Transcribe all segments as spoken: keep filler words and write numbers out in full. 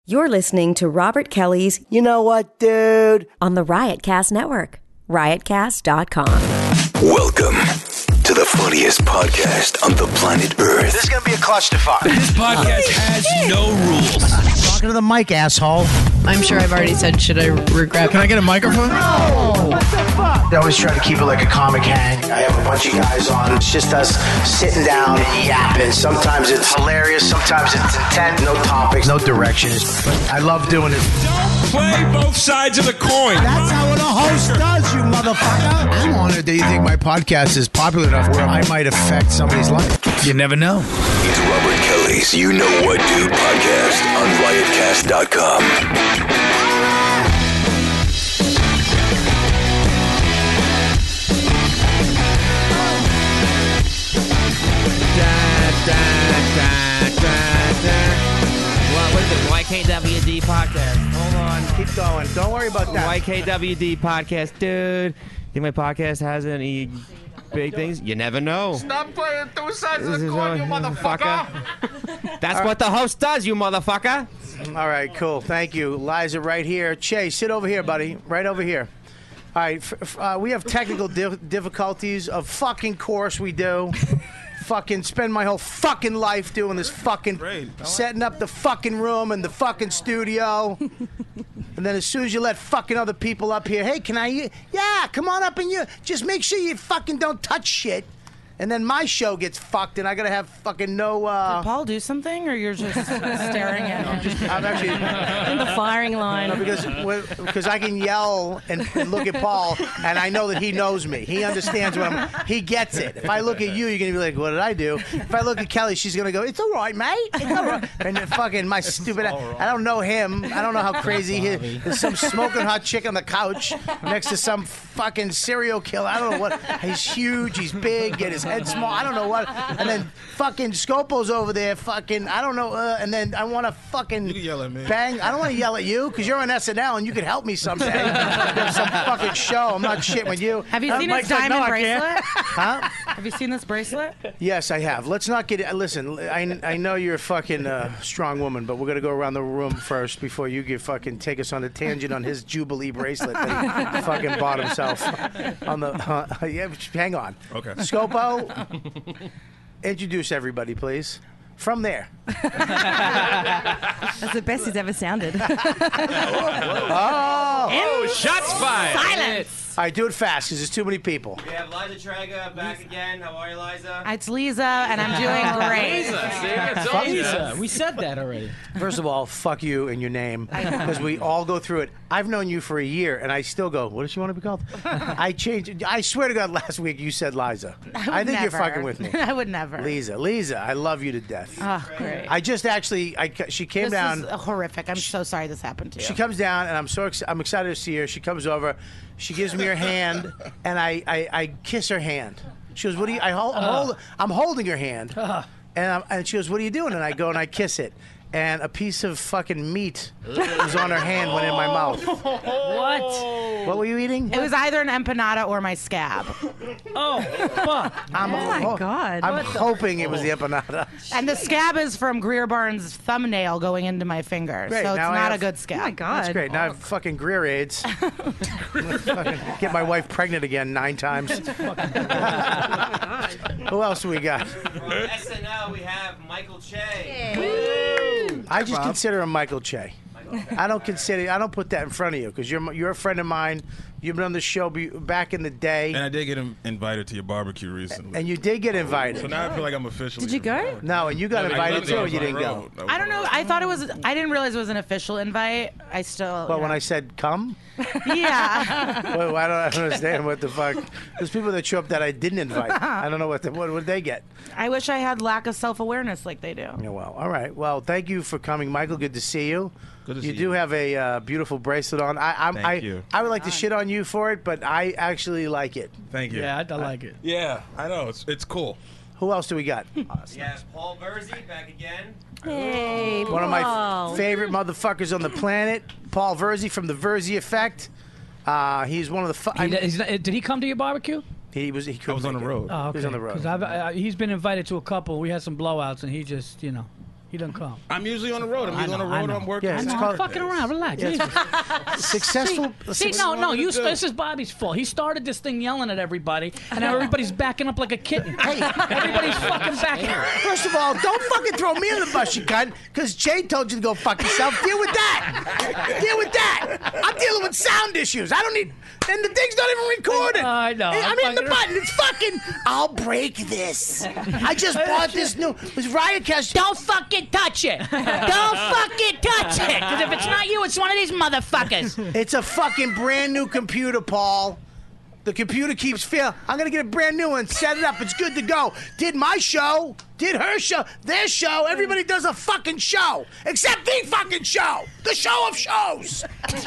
You're listening to Robert Kelly's You Know What, Dude? On the Riotcast Network, riot cast dot com. Welcome to the funniest podcast on the planet Earth. This is going to be a clusterfuck. This podcast has no rules. Talking to the mic, asshole. I'm sure I've already said, should I regret? Can I get a microphone? No! What the fuck? I always try to keep it like a comic hang. I have a bunch of guys on. It's just us sitting down and yapping. Sometimes it's hilarious. Sometimes it's intent. No topics. No directions. But I love doing it. Play both sides of the coin. That's how a host does, you motherfucker. I'm honored that you think my podcast is popular enough where I might affect somebody's life. You never know. It's Robert Kelly's You Know What Dude podcast on riot cast dot com. What is it? Y K W D podcast. Hold on. Keep going. Don't worry about that. Y K W D podcast, dude. Think my podcast has any big things? You never know. Stop playing two sides This of the is coin, a- you motherfucker. That's what the host does, you motherfucker. All right, cool. Thank you. Liza right here. Chase, sit over here, buddy. Right over here. All right, f- f- uh, we have technical di- difficulties. Of fucking course we do. Fucking spend my whole fucking life doing this fucking setting up the fucking room and the fucking studio. And then as soon as you let fucking other people up here, hey, can I? Yeah, come on up and you just make sure you fucking don't touch shit. And then my show gets fucked, and I gotta have fucking no. Uh, Did Paul do something, or you're just staring at him? just, I'm actually in the firing line. no, because because I can yell and, and look at Paul, and I know that he knows me. He understands what I'm. He gets it. If I look at you, you're gonna be like, "What did I do?" If I look at Kelly, she's gonna go, "It's all right, mate. It's all right." And then fucking my stupid. I don't know him. I don't know how crazy he is. There's some smoking hot chick on the couch next to some fucking serial killer. I don't know what. He's huge. He's big. And his head small. I don't know what. And then fucking Scopo's over there. Fucking. I don't know. Uh, and then I want to fucking You can yell at me. bang. I don't want to yell at you because you're on S N L and you could help me someday. There's some fucking show. I'm not shitting with you. Have you Uh, seen Mike's his like, diamond "No, I can't." bracelet? Huh? Have you seen this bracelet? Yes, I have. Let's not get. Listen, I, I know you're a fucking uh, strong woman, but we're gonna go around the room first before you get fucking take us on a tangent on his Jubilee bracelet that he fucking bought himself. On the uh, yeah, hang on. Okay. Scopo, introduce everybody, please. From there. That's the best he's ever sounded. Oh. Oh, shots fired. Silence. All right, do it fast because there's too many people. We have Liza Traga back again. How are you, Liza? It's Lisa, and I'm doing great. Lisa, we said that already. First of all, fuck you and your name because we all go through it. I've known you for a year, and I still go, what does she want to be called? I changed. I swear to God, last week you said Liza. I, would I think never. you're fucking with me. I would never. Lisa, Lisa, I love you to death. Oh, great. I just actually, I ca- she came this down. is horrific. I'm so sorry this happened to you. She comes down, and I'm so ex- I'm excited to see her. She comes over, she gives me her hand, and I, I, I kiss her hand. She goes, "What do you?" I hold, I'm, hold, I'm holding her hand, and I'm, and she goes, "What are you doing?" And I go and I kiss it, and a piece of fucking meat was on her hand, went in my mouth. What? What were you eating? It was either an empanada or my scab. Oh, fuck. I'm, Oh my ho- God. I'm hoping it was the empanada. And the scab is from Greer Barnes' thumbnail going into my finger. Great, So it's now I not have- a good scab. Oh my God. That's great. Now I have fucking Greer AIDS. Fucking get my wife pregnant again nine times. Who else do we got? From S N L, we have Michael Che. I just consider him Michael Che. I don't consider. I don't put that in front of you because you're my- you're a friend of mine. You've been on the show be, back in the day, And I did get in- invited to your barbecue recently. and you did get so invited. now I feel like I'm officially. Did you go? No, and you got I invited literally too, or was you on the didn't go. road. was I don't know. on the I road. thought it was. I didn't realize it was an official invite. I still. But you when know. I said come, yeah. well, I don't understand what the fuck. There's people that show up that I didn't invite. I don't know what the, what would they get. I wish I had lack of self awareness like they do. Yeah, well, all right. Well, thank you for coming, Michael. Good to see you. Good to you see do you. have a uh, beautiful bracelet on. I, I'm, Thank I, you. I would like to shit on you for it, but I actually like it. Thank you. Yeah, I, I like it. Yeah, I know. It's it's cool. Who else do we got? We have Paul Verzi back again. Hey, One of my Paul. f- favorite motherfuckers on the planet, Paul Verzi from the Verzi Effect. Uh, he's one of the. Fu- He, I- he's not- did he come to your barbecue? he was. He I couldn't was on make the it. road. Oh, okay. He was on the road. Because I've, I, he's been invited to a couple. We had some blowouts, and he just, you know. He doesn't come. I'm usually on the road. I'm I either on know, the I road or know. I'm working. Yeah, I it's know, called- I'm fucking around. Relax. Yeah, Jesus. Successful. See, success- no, no, you. to do. This is Bobby's fault. He started this thing yelling at everybody, and now everybody's backing up like a kitten. Hey, everybody's fucking backing up. First of all, don't fucking throw me in the bus, you cunt, because Jay told you to go fuck yourself. Deal with that. Deal with that. I'm dealing with sound issues. I don't need. And the thing's not even recorded. I know. I'm I'm hitting the fucking- button. It's fucking. I'll break this. I just bought this new. It was Riotcast. Don't fucking touch it. Don't fucking touch it. Because if it's not you, it's one of these motherfuckers. It's a fucking brand new computer, Paul. The computer keeps failing. I'm gonna get a brand new one, set it up. It's good to go. Did my show, did her show, their show. Everybody does a fucking show, except the fucking show, the show of shows.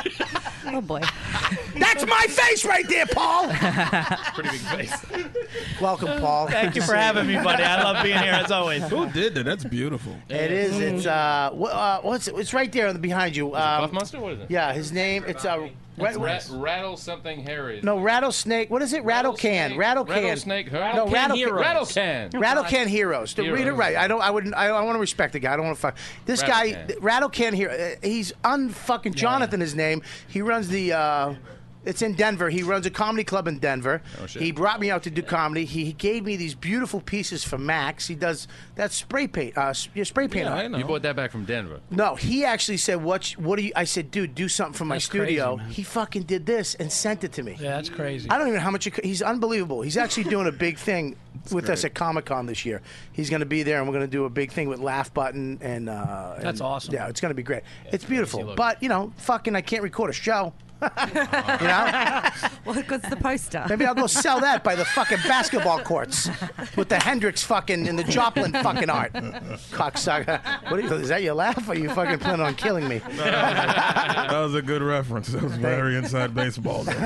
Oh boy. That's my face right there, Paul. Pretty big face. Welcome, Paul. Thank you for having me, buddy. I love being here as always. Who did that? That's beautiful. It is. It's uh, wh- uh what's it? It's right there on the behind you. Um, Puff Monster? What is it? yeah, his name. It's uh, It's ra- Rat, rattle something Harry. no rattlesnake. What is it? Rattle can. Rattle can. Rattlesnake. No, Rattle rattle can. can. Rattle can. Rattle Can Heroes. To read it Heroes. right. I don't. I wouldn't. I, I want to respect the guy. I don't want to fuck. This Rattle guy, Can. Rattle Can Hero. uh, He's unfucking Jonathan. His name. He runs the. Uh, it's in Denver. He runs a comedy club in Denver. Oh, shit. He brought me out to do comedy. He, he gave me these beautiful pieces for Max. He does that spray paint. Uh, s- yeah, spray paint. Yeah, art. I know. You bought that back from Denver. No, he actually said, "What? What do you?" I said, "Dude, do something for my That's studio." crazy, man. He fucking did this and sent it to me. Yeah, that's crazy. I don't even know how much. It, co- he's unbelievable. He's actually doing a big thing with us great. at Comic Con this year. He's going to be there, and we're going to do a big thing with Laugh Button, and uh, That's and- awesome. Yeah, it's going to be great. It's beautiful, look. but you know, fucking, I can't record a show. you know, Well, what's the poster? maybe I'll go sell that by the fucking basketball courts with the Hendrix fucking and the Joplin fucking art. Cocksucker. What are you, is that your laugh? Or are you fucking planning on killing me? That was a good reference. That was very inside baseball. There.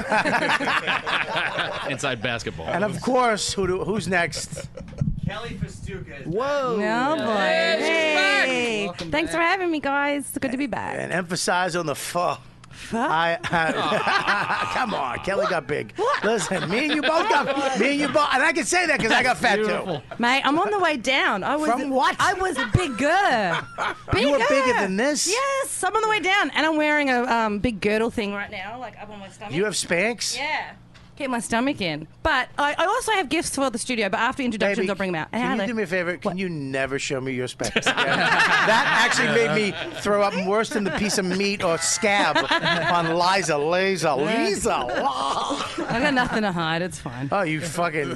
Inside basketball. And of course, who do, who's next? Kelly Festuca. Whoa. Oh boy. Hey. Welcome Thanks for having me, guys. It's good to be back. And emphasize on the fuck. Fuck. I, I come on, Kelly got big. Listen, me and you both got me and you both, and I can say that because I got fat too. Mate, I'm on the way down. I was From what? I was bigger. bigger. You were bigger than this? Yes, I'm on the way down, and I'm wearing a um, big girdle thing right now, like up on my stomach. You have Spanx? Yeah. Keep my stomach in. But I, I also have gifts for the studio, but after introductions, Baby, I'll bring them out. Can Hello. you do me a favor? Can you never show me your Spanx again? That actually made me throw up worse than the piece of meat or scab on Liza. Liza. Lisa. I got nothing to hide. It's fine. Oh, you fucking.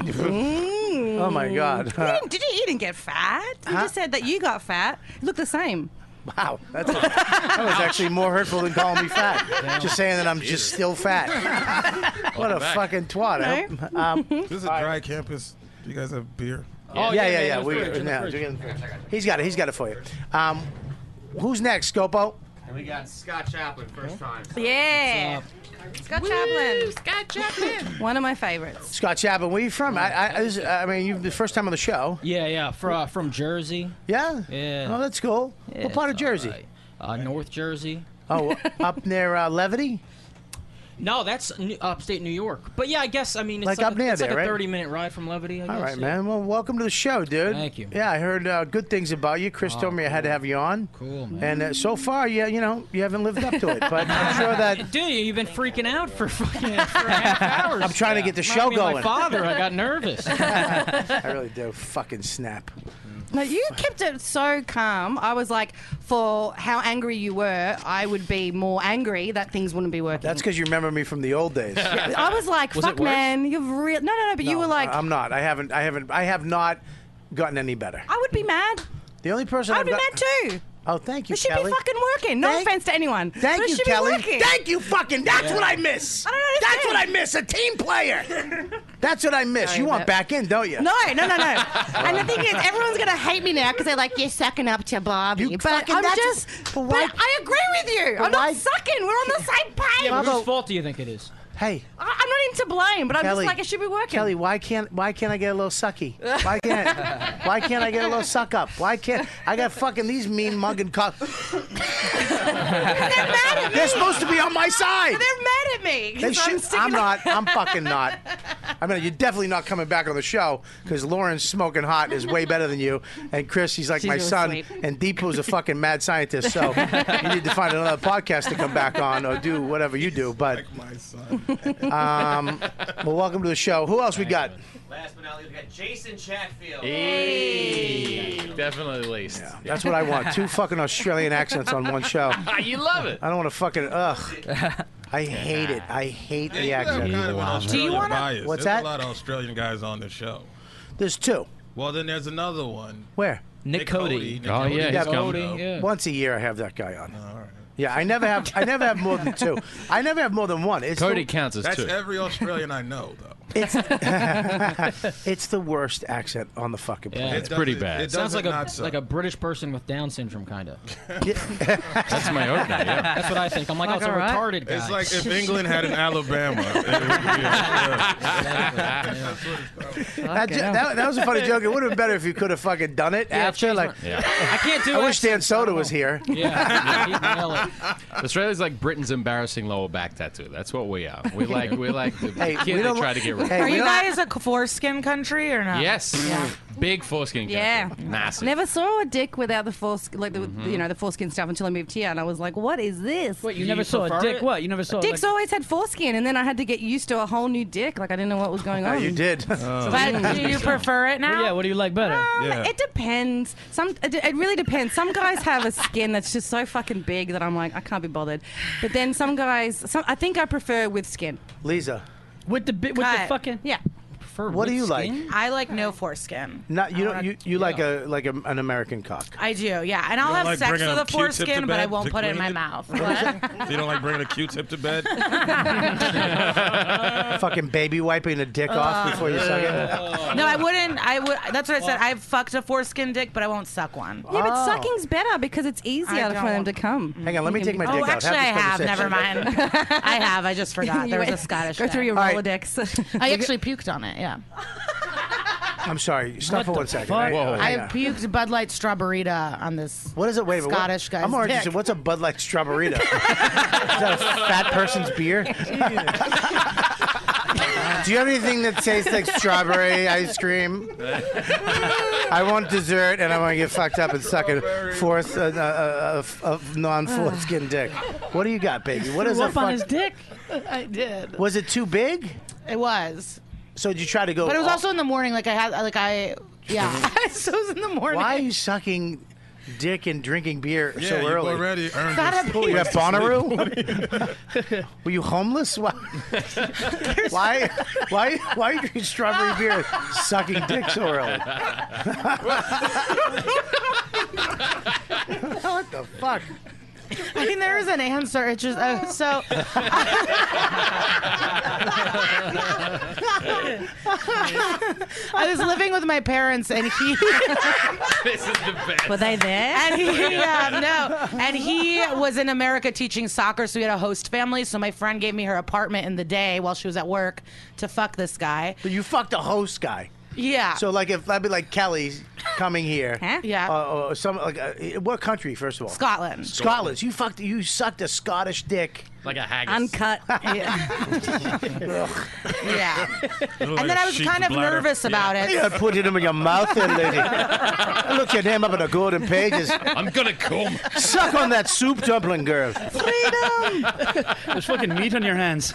Mm. Oh, my God. You didn't, did you, you didn't get fat. You Huh? just said that you got fat. You look the same. Wow, that's, that was actually more hurtful than calling me fat. Just saying that I'm just still fat. What a back. fucking twat. I hope- Um, This is a dry campus. Do you guys have beer? Oh, yeah, yeah, yeah, in yeah. the We, fridge, in the yeah, fridge. we're getting- he's got it. He's got it for you. Um, who's next, Scopo? And we got Scott Chaplin, first time. Yeah. Scott Chaplin. Scott Chaplin. One of my favorites. Scott Chaplin. Where are you from? I, I, this, I mean, you the first time on the show. Yeah, yeah, from uh, from Jersey. Yeah. Yeah. Oh, that's cool. Yeah, what part of it's Jersey? alright. Uh, North Jersey. Oh, up near uh, Levity. No, that's New- upstate New York. But yeah, I guess I mean it's Like like, up a, near it's there, like a right? thirty minute ride from Levity. I guess. All right, yeah. man. Well, welcome to the show, dude. Thank you. Yeah, I heard uh, good things about you. Chris told me I had to have you on. Cool, man. And uh, so far, yeah, you know, you haven't lived up to it. But I'm sure that Dude, you've been freaking out for fucking for half hours. I'm trying to get the show Reminded me of going. My father, I got nervous. I really do. Fucking snap. No, you kept it so calm. I was like, for how angry you were, I would be more angry that things wouldn't be working. That's because you remember me from the old days. I was like, Was it fuck, worse? man, you've real. No, no, no. But you No, were like, I'm not. I haven't. I haven't. I have not gotten any better. I would be mad. The only person I'd I've be got, mad too. Oh, thank you, It should Kelly. be fucking working. No Thank- offense to anyone. Thank but it you, should Kelly. Be working. Thank you, fucking. That's what I miss. I don't That's what I understand. miss. A team player. That's what I miss. Sorry, you want but- back in, don't you? No, no, no, no. And the thing is, everyone's gonna hate me now because they're like, "You're sucking up to Bobby." You but fucking- I'm that's- just. but But, why- I agree with you. but I'm why- not sucking. We're on the same page. yeah, but Bravo. whose fault do you think it is? Hey, I- I'm not in to blame, but I'm Kelly. just like, it should be working. Kelly, why can't why can't I get a little sucky? Why can't why can't I get a little suck up? Why can't I got fucking these mean mugging cock? They're mad at me. They're supposed to be on my side. They're mad at me. They 'cause I'm should. sticking I'm up- not. I'm fucking not. I mean, you're definitely not coming back on the show because Lauren's smoking hot is way better than you, and Chris, he's like She's my really son, sweet. and Deepu's a fucking mad scientist. So you need to find another podcast to come back on or do whatever you do. But My son. um, well, welcome to the show. Who else we got? Last but not least, we got Jason Chatfield. Hey, definitely laced. That's what I want. Two fucking Australian accents on one show. You love it. I don't want to fucking ugh. I hate it. I hate the You have accent. kind of an Australian wanna- bias. What's there's that? a lot of Australian guys on the show. There's two. Well, then there's another one. Where? Nick Cody. Nick Oh, Cody. yeah, Yeah, he's coming. Cody, yeah. Once a year, I have that guy on. All right. Yeah, I never have. I never have more than two. I never have more than one. It's Cody the, counts as That's two. every Australian I know, though. It's it's the worst accent on the fucking Yeah. planet. It's pretty doesn't- bad. It Sounds doesn't like a not suck. like a British person with Down syndrome, kind of. That's my opener. Yeah. That's what I think. I'm like, Like, oh, it's a all right. retarded guy. It's like if England had an Alabama. It would be a- That, jo- that, that was a funny joke. It would have been better if you could have fucking done it Yeah, after. change Like, my- Yeah. I can't do. I wish Dan accents, so I Soda don't was know. here. Yeah, yeah, he'd nail it. Australia's like Britain's embarrassing lower back tattoo. That's what we are. We like we like the Hey, kid we they don't try li- to get rid of. Hey, Are we you don't- guys a foreskin country or not? Yes. Big foreskin. Yeah. country. Massive. Never saw a dick without the foreskin, like the Mm-hmm. you know the foreskin stuff until I moved here, and I was like, "What is this?" Wait, you Do never you saw a prefer dick? it? What? You never saw? Dick's like, always had foreskin, and then I had to get used to a whole new dick. Like I didn't know what was going Oh, on. you did. But do you prefer it now? Yeah. What do you like better? Um, Yeah. It depends. Some it, it really depends. Some guys have a skin that's just so fucking big that I'm like, I can't be bothered. But then some guys, some I think I prefer with skin. Lisa, With the bi- with the Cut. fucking. Yeah. Prefer What do with you like? skin? I like no foreskin. not you. Don't, you you like yeah. a like a, an American cock. I do, yeah. And I'll don't have like sex bringing with a a Q-tip to foreskin, but I bed won't to put it in clean my it? mouth. So you don't like bringing a Q-tip to bed? Fucking baby wiping a dick off before you suck it. No, I wouldn't. I would. That's what I said. I've fucked a foreskin dick, but I won't suck one. Yeah, but Oh. sucking's better because it's easier I for them don't- to come. Hang on, let me take my dick Oh, out. actually, I have, have. this Never conversation. mind. I have. I just forgot. There was a Scottish. Go through thing. your All right. Rolodex. I actually puked on it. Yeah. I'm sorry. Stop What for the one second. fuck? Hang- Whoa. hang I on. puked Bud Light Strawberryta on this. What is it? Wait a minute. Scottish what, guy's I'm more dick. interested. What's a Bud Light Strawberryta? Is that a fat person's beer? Do you have anything that tastes like strawberry ice cream? I want dessert, and I want to get fucked up and suck a fourth uh, uh, uh, uh, non-foreskin dick. What do you got, baby? What is Threw that? up on Fuck- his dick. I did. Was it too big? It was. So did you try to go? But it was all- also in the morning. Like I had. Like I. Yeah. so it was in the morning. Why are you sucking dick and drinking beer Yeah, so you've early? already earned Gotta your be- You have Bonnaroo? Were you homeless? Why? Why? Why? Why are you drinking strawberry beer, sucking dick so early? What the fuck? I mean, there is an answer. It's just uh, so. I was living with my parents, and he. This is the best. Were they there? And he, yeah, no, and he was in America teaching soccer, so we had a host family. So my friend gave me her apartment in the day while she was at work to fuck this guy. But you fucked a host guy. Yeah. So like if that'd be like Kelly coming here. Huh? Yeah. Uh, or some like uh, what country first of all? Scotland. Scotland. You fucked. You sucked a Scottish dick. Like a haggis. Uncut. Yeah. yeah. Like And then a I was sheep's kind of bladder. nervous about it. You put it in your mouth there, lady. Look your name up in the golden pages. I'm gonna come. Suck on that soup dumpling, girl. There's fucking meat on your hands.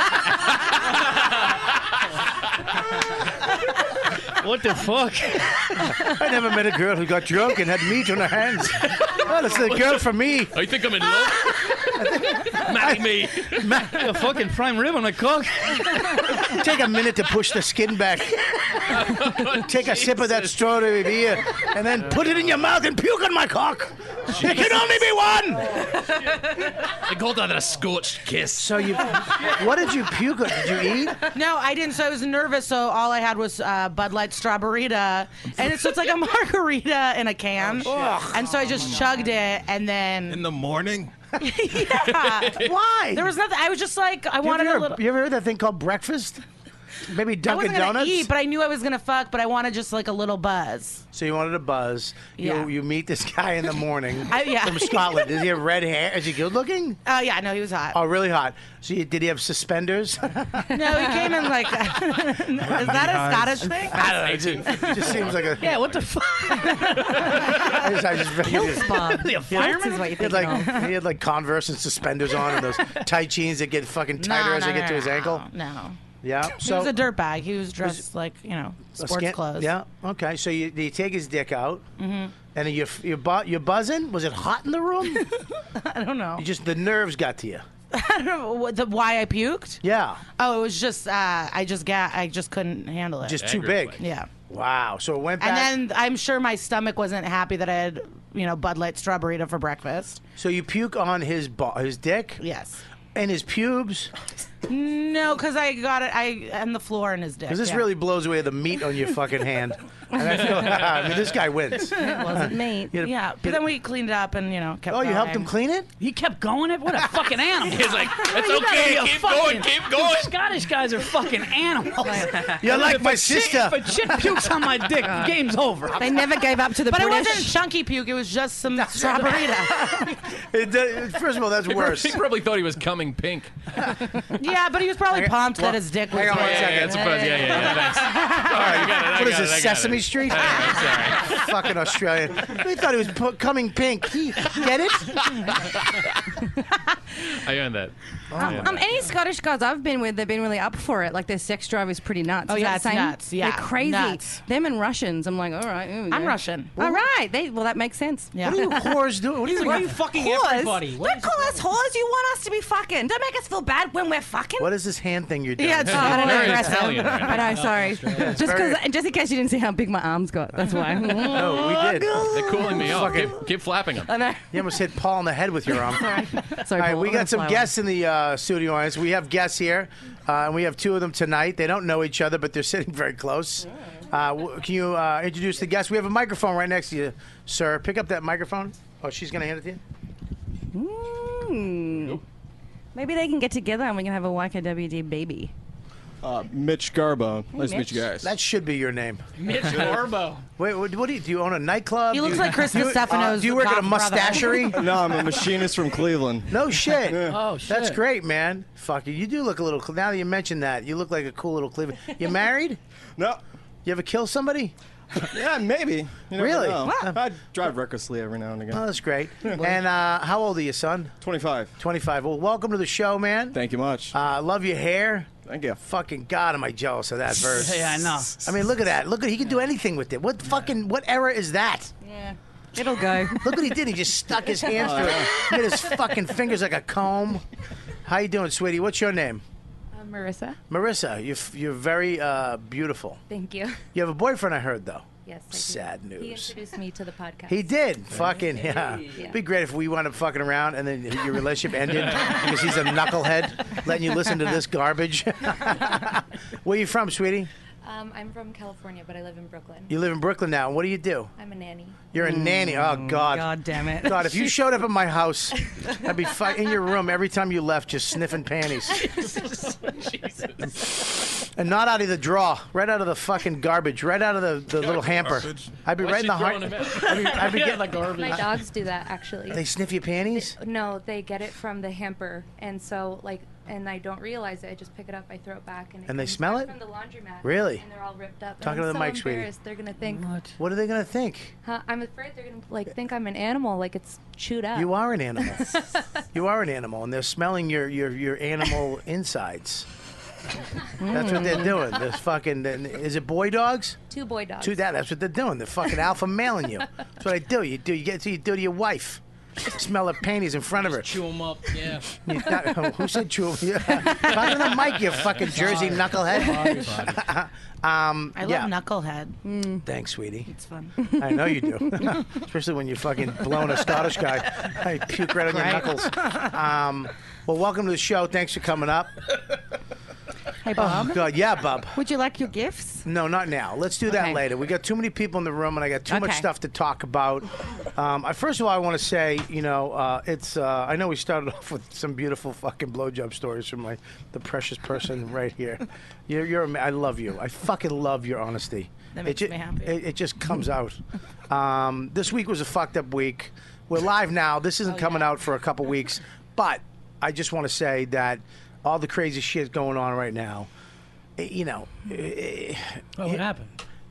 What the fuck? I never met a girl who got drunk and had meat on her hands. Well, it's the girl for me. I think I'm in love. Marry me. A fucking prime rib on my cock. Take a minute to push the skin back. Take a sip of that strawberry beer, and then put it in your mouth and puke on my cock. There can only be one. They call that a scorched kiss. So you, what did you puke on? Did you eat? No, I didn't. So I was nervous. So all I had was uh, Bud Light Strawberryta, and it's, so it's like a margarita in a can. And so I just chugged it, and then In the morning? yeah. Why? There was nothing. I was just like, I you, ever wanted a heard, little. you ever heard that thing called breakfast? Maybe I Dunkin' wasn't gonna Donuts. eat, but I knew I was gonna fuck. But I wanted just like a little buzz. So you wanted a buzz. Yeah. You, you meet this guy in the morning I- yeah. from Scotland. Does he have red hair? Is he good looking? Oh yeah, no, he was hot. Oh, really hot. So you, did he have suspenders? No, he came in like. Is that a Scottish thing? I don't know. It just, it just seems like a. Yeah, what the fuck? I just, I just figured it- Bob. The This fireman? is what you He had think like of. he had like Converse and suspenders on, and those tight jeans that get fucking tighter No, as no, they get no, to his no, ankle. No, Yeah. he So was a dirtbag. He was dressed like you know a sports skin- clothes. Yeah. Okay. So you, you take his dick out, mm-hmm. and you you bu- you buzzing. Was it hot in the room? I don't know. You just the nerves got to you. I don't know what, the, why I puked. Yeah. Oh, it was just uh, I just got I just couldn't handle it. Just too Anger big. reflex. yeah. Wow. So it went back. And then I'm sure my stomach wasn't happy that I had you know Bud Light Strawberryta for breakfast. so you puke on his bu- his dick Yes. and his pubes. No, because I got it. I on the floor in his dick. Because this yeah. really blows away the meat on your fucking hand. And I, feel, I mean, this guy wins. It wasn't me. You had a- Yeah, you but had then a- we cleaned it up and you know kept. Oh, you helped him going. clean it? He kept going it. What a fucking animal! He's like, it's You gotta okay, be a keep fucking- going, keep going. Scottish guys are fucking animals. You're like If my a chick- sister. If a chick pukes on my dick, game's over. They never gave up to the But it British. wasn't chunky puke. It was just some strawberryta. It does- first of all, that's worse. He probably thought he was coming pink. Yeah, but he was probably pumped well, that his dick was. hang on one big. second. Yeah, that's a buzz. Yeah, yeah, yeah. Thanks. All right, you got it. I What is got this, it, I got Sesame it. Street? I'm sorry. Fucking Australian. They thought he was pu- coming pink. He, get it? I earned that. Um, um, any Scottish guys I've been with, they've been really up for it. Like their sex drive is pretty nuts. Oh, Is yeah, that it's the same? nuts. Yeah, they're crazy. nuts. Them and Russians. I'm like, all right. here we I'm go. Russian. All right. They, well, that makes sense. Yeah. What are you whores doing? What are you Why are you fucking Whores? everybody? What Don't is- call us whores. You want us to be fucking. Don't make us feel bad when we're fucking. What is this hand thing you're doing? Yeah, it's Oh, I don't know. Very aggressive. Italian, right? I know. Sorry. Just very- because, just in case you didn't see how big my arms got. That's why. No, we did. They're cooling me off. Fucking- Keep, keep flapping them. I know. You almost hit Paul in the head with your arm. Sorry. Sorry. All right, Paul. we I'm got gonna some fly guests in the uh, studio audience. We have guests here, uh, and we have two of them tonight. They don't know each other, but they're sitting very close. Uh, w- can you uh, introduce the guests? We have a microphone right next to you, sir. Pick up that microphone. Oh, she's going to hand it to you? Mm. Maybe they can get together and we can have a Y K W D baby. Uh, Mitch Garbo. Nice to meet Mitch. you guys. That should be your name. Mitch Garbo. Wait, what, what do you do? You own a nightclub? He Do looks you- like Chris do you- Stefano's Do you work at a goth brother. mustachery? no, I'm a machinist from Cleveland. No shit. Oh, shit. That's great, man. Fuck you. You do look a little. Now that you mention that, you look like a cool little Cleveland. You married? No. You ever kill somebody? Yeah, maybe. You never Really? know. Wow. I drive recklessly every now and again. Oh, that's great. And uh, how old are you, son? twenty-five. twenty-five. Well, welcome to the show, man. Thank you much. I uh, love your hair. Thank you. Fucking God, am I jealous of that verse? Yeah, I know. I mean, look at that. Look at he can do anything with it. What fucking what era is that? Yeah. It'll go. Look what he did. He just stuck his hands through it. He made his fucking fingers like a comb. How you doing, sweetie? What's your name? Uh, Marissa. Marissa. You're f- you're very uh, beautiful. Thank you. You have a boyfriend, I heard, though. Yes. I do. Sad He news. introduced me to the podcast. He did. Fucking yeah. Yeah. Be great if we wound up fucking around and then your relationship ended because he's a knucklehead letting you listen to this garbage. Where you from, sweetie? Um, I'm from California, but I live in Brooklyn. You live in Brooklyn now. What do you do? I'm a nanny. You're a nanny. Oh God. God damn it. God, if you showed up at my house, I'd be fi- in your room every time you left, just sniffing panties. And not out of the drawer, right out of the fucking garbage, right out of the, the little hamper. Garbage. I'd be Why's right in she the heart. throwing them out? I'd be, I'd be Yeah, getting like garbage. My dogs do that actually. They sniff your panties? No, they get it from the hamper, and so like, and I don't realize it. I just pick it up, I throw it back, and it And they comes smell back it? from the laundromat. Really? And they're all ripped up. Talking and to I'm the so mic, sweetie. embarrassed. They're gonna think. What? What are they going to think? Huh? I'm afraid they're gonna like think I'm an animal, like it's chewed up. You are an animal. You are an animal, and they're smelling your, your, your animal insides. That's what they're doing. They're fucking. Is it boy dogs? Two boy dogs. Two that. That's what they're doing. They're fucking alpha mailing you. That's what I do. You do. You get. You do to your wife. Smell her panties in front of her. Chew them up. Yeah. You got- who said chew? Yeah. Talk to the mic, you fucking Jersey knucklehead. um, I love yeah. knucklehead. Thanks, sweetie. It's fun. I know you do. Especially when you're fucking blowing a Scottish guy. I puke right on your Right. knuckles. Um, well, welcome to the show. Thanks for coming up. Hey, Bob. Oh, God. Yeah, Bob. Would you like your gifts? No, not now. Let's do that Okay. later. We got too many people in the room, and I got too much Okay. stuff to talk about. Um, I, first of all, I want to say, you know, uh, it's. Uh, I know we started off with some beautiful fucking blowjob stories from my the precious person right here. You're, you're. ama- I love you. I fucking love your honesty. That makes it, ju- me happy. It, it just comes out. Um, this week was a fucked up week. We're live now. This isn't Oh, coming yeah. out for a couple weeks, but I just want to say that all the crazy shit going on right now. eh, You know. eh, Oh, what happened?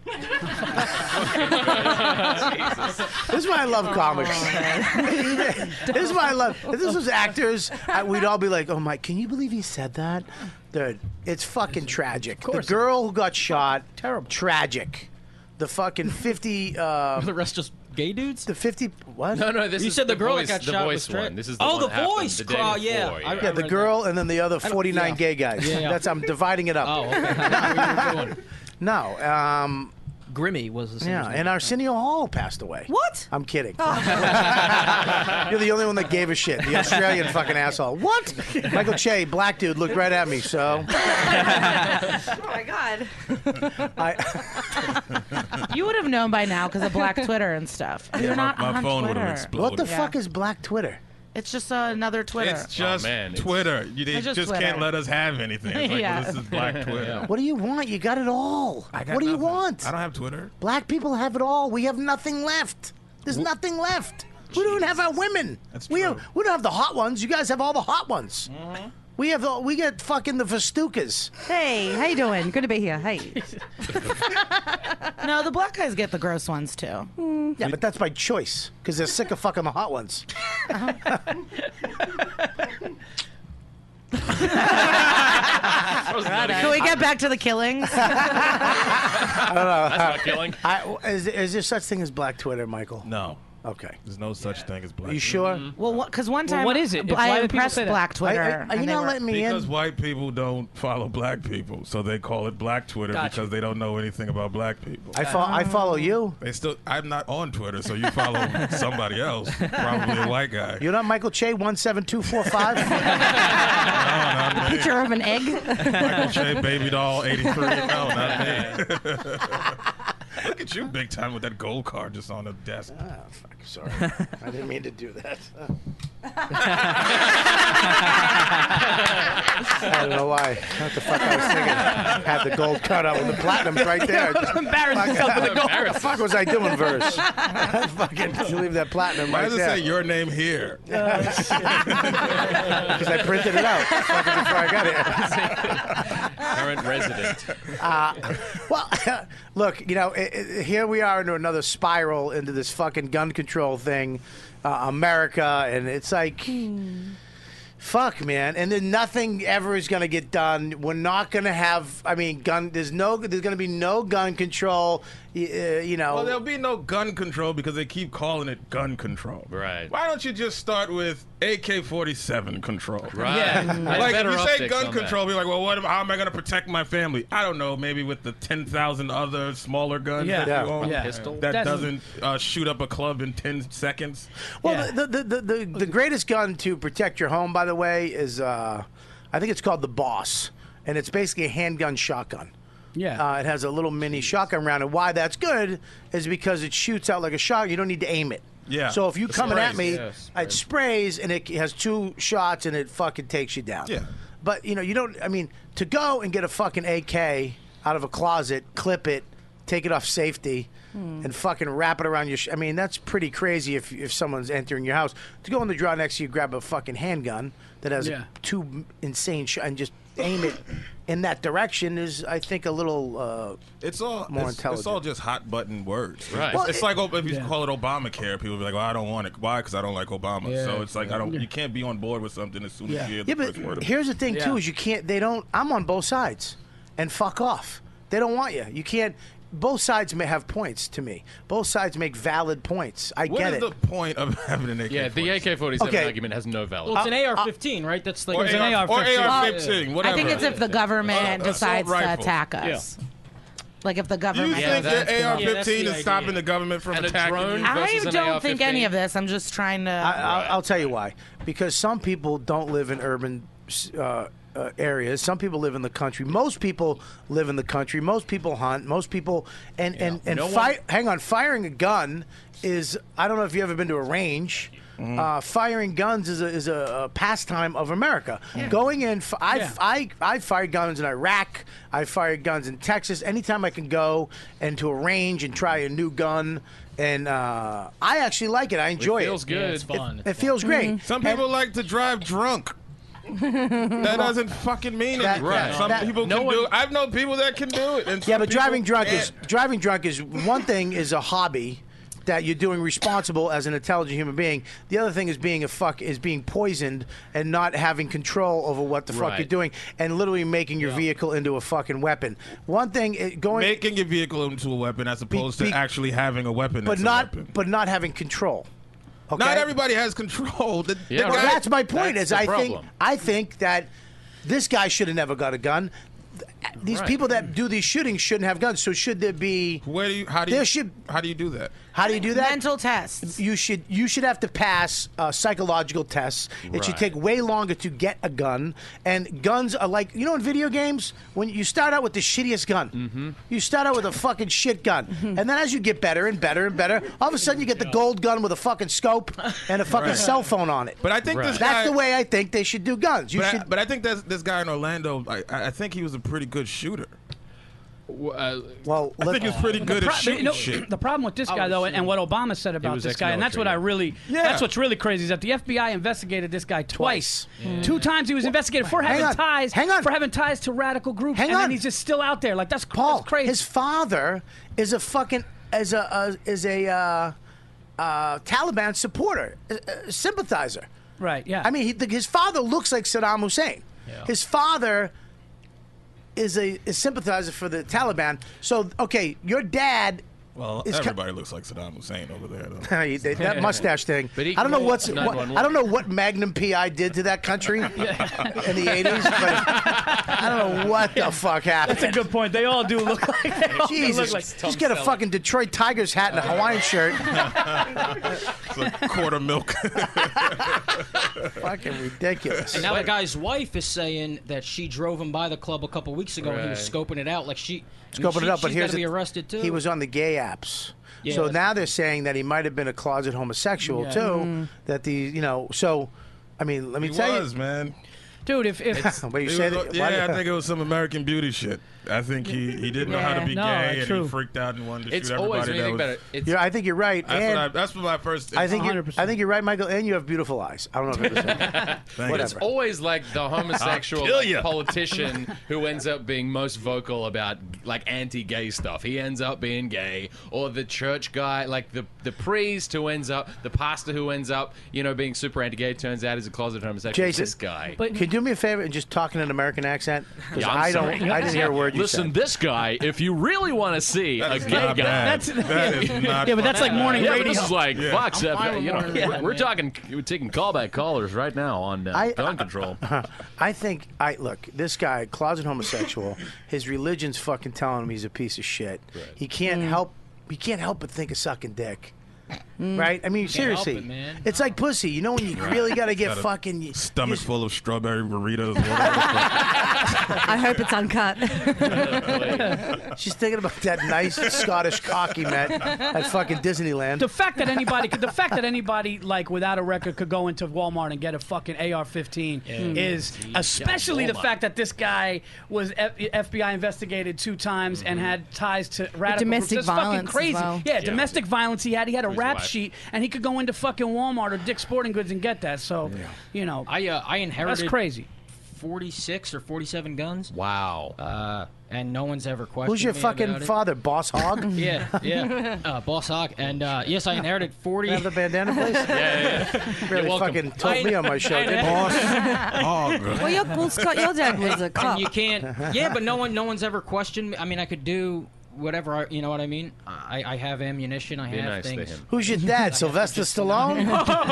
This is why I love comics. This is why I love. If this was actors, I, we'd all be like, "Oh my, can you believe he said that?" Dude, it's fucking tragic. The girl who got shot, Terrible. tragic. The fucking fifty. Uh, The rest just gay dudes? the fifty. What? No, no, this You is said the girl that voice, got the shot voice was straight. one. This is the Oh, one the that happened voice the day crawl, before, yeah. I- Yeah, the girl and then the other forty-nine yeah. gay guys. Yeah, yeah. That's I'm dividing it up. Oh, okay. What were you doing? No. Um, Grimmy was the yeah, singer's and name. Arsenio Hall passed away. What? I'm kidding. You're the only one that gave a shit. The Australian fucking asshole. What? Michael Che, black dude, looked right at me. So Oh my God. I, You would have known by now because of Black Twitter and stuff. You're not my on phone would have Twitter. exploded. what the Yeah. fuck is black Twitter? It's just uh, another Twitter. It's just Oh, man, it's- Twitter. You they It's just, just can't Twitter. let us have anything. It's like, Yeah. well, this is black Twitter. What do you want? You got it all. I got What do you nothing. want? I don't have Twitter. Black people have it all. We have nothing left. There's nothing left. We don't have our women. That's we true. have we don't have the hot ones. You guys have all the hot ones. Mm-hmm. We have the, we get fucking the Festucas. Hey, how you doing? Good to be here. Hey. No, the black guys get the gross ones too. Yeah, but that's by choice because they're sick of fucking the hot ones. Can we get back to the killings? I don't know. That's not killing. I, is, is there such thing as black Twitter, Michael? No, Okay. there's no such thing as black. Are you sure? Well, because one time what is it? Why I do people impressed say that? Black I, Twitter. I, are and you they not were- letting me Because in? white people don't follow black people, so they call it black Twitter Gotcha. because they don't know anything about black people. I, fo- I follow you. They still. I'm not on Twitter, so you follow somebody else, probably a white guy. You're not Michael Che one seven two four five. No, not me. Picture of an egg. Michael Che, baby doll, eighty-three. No, not me. Look at you, big time, with that gold card just on the desk. Ah, fuck, sorry. I didn't mean to do that. I don't know why. What the fuck I was thinking. Had the gold cut out with the platinum's right there. Just, Embarrassed yourself with the gold. what the fuck was I doing, Verse? Fucking leave that platinum Why right does it there. say your name here? Because I printed it out fucking before I got here. Current resident. Uh, well, look, you know, it, it, here we are into another spiral into this fucking gun control thing, uh, America, and it's like, fuck, man. And then nothing ever is going to get done. We're not going to have. I mean, gun. There's no. There's going to be no gun control. y- Uh, you know. Well, there'll be no gun control because they keep calling it gun control. Right. Why don't you just start with A K forty-seven control? Right. Yeah. Like, if Better you say optics gun on that. control, be like, well, what? am- How am I going to protect my family? I don't know. Maybe with the ten thousand other smaller guns Yeah. that Yeah. you own Yeah. Pistol. that That's- doesn't uh, shoot up a club in ten seconds. Well, Yeah. the, the, the, the, the greatest gun to protect your home, by the way, is uh, I think it's called the Boss, and it's basically a handgun shotgun. Yeah. Uh, it has a little mini shotgun round, and why that's good is because it shoots out like a shotgun. You don't need to aim it. Yeah. So if you It coming at sprays. me, Yeah, it sprays and it has two shots and it fucking takes you down. Yeah. But you know you don't. I mean, to go and get a fucking A K out of a closet, clip it, take it off safety, and fucking wrap it around your. Sh- I mean, that's pretty crazy if if someone's entering your house. To go in the drawer next to you, grab a fucking handgun that has Yeah. two insane shots and just aim it in that direction is, I think, a little. Uh, It's all More it's, it's all intelligent. just hot button words. Right. It's, Well, it's it- like oh, if you Yeah. call it Obamacare, people be like, "Well, I don't want it. Why? Because I don't like Obama." Yeah. So it's like I don't. You can't be on board with something as soon Yeah. as you hear Yeah, the but first word. of it. here's the thing too: Yeah. is you can't. They don't. I'm on both sides, and fuck off. They don't want you. You can't. Both sides may have points to me. Both sides make valid points. I What get is it. the point of having an A K? Yeah, the A K forty-seven Okay. argument has no valid. Well, it's an Uh, A R fifteen, right? That's like Or it's an A R A R fifteen. or A R fifteen, whatever. I think it's if the government Uh, assault decides to rifle. attack us. Like if the You government. Yeah, think that's that the A R one. Yeah, that's fifteen the is stopping idea. the government from And a attacking drone? you? I versus an don't think A R any fifteen. of this. I'm just trying to. I, I'll, I'll tell you why. Because some people don't live in urban uh, uh, areas. Some people live in the country. Most people live in the country. Most people hunt. Most people and and and No fi- one- hang on. Firing a gun is. I don't know if you've ever been to a range. Mm-hmm. Uh, firing guns is a is a, a pastime of America. Yeah. Going in, f- I Yeah. I I fired guns in Iraq. I fired guns in Texas. Anytime I can go into a range and try a new gun, and uh, I actually like it. I enjoy it. feels good. Yeah, it's fun. It, it feels great. Some people like to drive drunk. That doesn't fucking mean That- anything. that- Some that- people no can one- do it. I've known people that can do it. And Yeah, some but people driving drunk can't. is driving drunk is one thing is a hobby that you're doing responsible as an intelligent human being. The other thing is being a fuck is being poisoned and not having control over what the fuck Right. you're doing and literally making your vehicle into a fucking weapon. One thing it, going making your vehicle into a weapon as opposed be- to actually having a weapon. but that's a not weapon. but not having control. Okay? Not everybody has control. The, the Yeah, Well, right. that's my point. That's is the I think problem. I think that this guy should have never got a gun. These Right. people that do these shootings shouldn't have guns. So should there be? Where do you? How do you? There should- How do you do that? How do you do that? Mental tests. You should you should have to pass uh, psychological tests. It should Right. take way longer to get a gun. And guns are like you know in video games when you start out with the shittiest gun. Mm-hmm. You start out with a fucking shit gun, and then as you get better and better and better, all of a sudden you get the gold gun with a fucking scope and a fucking Right. cell phone on it. But I think Right. this guy. That's the way I think they should do guns. You But, should. I, but I think that this guy in Orlando, I, I think he was a pretty good shooter. Uh, well, I think he was pretty good at Pro- shooting you know, shit. the problem with this guy, was though, shooting. and what Obama said about was this guy, and that's what I really, Yeah. that's what's really crazy, is that the F B I investigated this guy twice. Twice. Two times he was investigated for Hang having on. ties, Hang on. for having ties to radical groups, Hang and on. then he's just still out there. Like that's, Paul, that's crazy. his father is a fucking is a uh, is a uh, uh, Taliban supporter, uh, uh, sympathizer. right? Yeah. I mean, he, the, his father looks like Saddam Hussein. His father is a, a sympathizer for the Taliban. So, okay, your dad. Well, is ca- everybody looks like Saddam Hussein over there, though. He- they- that mustache thing. But he I don't know can what's. call What, nine one one. I don't know what Magnum P I did to that country in the eighties. But I don't know what the fuck happened. that's a good point. They all do look like. They all do Jesus, look like. just get a fucking Detroit Tigers hat and a Hawaiian shirt. It's like quarter milk. Fucking ridiculous. And now the guy's wife is saying that she drove him by the club a couple weeks ago and he was Right. scoping it out. Like she, I mean, Scoping she, it up, but she's here's gotta be the- arrested too. He was on the gay apps. Yeah, so that's- now they're saying that he might have been a closet homosexual Yeah. too. That the you know so, I mean, let me He tell was, man. Dude, if if you. But you He said was- it. yeah, why- I think it was some American Beauty shit. I think he, he didn't know how to be No, gay, and true. he freaked out and wanted to it's shoot always everybody. anything That better. was, It's, Yeah, I think you're right. that's, and what I, that's what my first. I think one you're, hundred percent. I think you're right, Michael. And you have beautiful eyes. I don't know if it was that. Thank Whatever. It's always like the homosexual I'll kill like, ya. politician who ends up being most vocal about like anti-gay stuff. He ends up being gay, or the church guy, like the the priest who ends up, the pastor who ends up, you know, being super anti-gay. Turns out he's a closeted homosexual. Jason, This guy. but Can you do me a favor and just talk in an American accent? Because Yeah, I'm I don't. sorry. I didn't hear a word you Listen, said. this guy, if you really want to see That a is gay not guy, bad. That's- That is not yeah, but that's like fucking morning bad. yeah, but radio. this is like Yeah. Fox. I'm F- fine with you know, morning we're, radio, we're man. talking, we're taking callback callers right now on uh, I- gun control. I think I look this guy, closet homosexual. His religion's fucking telling him he's a piece of shit. He can't help. He can't help but think of sucking dick. Right? I mean, Can't help seriously, it, man. it's like pussy. You know when you really got to get Got a fucking you- Stomach you- full of strawberry burritos. Whatever. I hope it's uncut. She's thinking about that nice Scottish cock he met at fucking Disneyland. the fact that anybody could, the fact that anybody like without a record could go into Walmart and get a fucking A R fifteen is especially the Walmart. fact that this guy was F- FBI investigated two times and had ties to radical domestic groups. That's fucking violence as crazy. well. Yeah, domestic violence. He had he had a his rap wife. sheet and he could go into fucking Walmart or Dick's Sporting Goods and get that. So, you know, I uh, I inherited that's crazy. forty-six or forty-seven guns. Wow. Uh, and no one's ever questioned Who's your me fucking about it. father, Boss Hog? Yeah, yeah. Uh, Boss Hawk. And uh, yes, I inherited forty. Have the bandana, please? yeah, yeah, yeah. Really welcome. fucking told me on my show, didn't he? Boss. Oh, girl. Well, your, well, Scott, your dad was a cop. And you can't. Yeah, but no one, no one's ever questioned me. I mean, I could do whatever. I, you know what I mean? I, I have ammunition. I Be have nice to things. him. Who's your dad, Sylvester Stallone?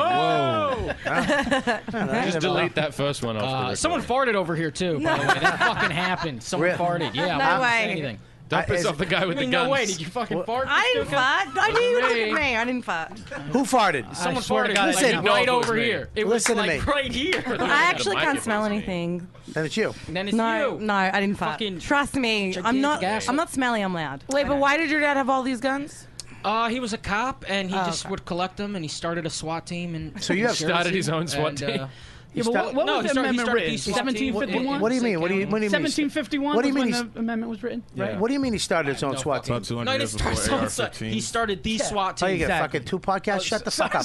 Whoa. Just delete that first one off. the Uh, record. someone farted over here too. By the way, that fucking happened. Someone Really? farted. Yeah, No I won't way. say anything. Don't piss is- off the guy with I mean, the guns. no way. Did you fucking fart? I didn't Stuka? fart. I knew you would look me. at me. I didn't fart. Who farted? Someone swear to farted God, like, Listen, right no, it was over me. here. It Listen was to like me. right here. I actually mic can't if it smell was me. anything. Then it's you. And then it's No, you. no, I didn't fart. Fucking Trust me, I'm gigantic not. asshole. I'm not smelly. I'm loud. Wait, but why did your dad have all these guns? Uh, he was a cop, and he Oh, just okay. would collect them, and he started a SWAT team. And So you have- Started his own SWAT and, team? Uh, Yeah, but what, what No, was he the started- he amendment started written? these SWAT teams seventeen fifty-one? What do you mean? What do you, what do you mean? seventeen fifty-one What do you was mean when he's- the amendment was written, right? What do you mean he started his own No SWAT team? About two no, hundred he years didn't start before A R his own- fifteen. He started the SWAT Oh, team. you get Exactly. fucking two podcasts? Shut the fuck up.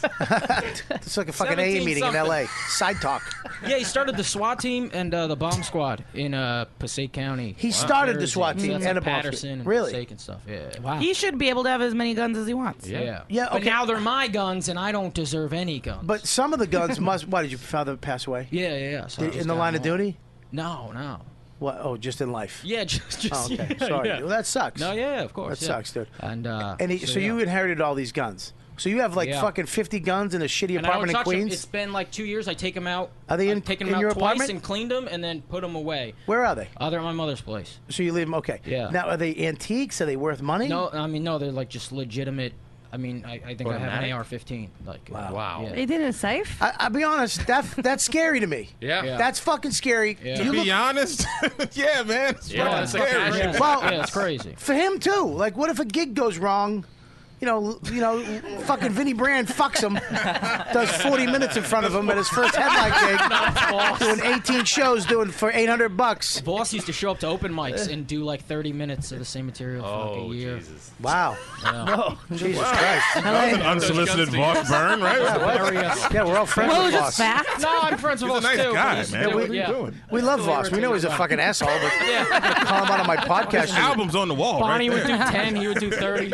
It's like a fucking A A seventeen meeting in something. L A. Side talk. Yeah, he started the SWAT team and uh, the bomb squad in uh, Passaic County. He started the Jersey. SWAT team So that's and like a bomb Patterson squad. and Really? Passaic and stuff. Yeah. Wow. He should be able to have as many guns as he wants. Yeah. Yeah, But okay. now they're my guns, and I don't deserve any guns. But some of the guns must. Why did your father pass away? yeah, yeah, yeah. So I Did- just in the got line of them all. duty? No, no. What? Oh, just in life. Yeah, just, just Oh, okay. yeah, Sorry. yeah. Well, that sucks. No, yeah, of course. That yeah. sucks, dude. And uh, And he, so, you yeah. inherited all these guns. So you have like Yeah. fucking fifty guns in a shitty And I don't apartment in touch 'em. Queens. It's been like two years. I take them out. Are they in- I've taken in them out your twice apartment? and cleaned them, and then put them away. Where are they? Uh, they're at my mother's place. So you leave them. Okay. Yeah. Now are they antiques? Are they worth money? No, I mean no, they're like just legitimate. I mean, I, I think I have an Automatic? A R fifteen. Like Wow. Wow. Yeah. He did it safe. I, I'll be honest. That that's scary to me. Yeah. Yeah. That's fucking scary. Yeah. You To look- be honest, yeah, man. It's Yeah, fucking it's like scary. casual. Yeah. Well- yeah, it's crazy. for him too. Like, what if a gig goes wrong? You know, you know, fucking Vinny Brand fucks him, does forty minutes in front of him at his first headline gig, doing eighteen shows, doing for eight hundred bucks. Voss used to show up to open mics and do like thirty minutes of the same material for like Oh, a year. Jesus. Wow, Yeah. Jesus Christ. That was an unsolicited Voss burn, right? Yeah, we're all friends Well, with just Voss. fact. No, I'm friends with He's a Voss nice too. guy, but he's- man. Yeah, What we- are you doing? We love Voss. We know he's a fucking asshole, but call him out on my podcast. His album's on the wall, Bonnie right would do there. ten, he would do thirty.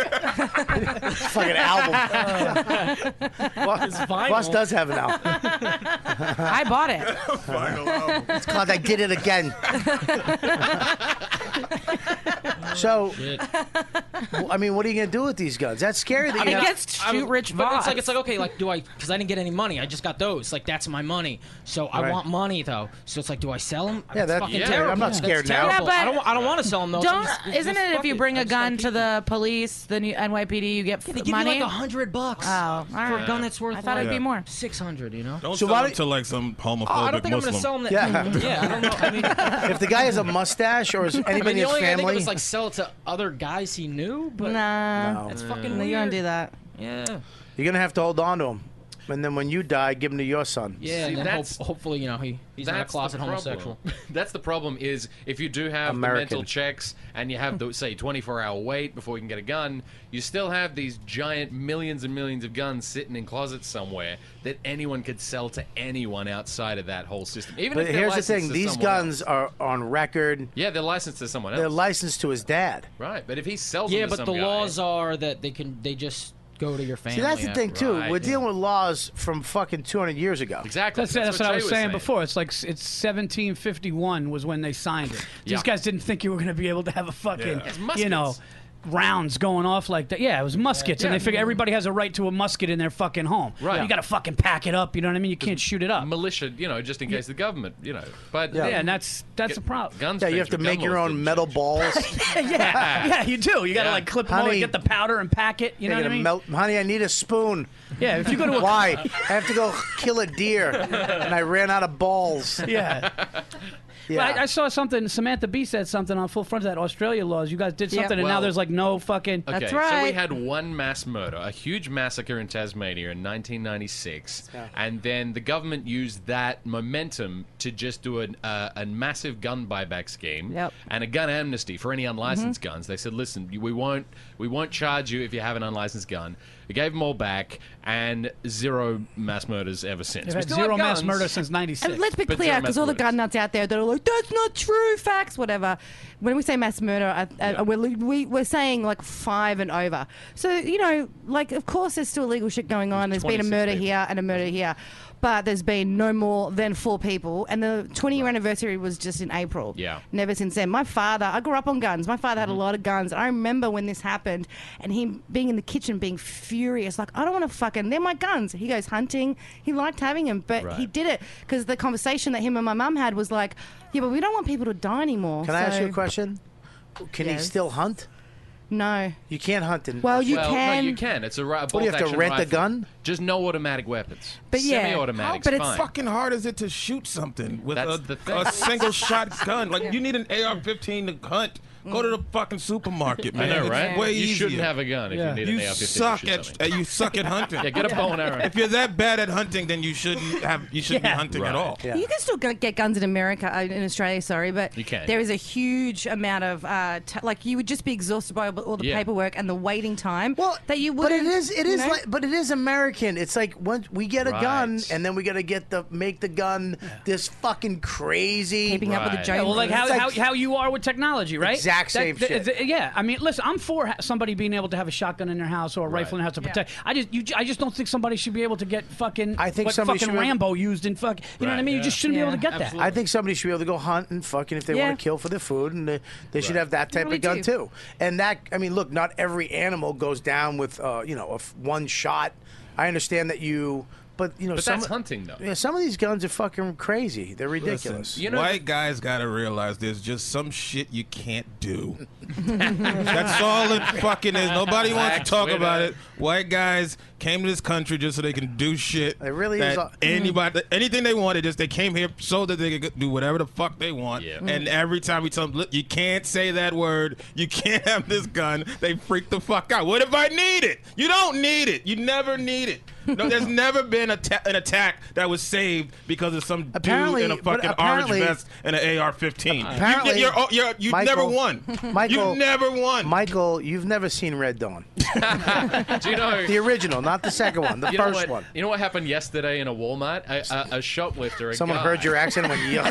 Fucking album. Voss, vinyl. Voss does have an album. I bought it. Final album. It's called I Did It Again. So, I mean, what are you going to do with these guns? That's scary that you He have... gets to I shoot was- Rich but Voss. it's like it's like okay, like do I? Because I didn't get any money. I just got those. Like that's my money. So I Right. want money though. So it's like, do I sell them? Yeah, that- fucking yeah, terrible. I'm not That's scared now. terrible. Yeah, I don't. but I don't want to sell them though. Don't, so just- isn't just it if fuck you bring I a just gun gotta to keep- the police, the new N Y P D, you get They f- give money? you like a hundred bucks Oh, all for right. a gun that's worth. I thought it'd like be more. Six hundred. You know. Don't So sell why it do- to like some homophobic Oh, I don't think I'm Muslim. gonna sell them. That, Yeah. yeah. I don't know. I mean, If the guy has a mustache or is I mean, anybody the in his only thing I think family... of is like sell it to other guys he knew, but Nah. No. that's fucking No, weird. you don't do that. Yeah. You're going to have to hold on to him. And then when you die, give him to your son. Yeah, See, and then that's- hope, hopefully, you know, he, he's not a That's the closet problem. homosexual. That's the problem. Is if you do have American. the mental checks and you have the say twenty-four hour wait before you can get a gun, you still have these giant millions and millions of guns sitting in closets somewhere that anyone could sell to anyone outside of that whole system. Even But if they're here's the licensed thing. to These someone guns else. are on record. Yeah, they're licensed to someone else. They're licensed to his dad. Right, but if he sells Yeah, them to but some the guy, laws are that they can they just go to your family. See, that's the thing, too. Right, We're yeah. dealing with laws from fucking two hundred years ago. exactly. That's, that's, what, I Jay was saying, saying before. It's like s- it's seventeen fifty-one was when they signed it. These Yeah. guys didn't think you were going to be able to have a fucking, Yeah. It's you know, muskets. rounds going off like that. Yeah, it was muskets, and Yeah. they figure everybody has a right to a musket in their fucking home. Right. You got to fucking pack it up. You know what I mean? You can't shoot it up. militia, you know, just in case the government, you know. But Yeah. Yeah, and that's that's a problem. guns. Yeah, you changed, have to but make gun your laws own didn't metal change. balls. yeah, yeah, you do. You got to Yeah. like clip them all, Honey- and get the powder and pack it. You know You're what I gonna mean? melt, honey, I need a spoon. Yeah, if you go to a Why? I have to go kill a deer, and I ran out of balls. yeah. Yeah. Well, I, I saw something. Samantha Bee said something on Full Front of that Australia laws. You guys did Yeah. something, and now Well- there's like no fucking. Okay, That's so we right. had one mass murder, a huge massacre in Tasmania in nineteen ninety-six, and then the government used that momentum to just do an, uh, a massive gun buyback scheme Yep. and a gun amnesty for any unlicensed Mm-hmm. guns. They said, "Listen, we won't we won't charge you if you have an unlicensed gun." We gave them all back, and zero mass murders ever since. They've We had still zero have mass guns. murder since ninety-six. And let's be But clear, zero because mass all the murders. gun nuts out there that are like, that's not true, facts, whatever. When we say mass murder, I, I, we're, we, we're saying like five and over. So, you know, like, of course there's still illegal shit going on. There's been a twenty-six murder people. here and a murder here. But there's been no more than four people. And the twenty-year anniversary was just in April. Yeah. Never since then. My father, I grew up on guns. My father had a lot of guns. I remember when this happened and him being in the kitchen being furious. Like, I don't want to fucking, they're my guns. He goes hunting. He liked having them, but he Right. did it because the conversation that him and my mum had was like, yeah, but we don't want people to die anymore. Can I ask so- you a question? can he Yes. still hunt? No. You can't hunt in. Well, you well, can. No, you can. It's a, ri- a What do you have to bolt-action rent a rifle. gun? Just no automatic weapons. But yeah, semi-automatic's but it's fine. fucking hard is it to shoot something with That's a, the thing. a single shot gun? Like, you need an A R fifteen to hunt. Go to the fucking supermarket, I man. know, It's right? way You easier. shouldn't have a gun if you need an You A R fifteen to suck shoot at something. uh, you suck at hunting. Yeah, get a bow and arrow. If you're that bad at hunting, then you shouldn't have. You shouldn't Yeah. be hunting Right. at all. You can still go- get guns in America, uh, in Australia, sorry, but You can, there yeah. is a huge amount of, uh, t- like, you would just be exhausted by all the Yeah. paperwork and the waiting time. Well, that you But wouldn't. it is, it you is know? like, but it is American. It's like once we get a Right. gun, and then we got to get the make the gun this fucking crazy. Keeping up with the Right. Joneses. Yeah, well, like how, It's like- how how you are with technology, right? Exact same That- shit. th- yeah, I mean, listen, I'm for ha- somebody being able to have a shotgun in their house or a rifle in their house to protect. I just, you, I just don't think somebody should be able to get fucking. I think what somebody fucking should be able- Rambo used in fuck. You know what I mean? You just shouldn't be able to get that. I think somebody should be able to go hunt and fucking if they Yeah. want to kill for their food, and they, they should have that type really of gun do. too. And that, I mean, look, not every animal goes down with, uh, you know, a f- one shot. I understand that you, but you know, But some that's hunting, though. Yeah, some of these guns are fucking crazy. They're ridiculous. Listen, white guys gotta realize there's just some shit you can't do. That's all it fucking is. Nobody wants to talk about it. White guys came to this country just so they can do shit. It really that is a- anybody, anything they wanted. Just they came here so that they could do whatever the fuck they want. Yeah. And every time we tell them, look, you can't say that word. You can't have this gun. They freak the fuck out. What if I need it? You don't need it. You never need it. No, there's never been a ta- an attack that was saved because of some Apparently- dude in a but fucking orange apparently- vest and an A R fifteen. Apparently, you, you're, you're, you've Michael- never won. Michael, You've never won. Michael, you've never seen Red Dawn. Do you know The original, not the second one, the you know first what, one. You know what happened yesterday in a Walmart? A, a, a shoplifter. A Someone guy, heard your accent and went,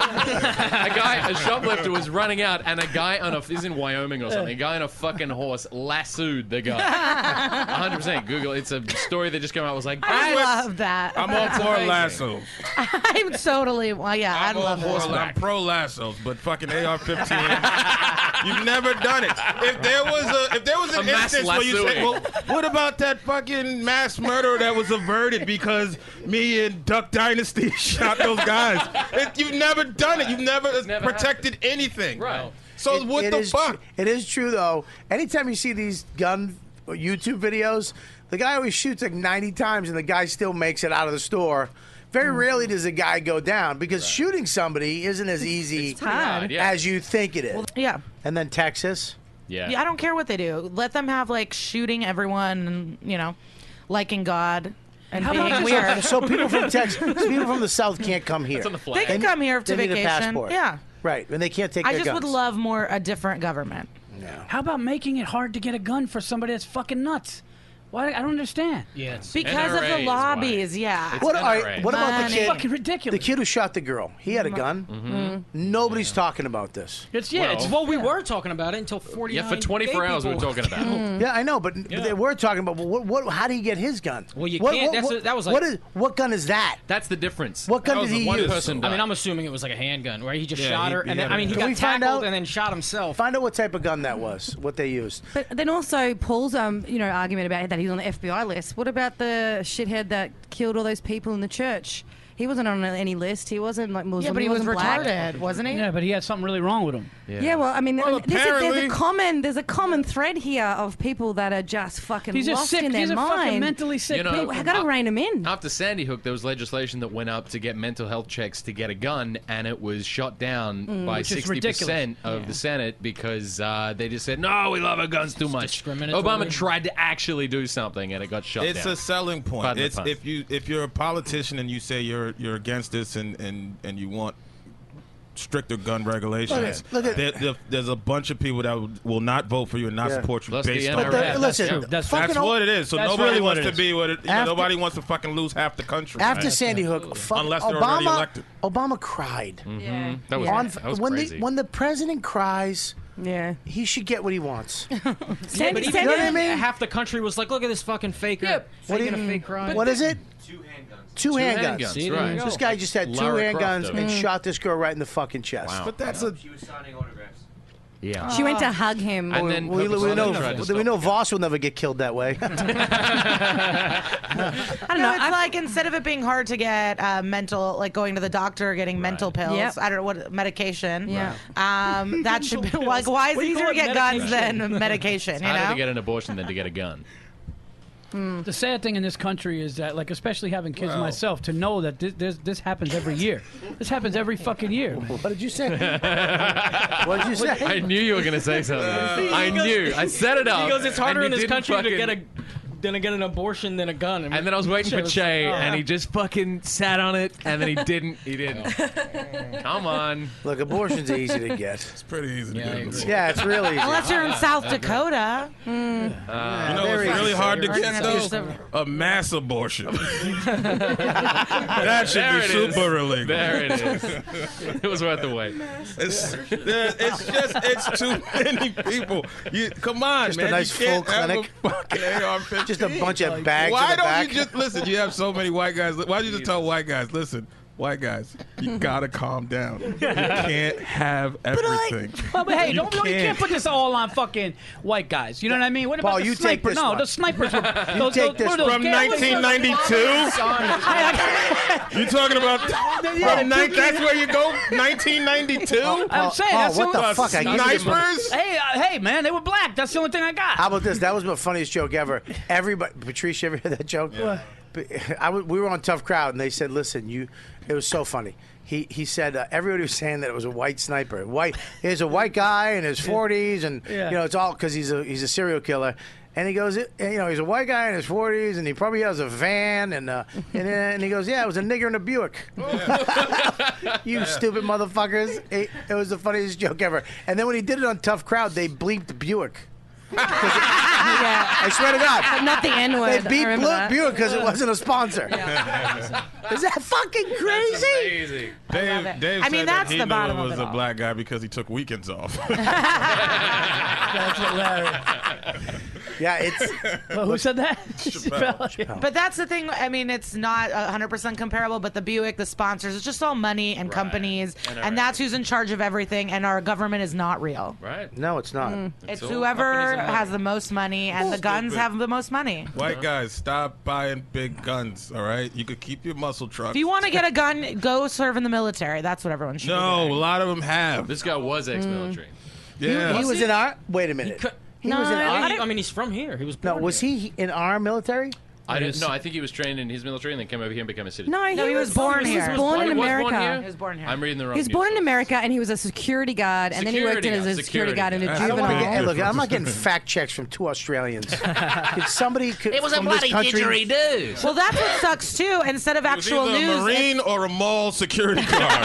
yuck. a guy, a shoplifter was running out, and a guy on a this is in Wyoming or something. A guy on a fucking horse lassoed the guy. one hundred percent Google. It's a story that just came out. Was like, I love that. I'm all for lassos. I'm totally. Well, yeah, I I'm all love for, that. I'm pro lassos, but fucking A R fifteen. You've never done it. If there was a, if there was an A mass instance where you say, lassoing. well, what about that fucking mass murder that was averted because me and Duck Dynasty shot those guys? It, you've never done it. You've never, never protected anything. Right. So It- what it the is fuck? tru- it is true though. Anytime you see these gun YouTube videos, the guy always shoots like ninety times, and the guy still makes it out of the store. Very rarely does a guy go down because shooting somebody isn't as easy pretty hard, yeah. as you think it is. Yeah. And then Texas. Yeah. Yeah, I don't care what they do. Let them have like shooting everyone, and you know, liking God and How being about this? weird. So people from Texas, people from the South can't come here. That's on the flag. They can come here to They need a vacation. passport. Yeah. Right, and they can't take I their just guns. would love more a different government. How about making it hard to get a gun for somebody that's fucking nuts? Why? I don't understand. Yeah, it's Because of the lobbies, yeah. What, all right, what about the Money. kid? Fucking ridiculous. The kid who shot the girl. He had a gun. Mm-hmm. Nobody's talking about this. It's yeah. It's, well, we were talking about it until forty. Yeah, for twenty-four hours we were talking about it. Yeah, I know, but, but they were talking about. But what, what? How did he get his gun? Well, you What- can't. what- that's what- a, that was like. what is? What gun is that? That's the difference. What gun That was did the he one use? person I mean, gun. I'm assuming it was like a handgun, right? He just Yeah, shot he- her, he and then had I a mean, he gun. Can we got find tackled out? and then shot himself. Find out what type of gun that was. What they used. But then also Paul's um you know argument about that he's on the F B I list. What about the shithead that killed all those people in the church? He wasn't on any list. He wasn't like Muslim. Yeah, but he was wasn't black. retarded, wasn't he? Yeah, but he had something really wrong with him. Yeah. well, I mean, Well, this is, there's apparently- a common there's a common thread here of people that are just fucking These are lost sick. in their These are mind. fucking mentally sick You know, people. I gotta uh, rein them in. After Sandy Hook, there was legislation that went up to get mental health checks to get a gun, and it was shot down Mm. by Which is sixty percent ridiculous. of the Senate because uh, they just said, no, we love our guns too much. discriminatory. Obama tried to actually do something, and it got shot It's down. a selling point. Pardon the It's pun. if you if you're a politician and you say you're you're against this and and, and you want stricter gun regulations. Look at- look at- there, there- there's a bunch of people that will- will not vote for you and not Yeah. support you Plus the based N on R A. But that. the, listen, true. That's fucking That's o- what it is. So That's nobody really what wants it to be what it. You know, After- nobody wants to fucking lose half the country. After right? Sandy Hook, fuck, Unless they're already Obama, elected. Obama cried. Mhm. That was, On, that was when crazy. the when the president cries, Yeah. he should get what he wants. Yeah, but Sandy- even You know what I mean? half the country was like, "Look at this fucking faker Yeah. What do faking you- a fake crime." What is it? Two handguns. handguns, See, there right. you go. This guy just had two Lara Croft handguns of it. and shot this girl right in the fucking chest. Wow. But that's a She was signing autographs. Yeah. She went to hug him. And then we, her we, we know tried to we stop know Voss will never get killed that way. I don't know. It's like instead of it being hard to get uh, mental, like going to the doctor, getting mental pills. Yep. I don't know what medication. Yeah. Um, that should be like why is What it do you easier to call get it? guns Medication. than medication? It's You harder know. to get an abortion than to get a gun. The sad thing in this country is that, like, especially having kids myself, to know that this, this this happens every year. This happens every fucking year. What did you say? What did you say? I knew you were going to say something. I knew. I set it up. He goes, it's harder and in you this didn't country to fucking- get a than to get an abortion than a gun. I mean, And then I was waiting for was- Che, oh. and he just fucking sat on it, and then he didn't. He didn't. Come on. Look, abortion's easy to get. It's pretty easy Yeah, I to agree. get. Yeah, it's really easy. Unless you're in South Dakota. You know Very what's really easy. hard to We're get, gonna though? have A mass abortion. That should There be it is. super illegal. There it is. It was worth the wait. It's, there- it's just, it's too many people. You, come on, Just a man. nice you can't full have clinic. A fucking A R fifteen. Just a bunch of bags Why in the don't back. you just listen? You have so many white guys. Why don't you just tell white guys, listen, white guys, you gotta calm down. You can't have everything. Well, but hey, You don't, don't you can't. can't put this all on fucking white guys. You know what I mean? What about Paul, the you take sniper? this No, one. the snipers. Were, those, take those, this what are those From gay- nineteen ninety-two? You talking about from ni- that's where you go? nineteen ninety-two? I'm saying Paul, that's what the the only- fuck? I give you Snipers? Hey, uh, hey, man, they were black. That's the only thing I got. How about this? That was the funniest joke ever. Everybody, Patrice, you ever hear that joke? But I w- we were on Tough Crowd, and they said, "Listen, you." It was so funny. He he said uh, everybody was saying that it was a white sniper. White. He's a white guy in his forties, and Yeah. you know it's all because he's a he's a serial killer. And he goes, it- you know, he's a white guy in his forties, and he probably has a van, and uh, and, and he goes, yeah, it was a nigger in a Buick. You stupid motherfuckers! It, it was the funniest joke ever. And then when he did it on Tough Crowd, they bleeped Buick. Yeah. I swear to God. But not the N They word. beat I remember Blue that. Buick because it wasn't a sponsor. Is that fucking crazy? Easy. Dave, it. Dave I mean, said that's that he the knew bottom it of was it a all. black guy because he took weekends off. That's hilarious. Yeah, it's. Well, who said that? But that's the thing. I mean, it's not one hundred percent comparable, but the Buick, the sponsors, it's just all money and companies, And and, our- that's who's in charge of everything, and our government is not real. Right. No, it's not. It's all whoever companies and money. has the most money, and the guns have the most money. White guys, stop buying big guns, all right? You could keep your muscle trucks. If you want to get a gun, go serve in the military. That's what everyone should be No, a doing. lot of them have. This guy was ex-military. Yeah. He was in our. Wait a minute. He No, was in I our. I, I mean, he's from here. He was No, born was here. he in our military? I didn't. No, I think he was trained in his military and then came over here and became a citizen. No, he, No, he was was born he here. was born Oh, in he was born America. here? He was born here. I'm reading the wrong. He was born in news America, and he was a security guard, and then he worked Security in as a guard, security guard in a security I don't want to juvenile. get. Hey, look, I'm not getting fact checks from two Australians. Could somebody? Could, It was a from this bloody country, didgeridoo. Well, that's what sucks too. Instead of It was actual either news, a Marine or a mall security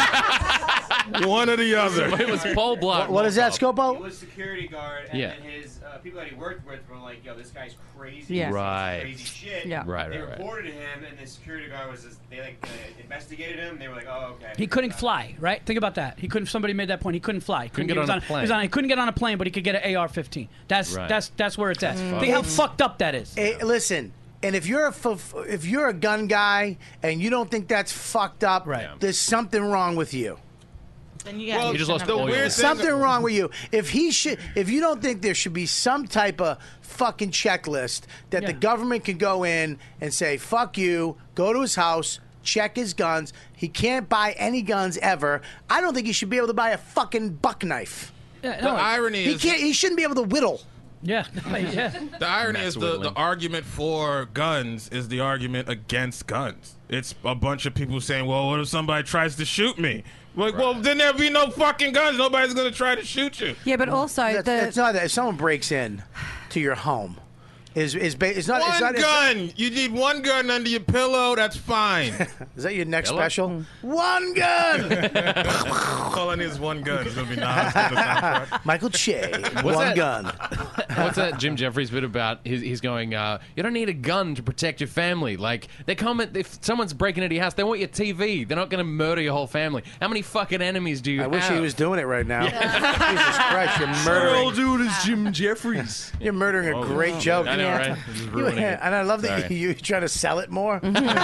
guard. One or the other. It was Paul Block. What is that, He Scopo? was security guard, and Yeah. then his uh, people that he worked with were like, "Yo, this guy's crazy. Yeah. He's Right. Crazy shit." Yeah. Right, They right, right. reported him, and the security guard was just, they like uh, investigated him. They were like, "Oh, okay." He couldn't fly, right? Think about that. He couldn't. Somebody made that point. He couldn't fly. He Couldn't he get was on a plane. He, was on, he couldn't get on a plane, but he could get an A R fifteen. That's Right. that's that's where it's at. That's Think how fucked. fucked up that is. Hey, listen, and if you're a f- if you're a gun guy and you don't think that's fucked up, Right. there's something wrong with you. then yeah, Well, He just lost the oil. weird There's thing- something wrong with you. If he should, if you don't think there should be some type of fucking checklist that the Yeah. government can go in and say, "Fuck you," go to his house, check his guns. He can't buy any guns ever. I don't think he should be able to buy a fucking buck knife. Yeah, The no, irony He is can't. He shouldn't be able to whittle. yeah, yeah. the irony Max is the, the Whitlam. argument for guns is the argument against guns. It's a bunch of people saying, "Well, what if somebody tries to shoot me?" Like, well, then there'll be no fucking guns. Nobody's gonna try to shoot you. Yeah, but also That's, the that's not that. If someone breaks in to your home, is is ba- it's not. One it's not, it's gun. You need one gun under your pillow. That's fine. Is that your next Hello? special? One gun. All I need is one gun. It's gonna be nice. to the soundtrack. Michael Che. What's one that? gun. What's that Jim Jeffries bit about? He's, he's going, uh, you don't need a gun to protect your family. Like, they comment, if someone's breaking into your house, they want your T V. They're not going to murder your whole family. How many fucking enemies do you I have? wish he was doing it right now. Jesus Christ, you're murdering. dude is Jim Jeffries. You're murdering a great joke. I right? Just ruining it. And I love that Sorry. you, you try to sell it more.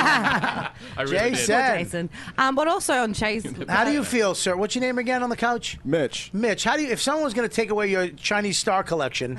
I really did. Jason. Poor Jason. Um, but also on Chase. How do you feel, sir? What's your name again on the couch? Mitch. Mitch, how do you, if someone was going to take away your Chinese star collection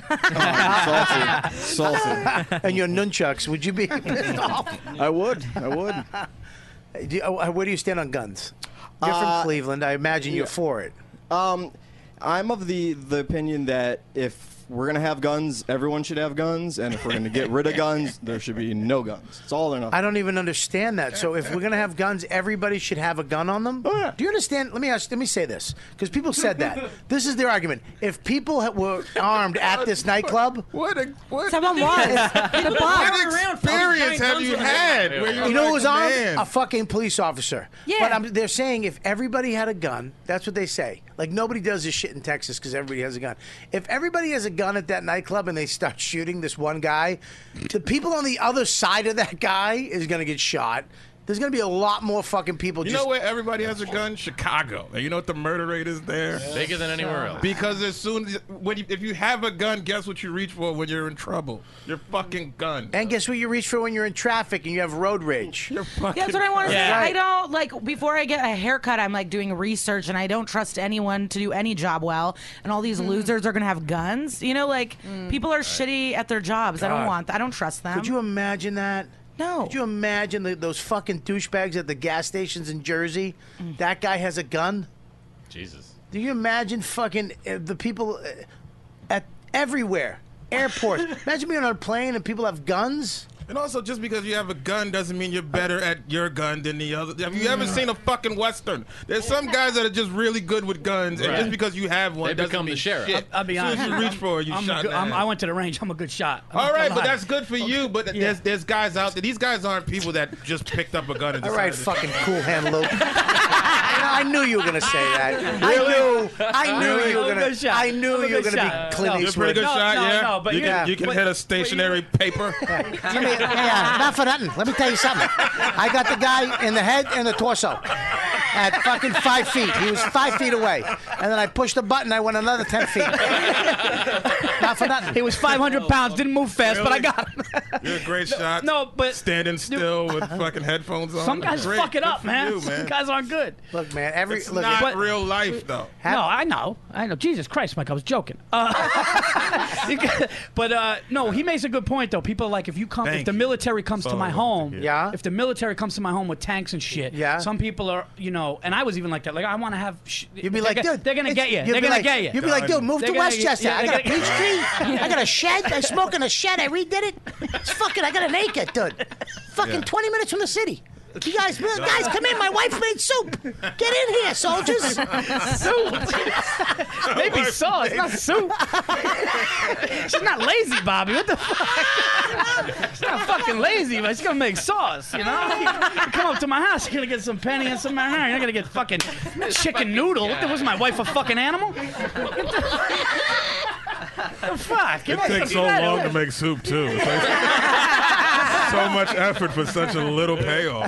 Salty. Salty. and your nunchucks, would you be pissed off? I would. I would. Do you, uh, where do you stand on guns? You're Uh, from Cleveland. I imagine you're yeah. for it. Um, I'm of the the opinion that if we're gonna have guns, everyone should have guns, and if we're gonna get rid of guns, there should be no guns. It's all or nothing. I don't even understand that. So if we're gonna have guns, everybody should have a gun on them. Oh, yeah. Do you understand? Let me ask. Let me say this, because people said that. This is their argument. If people ha- were armed at this nightclub, What a what? Someone was. The bar. What experience have you had? Where you're you know like, who was armed? man. A fucking police officer. Yeah. But I'm, they're saying if everybody had a gun, that's what they say. Like nobody does this shit in Texas because everybody has a gun. If everybody has a gun at that nightclub and they start shooting this one guy, the people on the other side of that guy is going to get shot. There's going to be a lot more fucking people. You just, know where everybody has a gun? Chicago. And you know what the murder rate is there? Bigger than anywhere else. Because as soon as when you, if you have a gun, guess what you reach for when you're in trouble? Your fucking gun. And guess what you reach for when you're in traffic and you have road rage? Your fucking Yeah, that's what I want to Yeah. say. Right. I don't like before I get a haircut. I'm like doing research, and I don't trust anyone to do any job well. And all these losers are gonna have guns. You know, like people are shitty at their jobs. I don't God. want. I don't trust them. Could you imagine that? No. Could you imagine the, those fucking douchebags at the gas stations in Jersey? Mm. That guy has a gun. Jesus. Do you imagine fucking uh, the people uh, at everywhere, airports? Imagine being on a plane and people have guns. And also, just because you have a gun doesn't mean you're better at your gun than the other. Have you ever seen a fucking Western? There's some guys that are just really good with guns, and Right. just because you have one They doesn't become the mean sheriff. shit. I'll be As soon honest. as you reach for it, you I'm a shot good- in the I'm- head. I went to the range. I'm a good shot. I'm All not right, gonna but lie. that's good for you. But there's there's guys out there. These guys aren't people that just picked up a gun and All decided right, to- fucking cool hand Luke. I knew you were gonna say that. I knew. I knew Really? you were I'm a gonna. good shot. I knew I'm a you were good gonna shot. be Clint No, You're a pretty Eastwood. good No, shot, no, yeah. no, but you you're- can, you can but- hit a stationary paper. Let me, yeah, not for nothing. Let me tell you something. I got the guy in the head and the torso at fucking five feet. He was five feet away, and then I pushed the button. I went another ten feet. Not for nothing. He was five hundred pounds, didn't move fast, but I Really? got him. You're a great shot. No, but Standing still with fucking headphones on. some guys Great. fuck it Good up, for man. you, Some guys aren't good. Look, man. Every It's look. not but- real life, though. No, I know. I know. Jesus Christ, Mike, I was joking. Uh, but uh, no, he makes a good point though. People are like, if you come, if Thank the you. military comes That's to all I my wanted to home, hear. Yeah. if the military comes to my home with tanks and shit, Yeah. some people are, you know, and I was even like that. Like, I want to have. Sh- You'd be they're like, go- dude, they're gonna it's- get you. you'd They're be gonna like- get you. You'd be like, dude, move They're to gonna- Westchester. yeah, I they're got a gonna- Peachtree. I got a shed. I smoke in a shed. I redid it. It's fucking. I got an acre, dude. Fucking Yeah. twenty minutes from the city. You guys, guys, come in. My wife made soup. Get in here, soldiers. Soup. Maybe sauce, not soup. She's not lazy, Bobby. What the fuck? She's not fucking lazy, but she's gonna make sauce. You know, you come up to my house, you're gonna get some penny and some marinara. You're not gonna get fucking chicken noodle. What the, was my wife a fucking animal? What the, the fuck? It takes so long to make soup too. It takes so much effort for such a little payoff.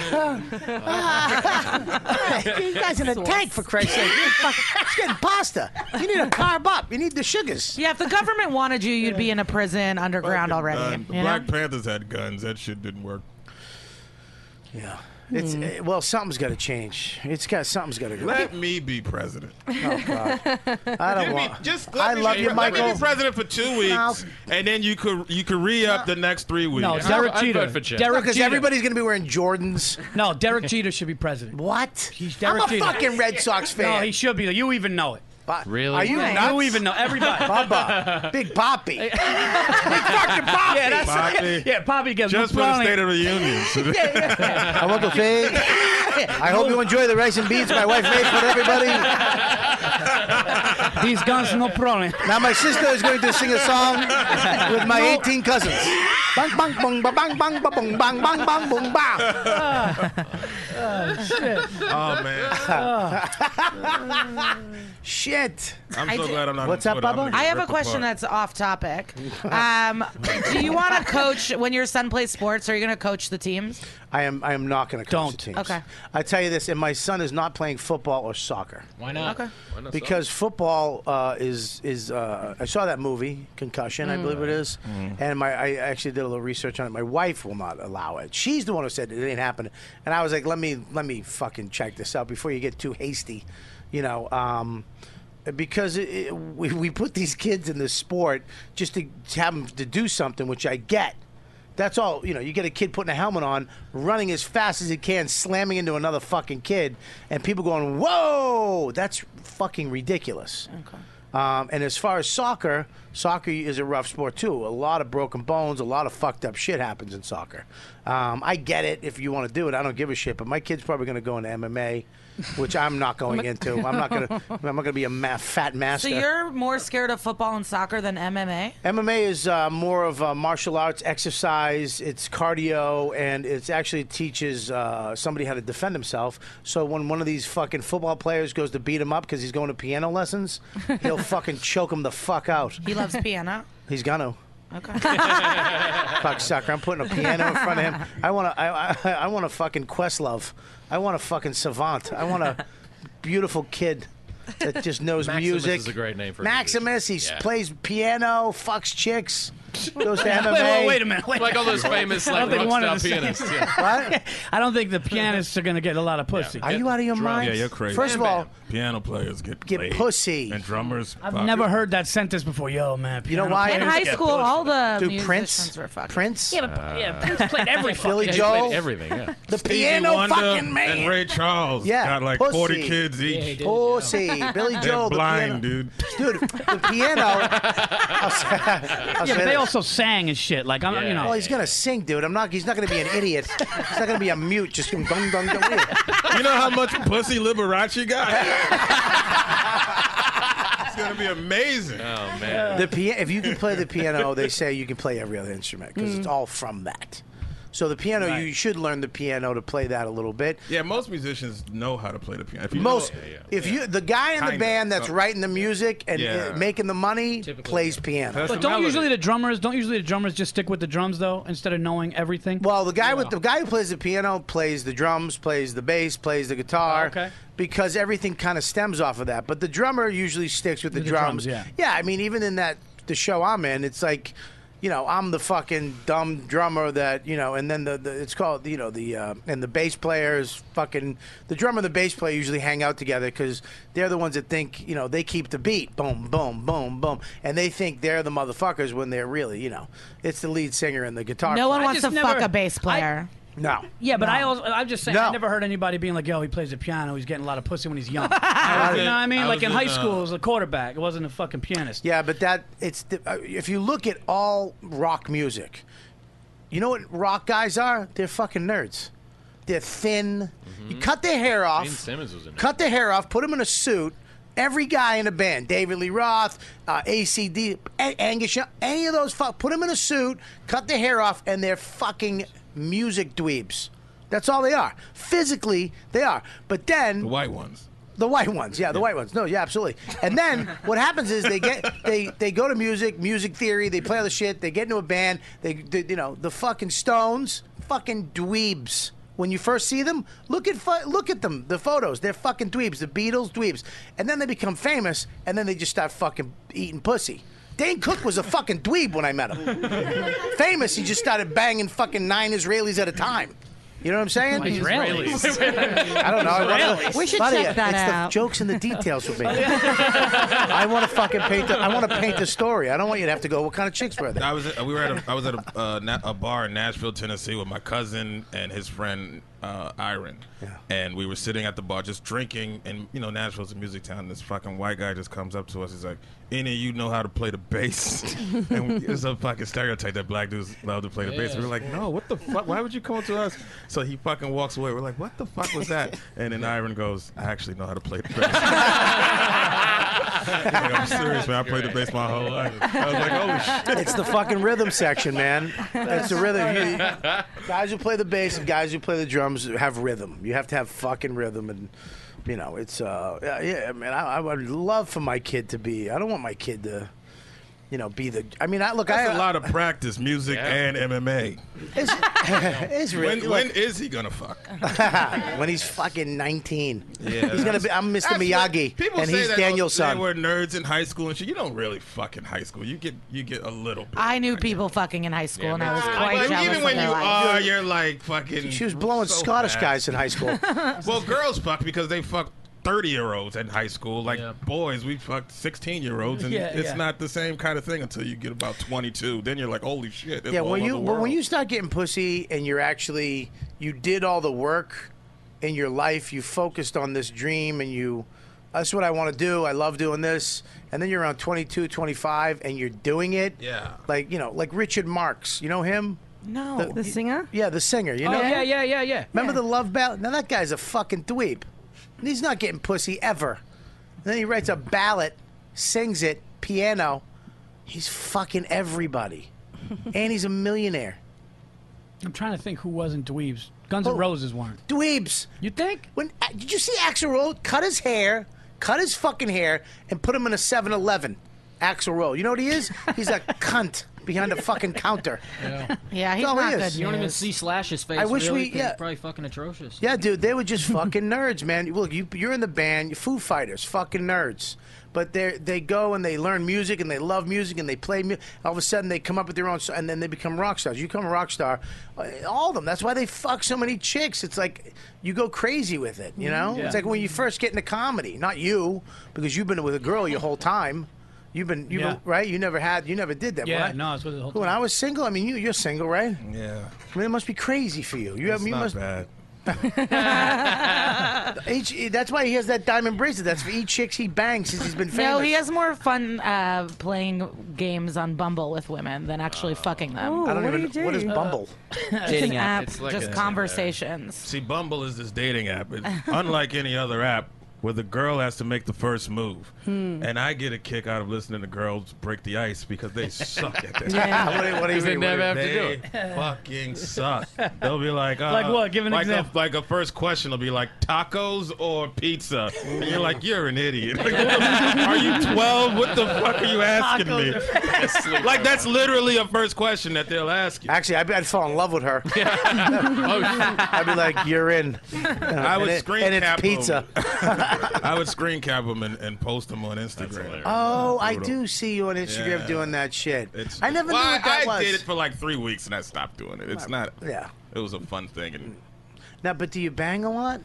You guys in a tank, for Christ's sake. You're fucking- It's getting pasta. You need to carb up. You need the sugars. Yeah, if the government wanted you, you'd be in a prison underground already. Uh, you the know? Black Panthers had guns. That shit didn't work. Yeah. It's uh, well, something's got to change. It's got something's got to go. Let me be president. Oh God, I don't Give me- want. just let I me love be, you, Let Michael. me be president for two weeks, No. and then you could you could re up the next three weeks. No, Derek I'd Jeter. vote for Chet. Derek Because Jeter. everybody's gonna be wearing Jordans. No, Derek Jeter should be president. What? He's Derek I'm a Jeter. fucking Red Sox fan. No, he should be. You even know it. But- Really? Are you Yeah, nuts? You even know everybody. Bubba, Big Poppy, Big fucking Poppy. Yeah, that's Poppy. yeah. Poppy gets Just for the brownie. State of the Union. I want to say, I hope you enjoy the rice and beans my wife made for everybody. These guns, no problem. Now my sister is going to sing a song with my eighteen cousins. Bang bang bang bang bang bang bang bang bang bang bang bang. Oh man, Shit. I'm I so did- glad I'm not. What's on up, Twitter. I'm Bubba? gonna get I have a ripped question apart. that's off topic. Um, do you want to coach when your son plays sports? Are you going to coach the teams? I am I am not going to coach Don't. the teams. Okay. I tell you this, and my son is not playing football or soccer. Why not? Okay. Why not Because football uh, is is uh, I saw that movie Concussion, I believe it is, and my I actually did a little research on it. My wife will not allow it. She's the one who said it ain't happening, and I was like, let me let me fucking check this out before you get too hasty, you know. Um, because it, it, we we put these kids in this sport just to have them to do something, which I get. That's all, you know, you get a kid putting a helmet on, running as fast as he can, slamming into another fucking kid, and people going, whoa, that's fucking ridiculous. Okay. Um, and as far as soccer, soccer is a rough sport too. A lot of broken bones, a lot of fucked up shit happens in soccer. Um, I get it if you want to do it. I don't give a shit, but my kid's probably going to go into M M A, which I'm not going into. I'm not going to. I'm not going to be a ma- fat master. So you're more scared of football and soccer than M M A? M M A is uh, more of a martial arts exercise. It's cardio, and it actually teaches uh, somebody how to defend himself. So when one of these fucking football players goes to beat him up because he's going to piano lessons, he'll fucking choke him the fuck out. He loves piano. He's gonna. Okay. Fuck sucker! I'm putting a piano in front of him. I want to. I, I, I want a fucking Questlove. I want a fucking savant. I want a beautiful kid that just knows Maximus music. is a great name for a Maximus. He musician. Yeah. plays piano, fucks chicks, goes to M M A. Wait, wait, wait a minute. Wait. Like all those famous I like don't think rock one star of the same. pianists. Yeah. What? I don't think the pianists are going to get a lot of pussy. Are you out of your mind? Yeah, you're crazy. First of all, Piano players get get laid. pussy. And drummers. I've fuck. never heard that sentence before. Yo, man. You know piano why? In players high get school, pussy. all the Dude, musicians Prince, were fucking. Prince, Yeah, but, yeah, Prince played every Billy fucking He Joel, played everything. Yeah. the Stevie piano Wonder fucking man. And Ray Charles. Yeah, Got like pussy. forty kids Yeah, each. he did. Pussy, Billy They're Joel, the blind, piano. dude. Dude, the piano. I'll say, I'll Yeah, say but they this. also sang and shit. Like, I'm, you Yeah. know. Well, he's gonna sing, dude. I'm not. He's not gonna be an idiot. He's not gonna be a mute. Just going dum dum dum. You know how much pussy Liberace got? It's gonna be amazing. Oh man. The pia- If you can play the piano, they say you can play every other instrument because it's all from that. So the piano, you should learn the piano to play that a little bit. Yeah, most musicians know how to play the piano. If you Most, know, if you the guy in the Kinda. band that's Uh, writing the music and yeah. uh, making the money plays piano. That's But the don't melody. usually the drummers don't usually the drummers just stick with the drums though instead of knowing everything. Well, the guy with the guy who plays the piano plays the drums, plays the bass, plays the guitar. Oh, okay. Because everything kind of stems off of that. But the drummer usually sticks with the, With the drums. drums, yeah. Yeah, I mean, even in that the show I'm in, it's like, you know, I'm the fucking dumb drummer that, you know, and then the, the it's called, you know, the uh, and the bass player is fucking the drummer and the bass player usually hang out together because they're the ones that think, you know, they keep the beat, boom, boom, boom, boom, and they think they're the motherfuckers when they're really, you know, it's the lead singer and the guitar. No one player. wants to just fuck never- a bass player. No. Yeah, but I also I'm just saying No. I never heard anybody being like, "Yo, he plays the piano. He's getting a lot of pussy when he's young." you know I was what I mean? in- Like in I high was in, school, uh, it was a quarterback. It wasn't a fucking pianist. Yeah, but that it's the, uh, if you look at all rock music, you know what rock guys are? They're fucking nerds. They're thin. You cut their hair off. Gene Simmons was in it. Cut their hair off. Put them in a suit. Every guy in a band, David Lee Roth, uh, A C D, A- Angus Young, any of those, fu- put them in a suit, cut their hair off, and they're fucking music dweebs. That's all they are. Physically, they are. But then The white ones. the white ones, yeah, the white ones. No, yeah, absolutely. And then what happens is they get they they go to music, music theory. They play all the shit. They get into a band. They, they you know the fucking Stones, fucking dweebs. When you first see them, look at fu- look at them, the photos. They're fucking dweebs. The Beatles, dweebs. And then they become famous, and then they just start fucking eating pussy. Dane Cook was a fucking dweeb when I met him. Famous, he just started banging fucking nine Israelis at a time. You know what I'm saying? Israelis. I don't know. I wanna, We should buddy, check that it's out. the jokes and the details with me. I want to fucking paint. The, I want to paint the story. I don't want you to have to go. What kind of chicks were they? I was at, we were at a, I was at a, uh, na- a bar in Nashville, Tennessee, with my cousin and his friend uh, Iron, Yeah. and we were sitting at the bar just drinking. And you know, Nashville's a music town. This fucking white guy just comes up to us. He's like, "Any of you know how to play the bass?" And we, it's a fucking stereotype that black dudes love to play the bass. We were like, "No, what the fuck? Why would you come to us?" So he fucking walks away. We're like, "What the fuck was that?" And then Iron goes, "I actually know how to play the bass." He's like, "I'm serious, man. I played the bass my whole life." I was like, "Holy shit!" It's the fucking rhythm section, man. It's the rhythm. You- guys who play the bass and guys who play the drums have rhythm. You have to have fucking rhythm, and you know, it's uh, yeah, yeah man. I, I would love for my kid to be. I don't want my kid to. You you know, be the. I mean, I look. That's I, a lot of practice, music and M M A. It's, it's really. When, when is he gonna fuck? When he's fucking nineteen. Yeah, he's gonna be. I'm Mister That's what- Miyagi, people and say he's that Daniel's they son. were nerds in high school and shit. You don't really fuck in high school. You get you get a little bit. I knew people fucking in high school, and I was quite Like, jealous even of when their you life. are, you're like fucking. She was blowing so Scottish fast. guys in high school. Well, girls fuck because they fuck thirty-year-olds in high school. Like boys, we fucked sixteen-year-olds, and Yeah, it's yeah. not the same kind of thing until you get about twenty-two. Then you're like, holy shit. there's Yeah, a whole when you other but when world. you start getting pussy and you're actually you did all the work in your life, you focused on this dream, and you that's what I want to do. I love doing this, and then you're around twenty-two, twenty-five, and you're doing it. Yeah. Like you know, like Richard Marx. You know him? No. The singer? Yeah, the singer. You Oh, know? yeah, yeah, yeah, yeah. Remember the Love Ballad? Now that guy's a fucking dweeb. He's not getting pussy ever. And then he writes a ballad, sings it, piano. He's fucking everybody, and he's a millionaire. I'm trying to think who wasn't dweebs. Guns N' Roses weren't. Dweebs. You think? When uh, did you see Axl Rose cut his hair, cut his fucking hair, and put him in a seven eleven? Axl Rose. You know what he is? He's a cunt behind a fucking counter. Yeah, Yeah, he's That's all not he good is. You don't even news. see Slash's face. I wish really, we- 'cause yeah. He's probably fucking atrocious. Yeah, dude, they were just fucking nerds, man. Look, you, you're in the band, Foo Fighters, fucking nerds. But they they go and they learn music and they love music and they play music. All of a sudden they come up with their own, and then they become rock stars. You become a rock star, uh, all of them. That's why they fuck so many chicks. It's like you go crazy with it, you know? Yeah. It's like when you first get into comedy. Not you, because you've been with a girl your whole time. You've been, you've Yeah. been, right? You never had, you never did that. Yeah, right? no, it's with the whole When I was single, I mean, you, you're single, right? Yeah. I mean, it must be crazy for you. You It's have, you not must. bad. Each, that's why he has that diamond bracelet. That's for each chicks he bangs since he's been famous. No, he has more fun uh, playing games on Bumble with women than actually fucking them. I don't even. What is Bumble? It's an app, It's like just a- conversations. See, Bumble is this dating app. It's unlike any other app where the girl has to make the first move. Hmm. And I get a kick out of listening to girls break the ice because they suck at that. Yeah. What do you- what do you 'Cause they mean? never What have do to you- do They it. fucking suck. They'll be like, uh, Like what? Give an like example. A, like a first question will be like tacos or pizza, and you're like, you're an idiot. Like, what the- are you twelve? What the fuck are you asking me? Like that's literally a first question that they'll ask you. Actually, I'd, I'd fall in love with her. I'd be like, "You're in." I would and it- screen and it's cap pizza. them. I would screen cap them and, and post them on Instagram. Oh, I Brutal. do see you on Instagram Yeah. doing that shit. It's, I never well, knew what that I was. did it for like three weeks and I stopped doing it. It's not. Yeah. It was a fun thing, and Now, but do you bang a lot?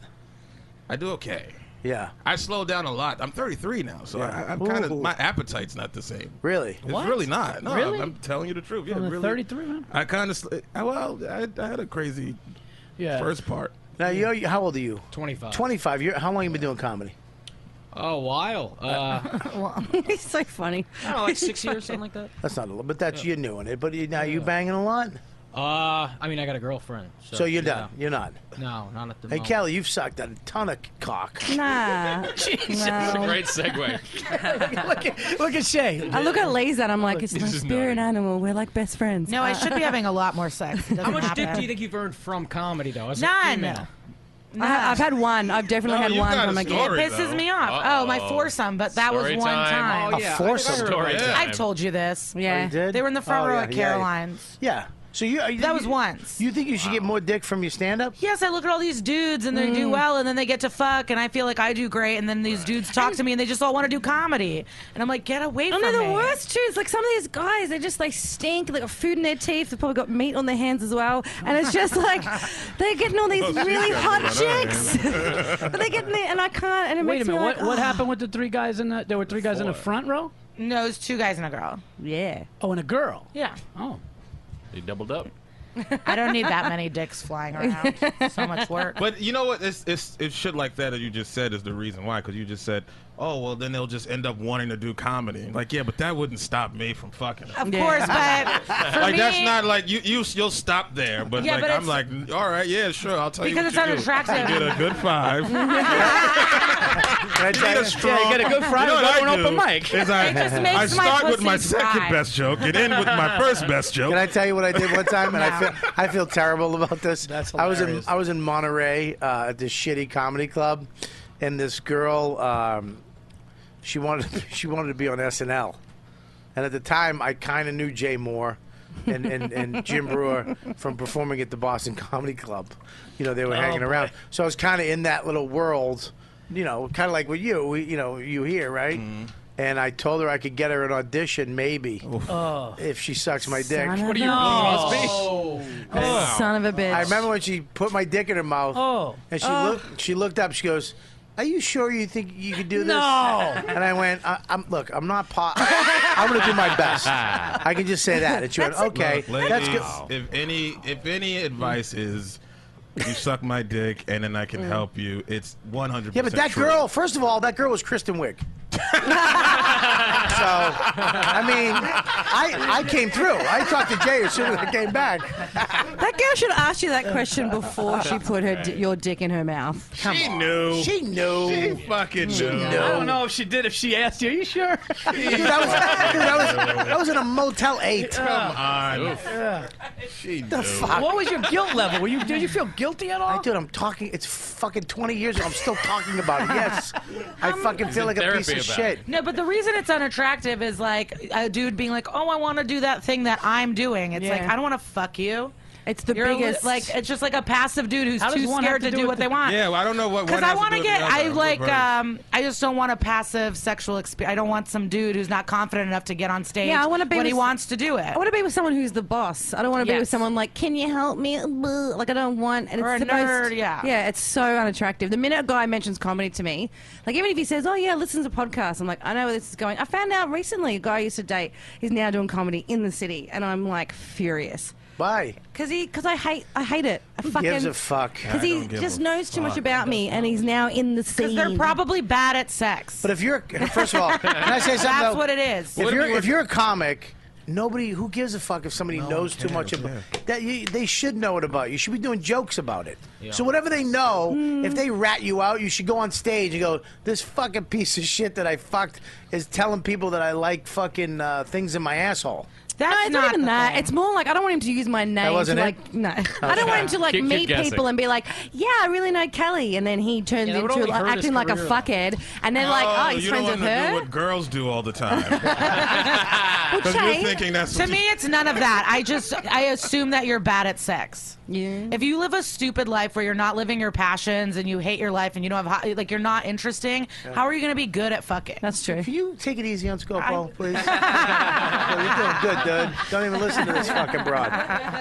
I do okay. Yeah. I slowed down a lot. I'm thirty-three now, so Yeah. I, I'm kind of Ooh. my appetite's not the same. Really? It's What? really not. No, Really? I'm, I'm telling you the truth. Yeah, From the really. thirty-three, man? I kind of. Well, I, I had a crazy Yeah. first part. Now, you how old are you? twenty-five. Twenty-five. You're, how long you been doing comedy? Oh, a while. Uh, Well, he's so funny. I don't know, like six years, something like that. That's not a lot, but that's you're doing it. But you, now you banging a lot. Uh, I mean, I got a girlfriend. So, So you're yeah. done. You're not. No, not at the Hey, moment. Kelly, you've sucked a ton of cock. Nah. It's a No. great segue. look, at, look at Shay. I look at Lisa and I'm like, it's my This is spirit naughty. animal. We're like best friends. No, I Uh, should be having a lot more sex. It How doesn't much dick happen. do you think you've earned from comedy, though? As a None. female? I ha- I've had one. I've definitely No, had you've one got from a a gig. story. It pisses though. me off. Uh-oh. Oh, my foursome, but that Story was one time. time. Oh, A yeah. foursome. I think I heard Story about Yeah. that. I've told you this. Oh, Yeah. you did? They were in the front Oh, row yeah, at yeah, yeah. Caroline's. Yeah. So you, you That think was you- once. You think you should get more dick from your stand-up? Yes, I look at all these dudes and they do Mm. well, and then they get to fuck, and I feel like I do great, and then these dudes talk to me, and they just all want to do comedy, and I'm like, get away Oh from no, me. the worst too is like some of these guys, they just like stink. They got food in their teeth. They've probably got meat on their hands as well. And it's just like they're getting all these really hot chicks. But they get in there, and I can't. And it Wait a makes minute. me What, like, what oh. happened with the three guys in the? There were three guys in the Four. front row. No, it's two guys and a girl. Yeah. Oh, and a girl. Yeah. Oh. He doubled up. I don't need that many dicks flying around. So much work. But you know what? It's, it's it's shit like that that you just said is the reason why. Because you just said, oh well, then they'll just end up wanting to do comedy. Like, yeah, but that wouldn't stop me from fucking. them. Of course, but for Like me, that's not like you you you'll stop there. But Yeah, like but I'm it's- like, all right, yeah, sure, I'll tell Because you. it's what you do. unattractive. You get a good five. Can I tell Get you? a strong. Yeah, you get a good Friday, You know what go I to an do open mic. Is I, It just makes I my start with my pussy second dry. best joke and end with my first best joke. Can I tell you what I did one time? And I No. feel I feel terrible about this. That's I was in hilarious. I was in Monterey uh, at this shitty comedy club, and this girl, um, she wanted she wanted to be on S N L. And at the time, I kind of knew Jay Moore and, and, and Jim Brewer from performing at the Boston Comedy Club. You know, they were Oh, hanging boy. around. So I was kind of in that little world, you know, kind of like with you, we, you know, you here, right? Mm-hmm. And I told her I could get her an audition, maybe, Oh. if she sucks my dick. Son of What are you, a- Bill Cosby? Oh. Son of a bitch. I remember when she put my dick in her mouth, Oh. and she Oh. looked. She looked up. She goes, "Are you sure you think you could do this?" No. And I went, I, "I'm look. I'm not. Po- I'm going to do my best. I can just say that." And she went, "Okay, Look, that's ladies, good." if any if any advice is you suck my dick and then I can help you, it's one hundred Yeah, percent but that true. girl. First of all, that girl was Kristen Wiig. So, I mean, I I came through. I talked to Jay as soon as I came back. That girl should ask you that question before she put her di- your dick in her mouth. Come She on. knew. She knew. She fucking knew. knew. I don't know if she did. If she asked you, are you sure? Dude, that was, dude, that was that was in a Motel eight. Come on. Yeah. She The knew. fuck? What was your guilt level? Were you? Did you feel guilty at all? I, dude, I'm talking. It's fucking twenty years ago. I'm still talking about it. Yes, I fucking feel like in a piece of therapy about shit. it. No, but the reason it's unattractive is like a dude being like, "Oh, I want to do that thing that I'm doing." It's Yeah. like I don't want to fuck you. It's the You're a li- biggest. like it's just like a passive dude who's How does too one scared have to to do do with what the- they want. Yeah, well, I don't know what. Because one I has to want to do with get, the other. I I'm like, reversed. um, I just don't want a passive sexual experience. I don't want some dude who's not confident enough to get on stage Yeah, I wanna be when he with- wants to do it. I want to be with someone who's the boss. I don't want to be with Yes. someone like, "Can you help me?" Blah. Like I don't want. And Or it's a the most- nerd, yeah. Yeah, it's so unattractive. The minute a guy mentions comedy to me, like even if he says, "Oh yeah, listen to podcasts," I'm like, I know where this is going. I found out recently a guy I used to date is now doing comedy in the city, and I'm like furious. Why? Cause he, cause I hate, I hate it. I Who fucking. gives a fuck? Because I he don't give just a knows too much fuck. about me, and he's now in the scene. Because they're probably bad at sex. But if you're, first of all, can I say something? That's though? what it is. If What if you're you were- if you're a comic, nobody who gives a fuck if somebody knows too care, much don't about care. that. You, they should know it about you. You should be doing jokes about it. So whatever they know, if they rat you out, you should go on stage and go, "This fucking piece of shit that I fucked is telling people that I like fucking uh, things in my asshole." That's No, it's not, not even the that. thing. It's more like I don't want him to use my name wasn't to it? like no. I don't want him to like Keep- keep meet guessing. people and be like, "Yeah, I really know Kelly," and then he turns Yeah, that would into only like, hurt his acting like a career. fuckhead, and then like, "Oh, he's you friends don't with want to do her." what girls do all the time. Well, Because you're Jay, thinking that's To what me, it's none of that. I just I assume that you're bad at sex. yeah. If you live a stupid life where you're not living your passions and you hate your life and you don't have ho- like you're not interesting, how are you going to be good at fucking? That's true. Can you take it easy on Scopo, please? Well, you're doing good, dude. Don't even listen to this fucking broad.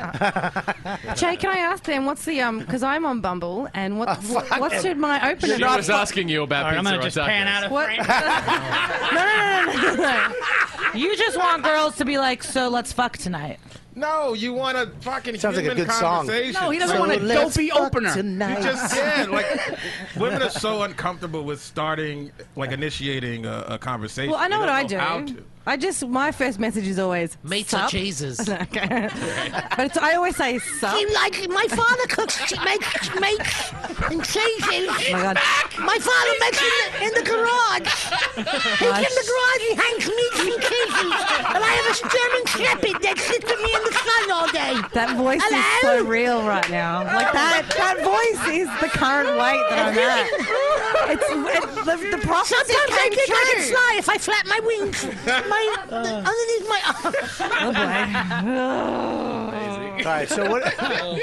Jay, can I ask them what's the um? Because I'm on Bumble, and what, Oh, what fuck what's him. my opener? She was asking you about All right, I'm pizza gonna just on pan tacos. out of What? frame. no, no, no, no, no, no. You just want girls to be like, so let's fuck tonight. No, you want a fucking Sounds like a human good song. conversation. No, he doesn't So want a let's dopey fuck opener. tonight. You just said, like, women are so uncomfortable with starting, like, initiating a, a conversation. Well, I know They what don't I do. How to. I just my first message is always Meats or sup? cheeses. Okay. But it's, I always say sup. Like my father cooks makes makes and cheeses. Oh my God. My father makes it in the garage. He's in the garage. He hangs meats and cheeses. And I have a German Shepherd that sits with me in the sun all day. That voice is Hello? so real right now. Like that that voice is the current weight that I'm at. It's, it's the, the prophecy Sometimes I came think I can true. fly if I flap my wings. My underneath my arm. Oh boy. All right, so what?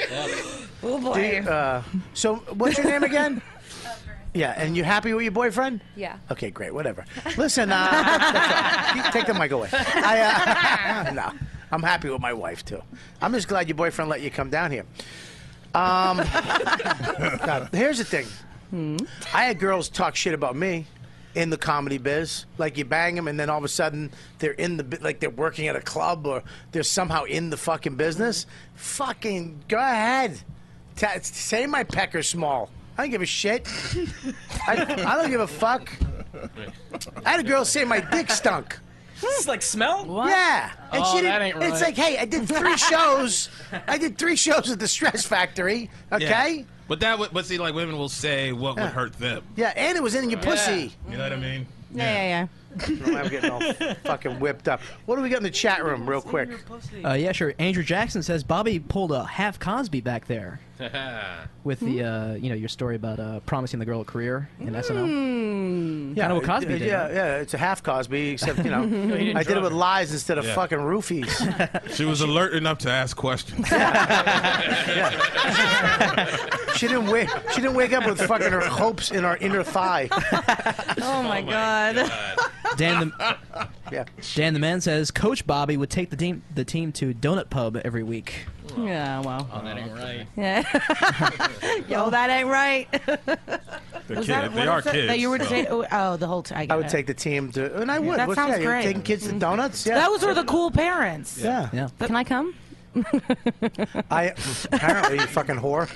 Oh boy. do you, uh, so what's your name again? Yeah, and you happy with your boyfriend? Yeah. Okay, great. Whatever. Listen, uh, that's all. take the mic away. I, uh, no, I'm happy with my wife too. I'm just glad your boyfriend let you come down here. Um, now, here's the thing. I had girls talk shit about me in the comedy biz. Like you bang them, and then all of a sudden they're in the bi- like they're working at a club or they're somehow in the fucking business. Fucking go ahead. Ta say my pecker's small. I don't give a shit. I, I don't give a fuck. I had a girl say my dick stunk. This is like smell? Yeah, and Oh, she that didn't. ain't It's right. like, hey, I did three shows. I did three shows at the Stress Factory. Okay. Yeah. But that would, but see, like, women will say what would hurt them. Yeah, and it was in your pussy. You know what I mean? Yeah, yeah, yeah. I'm getting all fucking whipped up. What do we got in the chat room, real quick? Uh, yeah, sure. Andrew Jackson says Bobby pulled a half Cosby back there with the uh, you know your story about uh, promising the girl a career in S N L. Mm. Yeah, Kind of what Cosby uh, did. Yeah, right? yeah, it's a half Cosby, except you know, No, he didn't I did it drug with her. lies instead of Yeah. fucking roofies. She was alert enough to ask questions. She didn't wake. She didn't wake up with fucking her hopes in her inner thigh. Oh my god. Dan the yeah. Dan the man says Coach Bobby would take the team the team to Donut Pub every week. Yeah, well. Oh, that ain't right. Yeah. Yo, that ain't right. They're Was kids. that- They what are is it kids. that you were so. saying? Oh, oh, the whole time. I would take the team to, and I would. That What's sounds that? You're great. taking kids to donuts. Yeah. Those were the cool parents. Yeah. Yeah. Can I come? I apparently you fucking whore.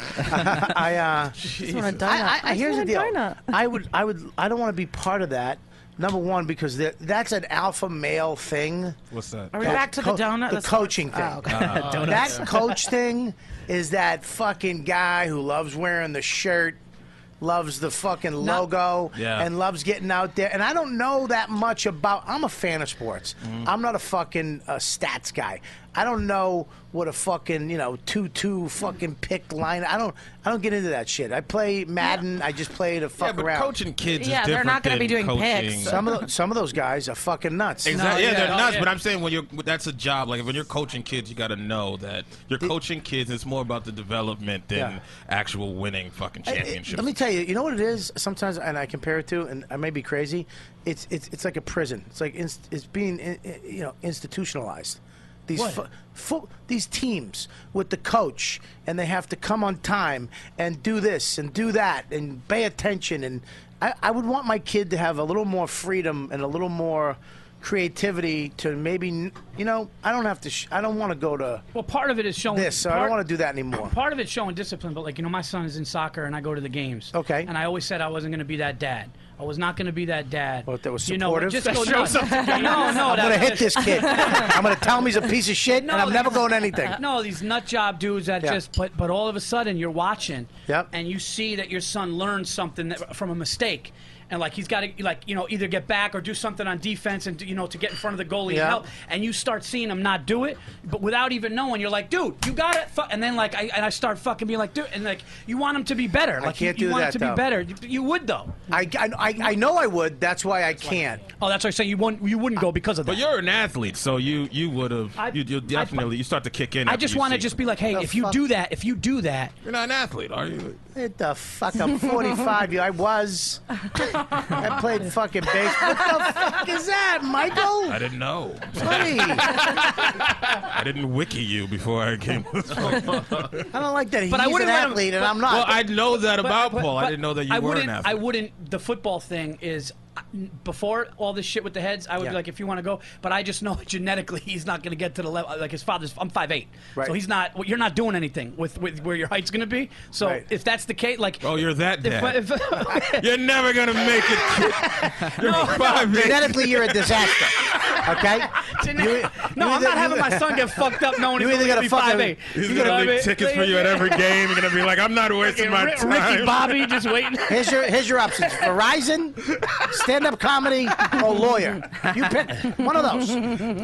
I uh, just want a donut. I, I, I here's just the want deal. a donut. I would, I would, I don't want to be part of that. Number one, because that- that's an alpha male thing. What's that? Are we That back to the co- donut? The Let's- coaching thing. Oh, okay. Uh, that coach thing is that fucking guy who loves wearing the shirt, loves the fucking logo, Yeah. and loves getting out there. And I don't know that much about. I'm a fan of sports. Mm-hmm. I'm not a fucking uh, stats guy. I don't know what a fucking you know two two fucking pick line. I don't. I don't get into that shit. I play Madden. I just play to fuck Yeah, but around. coaching kids Yeah, is they're different not gonna than be doing coaching. picks. Some of those, some of those guys are fucking nuts. Exactly. No, yeah, yeah. they're Oh, nuts. yeah. But I'm saying when you're that's a job. Like when you're coaching kids, you got to know that you're coaching kids. It's more about the development than Yeah. actual winning fucking Hey, hey, championships. Let me tell you, you know what it is? Sometimes, and I compare it to, and I may be crazy. It's it's it's like a prison. It's like inst- it's being in, in- you know institutionalized. These What? fo- fo- these teams with the coach, and they have to come on time and do this and do that and pay attention. And I, I would want my kid to have a little more freedom and a little more creativity to maybe you know I don't have to. Sh- I don't want to go to Well, part of it is showing this. So I part- don't want to do that anymore. Part of it's showing discipline, but like you know, my son is in soccer, and I go to the games. Okay. And I always said I wasn't going to be that dad. I was not going to be that dad. What, that was You know, supportive? just That go shows nuts. something. No, no, I'm that- gonna hit this kid. I'm gonna tell him he's a piece of shit, and I'm never these- going to anything. No, these nut job dudes that Yeah. just, but but all of a sudden you're watching, Yep. and you see that your son learned something that, from a mistake, and like he's got to like you know either get back or do something on defense and you know to get in front of the goalie Yeah. and help, and you start seeing him not do it, but without even knowing, you're like, dude, you got it, fu-, and then like I and I start fucking being like, dude, and like you want him to be better, I like can't you, you do want that, it to though. be better, you, you would though. I, I, I know I would. That's why I can't. Oh, that's why I say you wouldn't you wouldn't go because of that. But you're an athlete, so you you would have I- you you definitely you start to kick in. I after just you want to see just it. be like, hey, The if you fuck? do that, if you do that, You're not an athlete, are you? What the fuck? I'm forty-five. I was. I played fucking baseball. What the fuck is that, Michael? I didn't know. Buddy, I I didn't wiki you before I came. don't like that. He's But I an wouldn't let him- athlete, and but- I'm not. Well, I know that about But- Paul. I but didn't know that you I were wouldn't, an athlete. I wouldn't. The football thing is uh, before all this shit with the heads. I would Yeah. be like, if you want to go, but I just know genetically he's not going to get to the level. Like his father's, I'm five eight, Right. so he's not. well, You're not doing anything with, with where your height's going to be. So Right. if that's the case, like, Oh, you're that if, dad. if, You're never gonna make it. You're five eight. Genetically, you're a disaster. Okay. Gene- You- no, you I'm either- not having you- my son get fucked up knowing You he's either going to gotta be fucking- five eight. He's You gonna know what I leave mean? tickets for you at every game. You're gonna be like, I'm not wasting my Rick- time. Ricky Bobby just waiting. Here's your here's your options: Verizon, stand-up comedy, or lawyer. You pick one of those.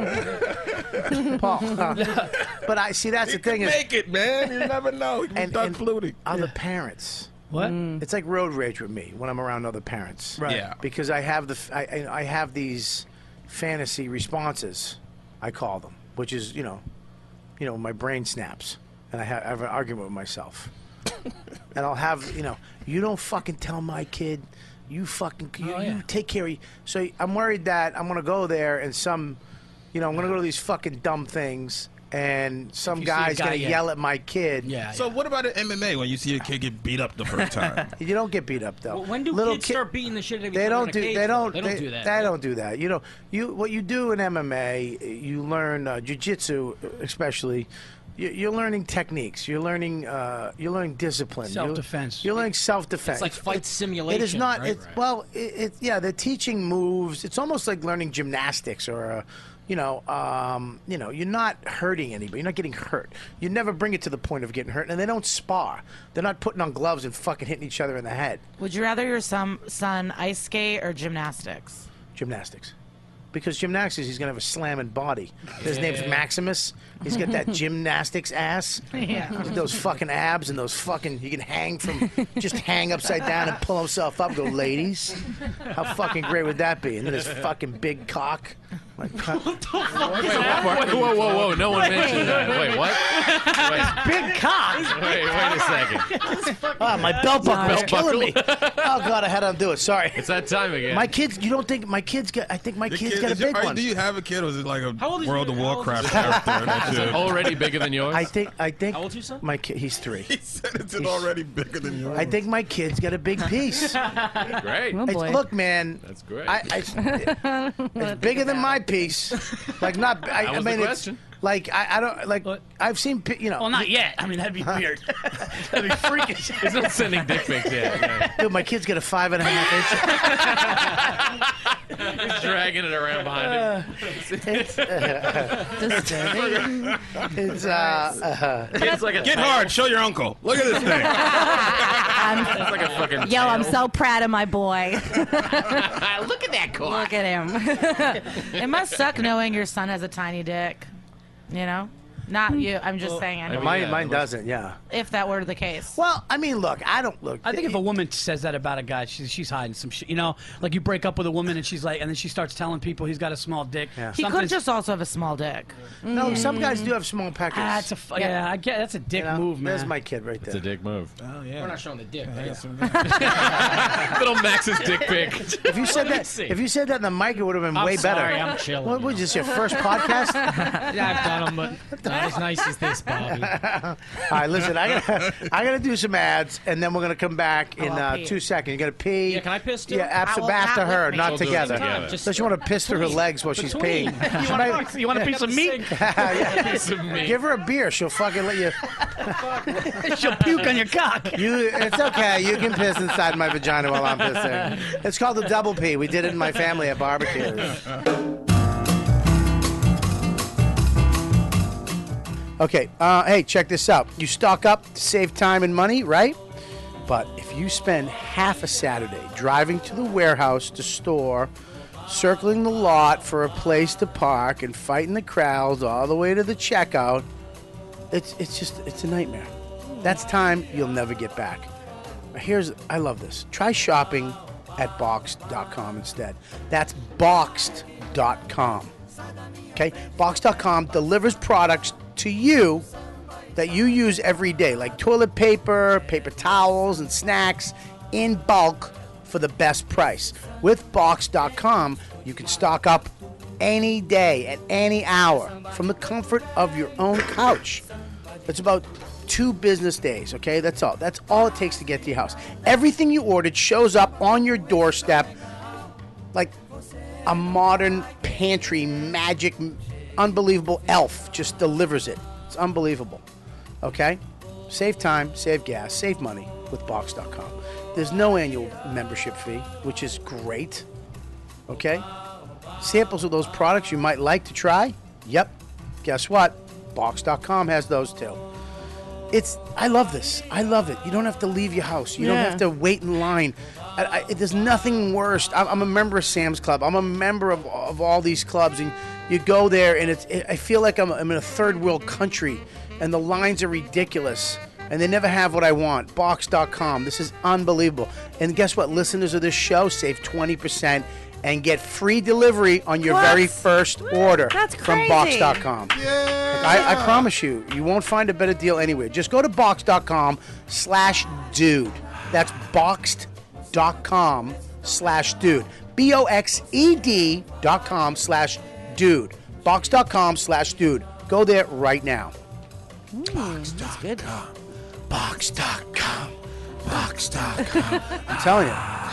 Paul. uh, but I see that's You the thing can is, make it, man. You never know. You can and, start and fluting. other parents. What? It's like road rage with me when I'm around other parents. Right. Yeah. Because I have the f- I, I I have these fantasy responses, I call them, which is you know, you know my brain snaps and I have, I have an argument with myself, and I'll have you know you don't fucking tell my kid, you fucking you, Oh, yeah. you take care of you. So I'm worried that I'm gonna go there and some, you know I'm gonna go to these fucking dumb things. And some If you see a guy's guy, gonna yeah. yell at my kid. Yeah. So what about in M M A when you see a kid get beat up the first time? You don't get beat up though. Well, when do Little kids kid- start beating the shit out of each They other in don't a do. cage, They though? don't. They don't do that. They don't do that. You know, you what you do in M M A, you learn uh, jiu-jitsu, especially. You- You're learning techniques. You're learning. Uh, you're learning discipline. You're- Self-defense. You're learning self-defense. It's like fight It- simulation. It is not. Right? It's well. It, it yeah. They're teaching moves. It's almost like learning gymnastics or. Uh, you know, um, you know, you're not hurting anybody. You're not getting hurt. You never bring it to the point of getting hurt, and they don't spar. They're not putting on gloves and fucking hitting each other in the head. Would you rather your son, son ice skate or gymnastics? Gymnastics. Because gymnastics, he's going to have a slamming body. His Yeah. name's Maximus. He's got that gymnastics ass. Yeah. With those fucking abs and those fucking, you can hang from, just hang upside down and pull himself up. Go, ladies. How fucking great would that be? And then his fucking big cock. Like, what the fuck? Wait, whoa, whoa, whoa! No one mentioned that. Wait, what? Wait, Big cock. wait, wait a second. Ah, my belt buckle is Belt killing me. buckle. Oh god, I had to undo it. Sorry. It's that time again. My kids, you don't think my kids got? I think my Your kids kid- got a is your- big are- one. Do you have a kid, or is it like a How old is World your- of how old Warcraft is- character? and that Is it shit? already bigger than yours? I think. I think. How old's your son? My kid, he's three. He said it's already bigger than yours. I think my kid's got a big piece. Great. It's- look, man. That's great. I, I, it's bigger than my piece. Like not. I, That I was mean, the it's question. like I, I don't like. I've seen. pi- You know. Well, not yet. I mean, that'd be weird. That'd be freakish. He's not sending dick pics yet. No. Dude, my kid's got a five and a half inch. He's dragging it around behind him. It's, uh, it's uh, uh, It's like a Get hard. Show your uncle. Look at this thing. It's like a fucking. Yo, I'm so proud of my boy. Look at that cock. Look at him. It must suck knowing your son has a tiny dick. You know? Not you. I'm just saying. I know. mine, mine doesn't. Yeah. If that were the case. Well, I mean, look, I don't look. I think if a woman says that about a guy, she's, she's hiding some shit. You know, like you break up with a woman and she's like, and then she starts telling people he's got a small dick. Yeah. He could Something's- just also have a small dick. No, some guys do have small peckers. Ah, that's a fu- yeah, I get that's a dick You know, move, man. There's my kid right there. It's a dick move. Oh yeah. We're not showing the dick. Little Max's dick pic. If you said Let me that, see. if you said that in the mic, it would have been I'm way better. sorry, I'm chilling, What you was know. this? Your first podcast? Yeah, I've done them, but not as nice as this, Bobby. All right, listen, I gotta, I gotta do some ads, and then we're gonna come back in Oh, I'll uh, pee. two seconds. You gotta pee. Yeah, can I piss too? Yeah, absolutely. I will- After not her, with me. not We'll do it together. together. Just Unless you want to piss through her legs while she's Between. peeing. You wanna- you want a piece of meat? Yeah. Piece of meat. Give her a beer. She'll fucking let you. She'll puke on your cock. You, it's okay. You can piss inside my vagina while I'm pissing. It's called the double pee. We did it in my family at barbecues. Okay, uh, hey, check this out. You stock up to save time and money, right? But if you spend half a Saturday driving to the warehouse to store, circling the lot for a place to park, and fighting the crowds all the way to the checkout, it's it's just it's a nightmare. That's time you'll never get back. Here's I love this. Try shopping at boxed dot com instead. That's boxed dot com. Okay? boxed dot com delivers products to you that you use every day, like toilet paper, paper towels, and snacks in bulk for the best price. With boxed dot com, you can stock up any day at any hour from the comfort of your own couch. It's about two business days, okay? That's all. That's all it takes to get to your house. Everything you ordered shows up on your doorstep like a modern pantry magic, unbelievable elf just delivers it. It's unbelievable. Okay? Save time, save gas, save money with boxed dot com. There's no annual membership fee, which is great. Okay? Samples of those products you might like to try? Yep. Guess what? boxed dot com has those too. It's I love this. I love it. You don't have to leave your house. You don't Yeah. have to wait in line. I, I, there's nothing worse. I'm, I'm a member of Sam's Club. I'm a member of, of all these clubs, and you go there, and it's. It, I feel like I'm, I'm in a third world country, and the lines are ridiculous, and they never have what I want. boxed dot com. This is unbelievable. And guess what? Listeners of this show save twenty percent and get free delivery on your What? very first order That's from crazy. boxed dot com. I, I promise you, you won't find a better deal anywhere. Just go to boxed dot com slash dude. That's boxed dot com slash dude. B O X E D dot com slash dude. boxed dot com slash dude. Go there right now. Mm, that's good. boxed dot com. boxed dot com. I'm telling you.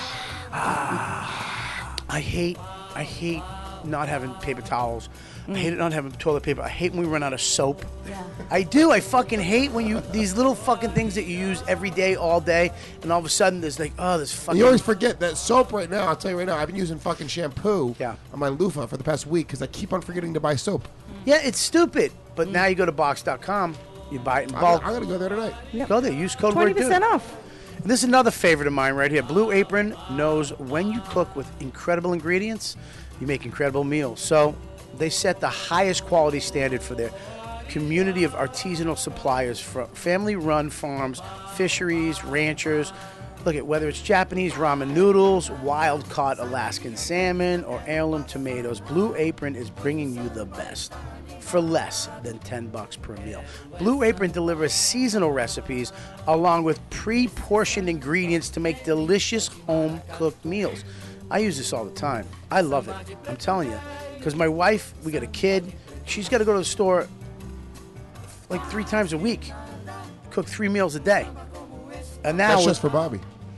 I hate, I hate not having paper towels. I hate not having toilet paper. I hate when we run out of soap. Yeah. I do. I fucking hate when you these little fucking things that you use every day, all day, and all of a sudden there's like, oh, this fucking. And you always forget that soap right now. I'll tell you right now. I've been using fucking shampoo Yeah. on my loofah for the past week because I keep on forgetting to buy soap. Yeah, it's stupid. But now you go to boxed dot com, you buy it in I bulk. gotta, I gotta go there tonight. Go there. Use code Twenty word dude. percent off. This is another favorite of mine right here. Blue Apron knows when you cook with incredible ingredients, you make incredible meals. So they set the highest quality standard for their community of artisanal suppliers, from family-run farms, fisheries, ranchers. Look at whether it's Japanese ramen noodles, wild-caught Alaskan salmon, or heirloom tomatoes, Blue Apron is bringing you the best for less than ten bucks per meal. Blue Apron delivers seasonal recipes along with pre-portioned ingredients to make delicious home-cooked meals. I use this all the time. I love it. I'm telling you. Because my wife, we got a kid, she's got to go to the store like three times a week, cook three meals a day. And now That's with- just for Bobby.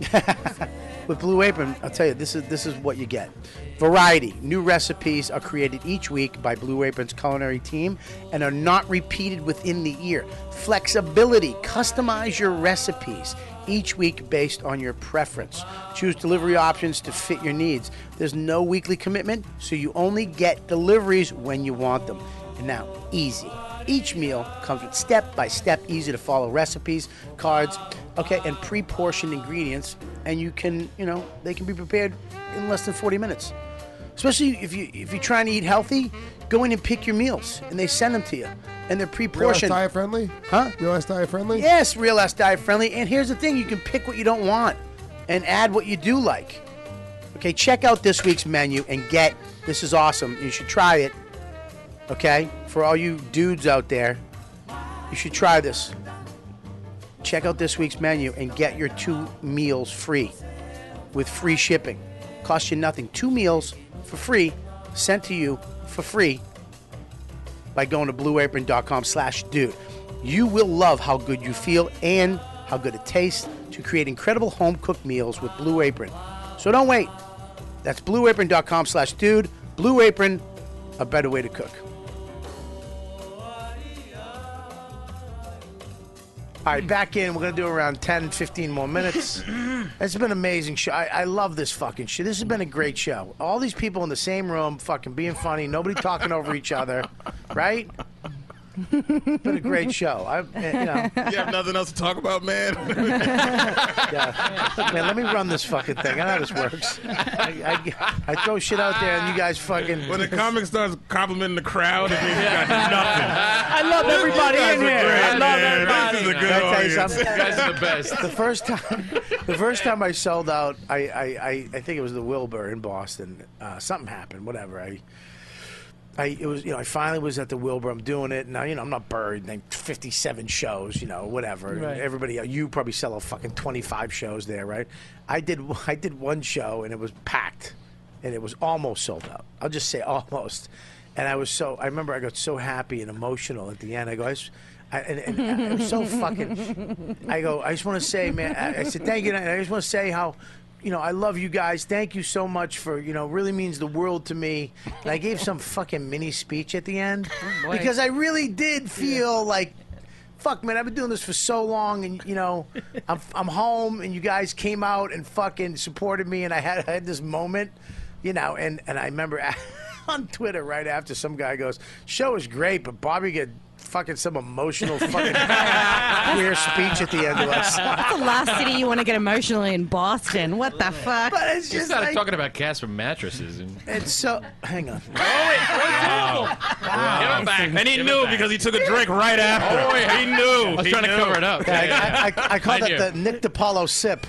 With Blue Apron, I'll tell you, this is this is what you get. Variety. New recipes are created each week by Blue Apron's culinary team and are not repeated within the year. Flexibility. Customize your recipes each week based on your preference. Choose delivery options to fit your needs. There's no weekly commitment, so you only get deliveries when you want them. And now, easy. Each meal comes with step-by-step, easy-to-follow recipes, cards, okay, and pre-portioned ingredients, and you can, you know, they can be prepared in less than forty minutes. Especially if you if you're trying to eat healthy, go in and pick your meals, and they send them to you, and they're pre-portioned. Real Diet friendly? Huh? Real Diet friendly? Yes, Real S Diet friendly. And here's the thing: you can pick what you don't want, and add what you do like. Okay, check out this week's menu and get. This is awesome. You should try it. Okay, for all you dudes out there, you should try this. Check out this week's menu and get your two meals free with free shipping. Costs you nothing. Two meals for free, sent to you for free by going to blueapron.com slash dude. You will love how good you feel and how good it tastes to create incredible home-cooked meals with Blue Apron. So don't wait. That's blueapron.com slash dude. Blue Apron, a better way to cook. All right, back in. We're going to do around ten, fifteen more minutes. It's been an amazing show. I, I love this fucking shit. This has been a great show. All these people in the same room fucking being funny, nobody talking over each other, right? It's been a great show. I, you know. You have nothing else to talk about, man? Yeah. Look, man, let me run this fucking thing. I know how this works. I, I, I throw shit out there and you guys fucking... When the comic starts complimenting the crowd, it means you got nothing. I love everybody in here. I love everybody. This is a good Can I tell you audience. something? You guys are the best. The first time, the first time I sold out, I, I, I, I think it was the Wilbur in Boston. Uh, something happened, whatever. I, I, it was, you know, I finally was at the Wilbur. I'm doing it, and now, you know, I'm not Bird. Like fifty-seven shows, you know, whatever. Right. Everybody, you probably sell a fucking twenty-five shows there, right? I did, I did one show, and it was packed, and it was almost sold out. I'll just say almost. And I was so, I remember I got so happy and emotional at the end. I go, I just, I, and, and I was so fucking. I go, I just want to say, man. I, I said thank you, and I just want to say how, you know, I love you guys. Thank you so much for, you know, really means the world to me. And I gave some fucking mini speech at the end boy. because I really did feel like, fuck, man, I've been doing this for so long, and you know, I'm I'm home, and you guys came out and fucking supported me, and I had I had this moment, you know, and and I remember on Twitter right after some guy goes, "Show is great, but Bobby get fucking some emotional fucking queer speech at the end of us." That's the last city you want to get emotionally in, Boston. What the fuck? But it's You just started like, talking about Casper mattresses. And... it's so. Hang on. Wow. Give it back. And he Give it knew back. because he took a drink right after. Oh, yeah. He knew. I was He trying to knew. cover it up. Yeah, Yeah, I, I, I call I that knew. the Nick DiPaolo sip.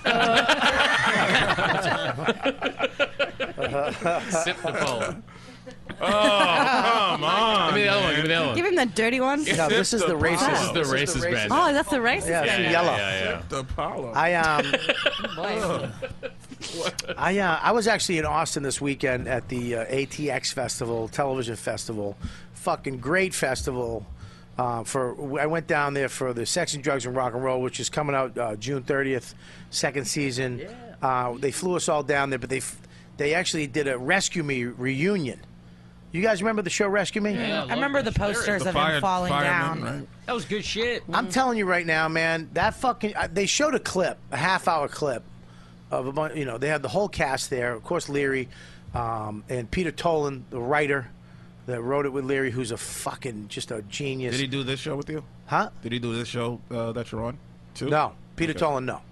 Sip the pole. Oh, come on. Give me the other one. man. Give me the other one. Give him the dirty one. No, this is the racist. This is the This racist band. Oh, that's the racist. Yeah, band. it's yellow. Yeah, yeah, The Apollo. I um, Boy. I uh, I was actually in Austin this weekend at the uh, A T X Festival, Television Festival. Fucking great festival. Uh, for I went down there for the Sex and Drugs and Rock and Roll, which is coming out uh, June thirtieth, second season. Uh, they flew us all down there, but they f- they actually did a Rescue Me reunion. You guys remember the show Rescue Me? I remember the posters The of fire- him falling fireman, down. right? That was good shit. I'm telling you right now, man. That fucking uh, they showed a clip, a half-hour clip of a bunch. You know, they had the whole cast there. Of course, Leary um, and Peter Tolan, the writer that wrote it with Leary, who's a fucking just a genius. Did he do this show with you? Huh? Did he do this show uh, that you're on, too? No, Peter Okay. Tolan, no.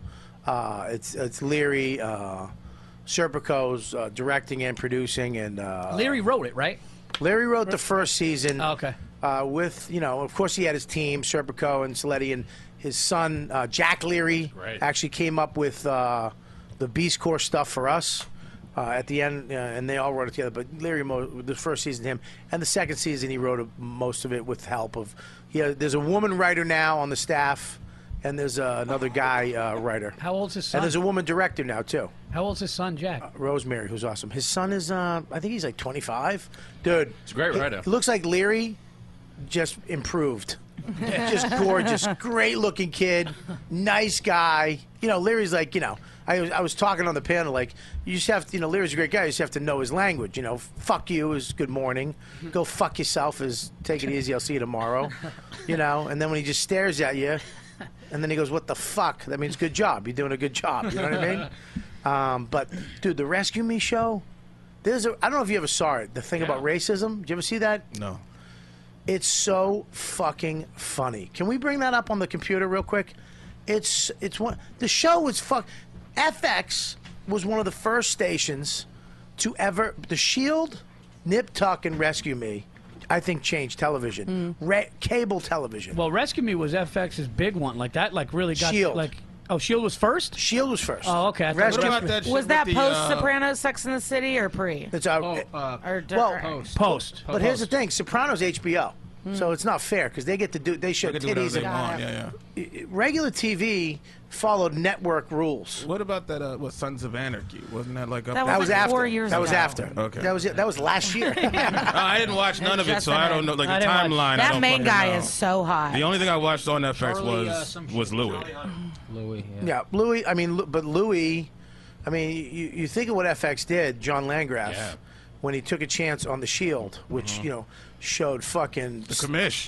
Uh, it's it's Leary, uh, Serpico's uh, directing and producing, and uh, Leary wrote it, right? Larry wrote the first season. Oh, okay. Uh, with you know, of course, he had his team, Serpico and Saletti, and his son uh, Jack Leary Right. actually came up with uh, the Beast Corps stuff for us. Uh, at the end, uh, and they all wrote it together. But Larry, mo- the first season, him, and the second season, he wrote a, most of it with help of. Yeah, there's a woman writer now on the staff, and there's uh, another guy uh, writer. How old's his son? And there's a woman director now too. How old's his son, Jack? Uh, Rosemary, who's awesome. His son is, uh, I think he's like twenty-five. Dude, He's a great he- writer. He looks like Leary, just improved. Just gorgeous, great looking kid, nice guy. You know, Leary's like, you know, I was, I was talking on the panel, like, you just have to, you know, Leary's a great guy, you just have to know his language. You know, fuck you is good morning. Go fuck yourself is take it easy, I'll see you tomorrow. You know, and then when he just stares at you, and then he goes, what the fuck? That means good job. You're doing a good job. You know what I mean? Um, but, dude, the Rescue Me show, there's a, I don't know if you ever saw it, the thing about racism. Did you ever see that? No. It's so fucking funny. Can we bring that up on the computer real quick? It's it's one. The show was fuck. F X was one of the first stations to ever. The Shield, Nip Tuck, and Rescue Me, I think, changed television. Re- cable television. Well, Rescue Me was F X's big one. Like that, like really got Shield. like. Oh, Shield was first. Shield was first. Oh, okay. I thought- Rescue- What about that shit Was with that the, post uh, Sopranos, Sex in the City, or pre? It's uh, Oh, uh, Or d- well, or- Post. Post. But here's the thing: Sopranos H B O, so it's not fair because they get to do. They show They can do whatever titties they and want. Yeah, yeah. regular T V followed network rules. What about that? Uh, what Sons of Anarchy? Wasn't that like up That That was was like after. four years that was ago. after. Okay. That was it. That was last year. Oh, I didn't watch none of it, Just so I a don't know. Like I the didn't watch- timeline. I That don't main fucking guy know. is so hot. The only thing I watched on F X Charlie, uh, was some was shit. Louis. Louis. Yeah. Yeah, Louis. I mean, Lu- but Louis. I mean, you, you think of what F X did, John Landgraf, Yeah. when he took a chance on the Shield, which you know showed fucking The commish.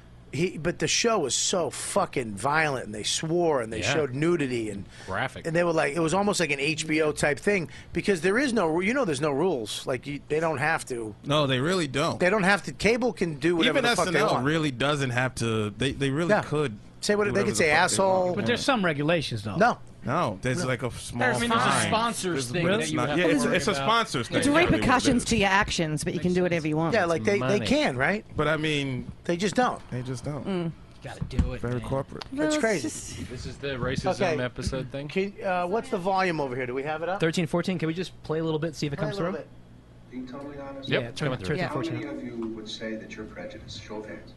He, but the show was so fucking violent, and they swore, and they Yeah. showed nudity, and Graphic. and they were like, it was almost like an H B O type thing because there is no, you know, there's no rules. Like you, they don't have to. No, they really don't. They don't have to. Cable can do whatever Even the S fuck N they L want. really doesn't have to. They they really Yeah. could Say what do they whatever could the say, fuck they asshole. want. But there's some regulations though. No, No, there's like a small. There's- I mean, there's a fine. sponsors There's- thing it's that you not- have yeah, to it's, worry it's a about. sponsors thing. It's really what it repercussions is. to your actions, but you can do whatever you want. yeah, like they, they Money. can, right? But I mean, They just don't. they just don't. Mm. Gotta do it. Very man. corporate. That's Well, crazy. it's just- This is the racism Okay. episode thing. Can, uh, what's the volume over here? Do we have it up? thirteen, fourteen. Can we just play a little bit, see if it Play a comes little through? bit. Being totally honest? Yep, Yeah, it's turn, coming through. turn Yeah. to How fourteen. many of you would say that you're prejudiced? Show of hands.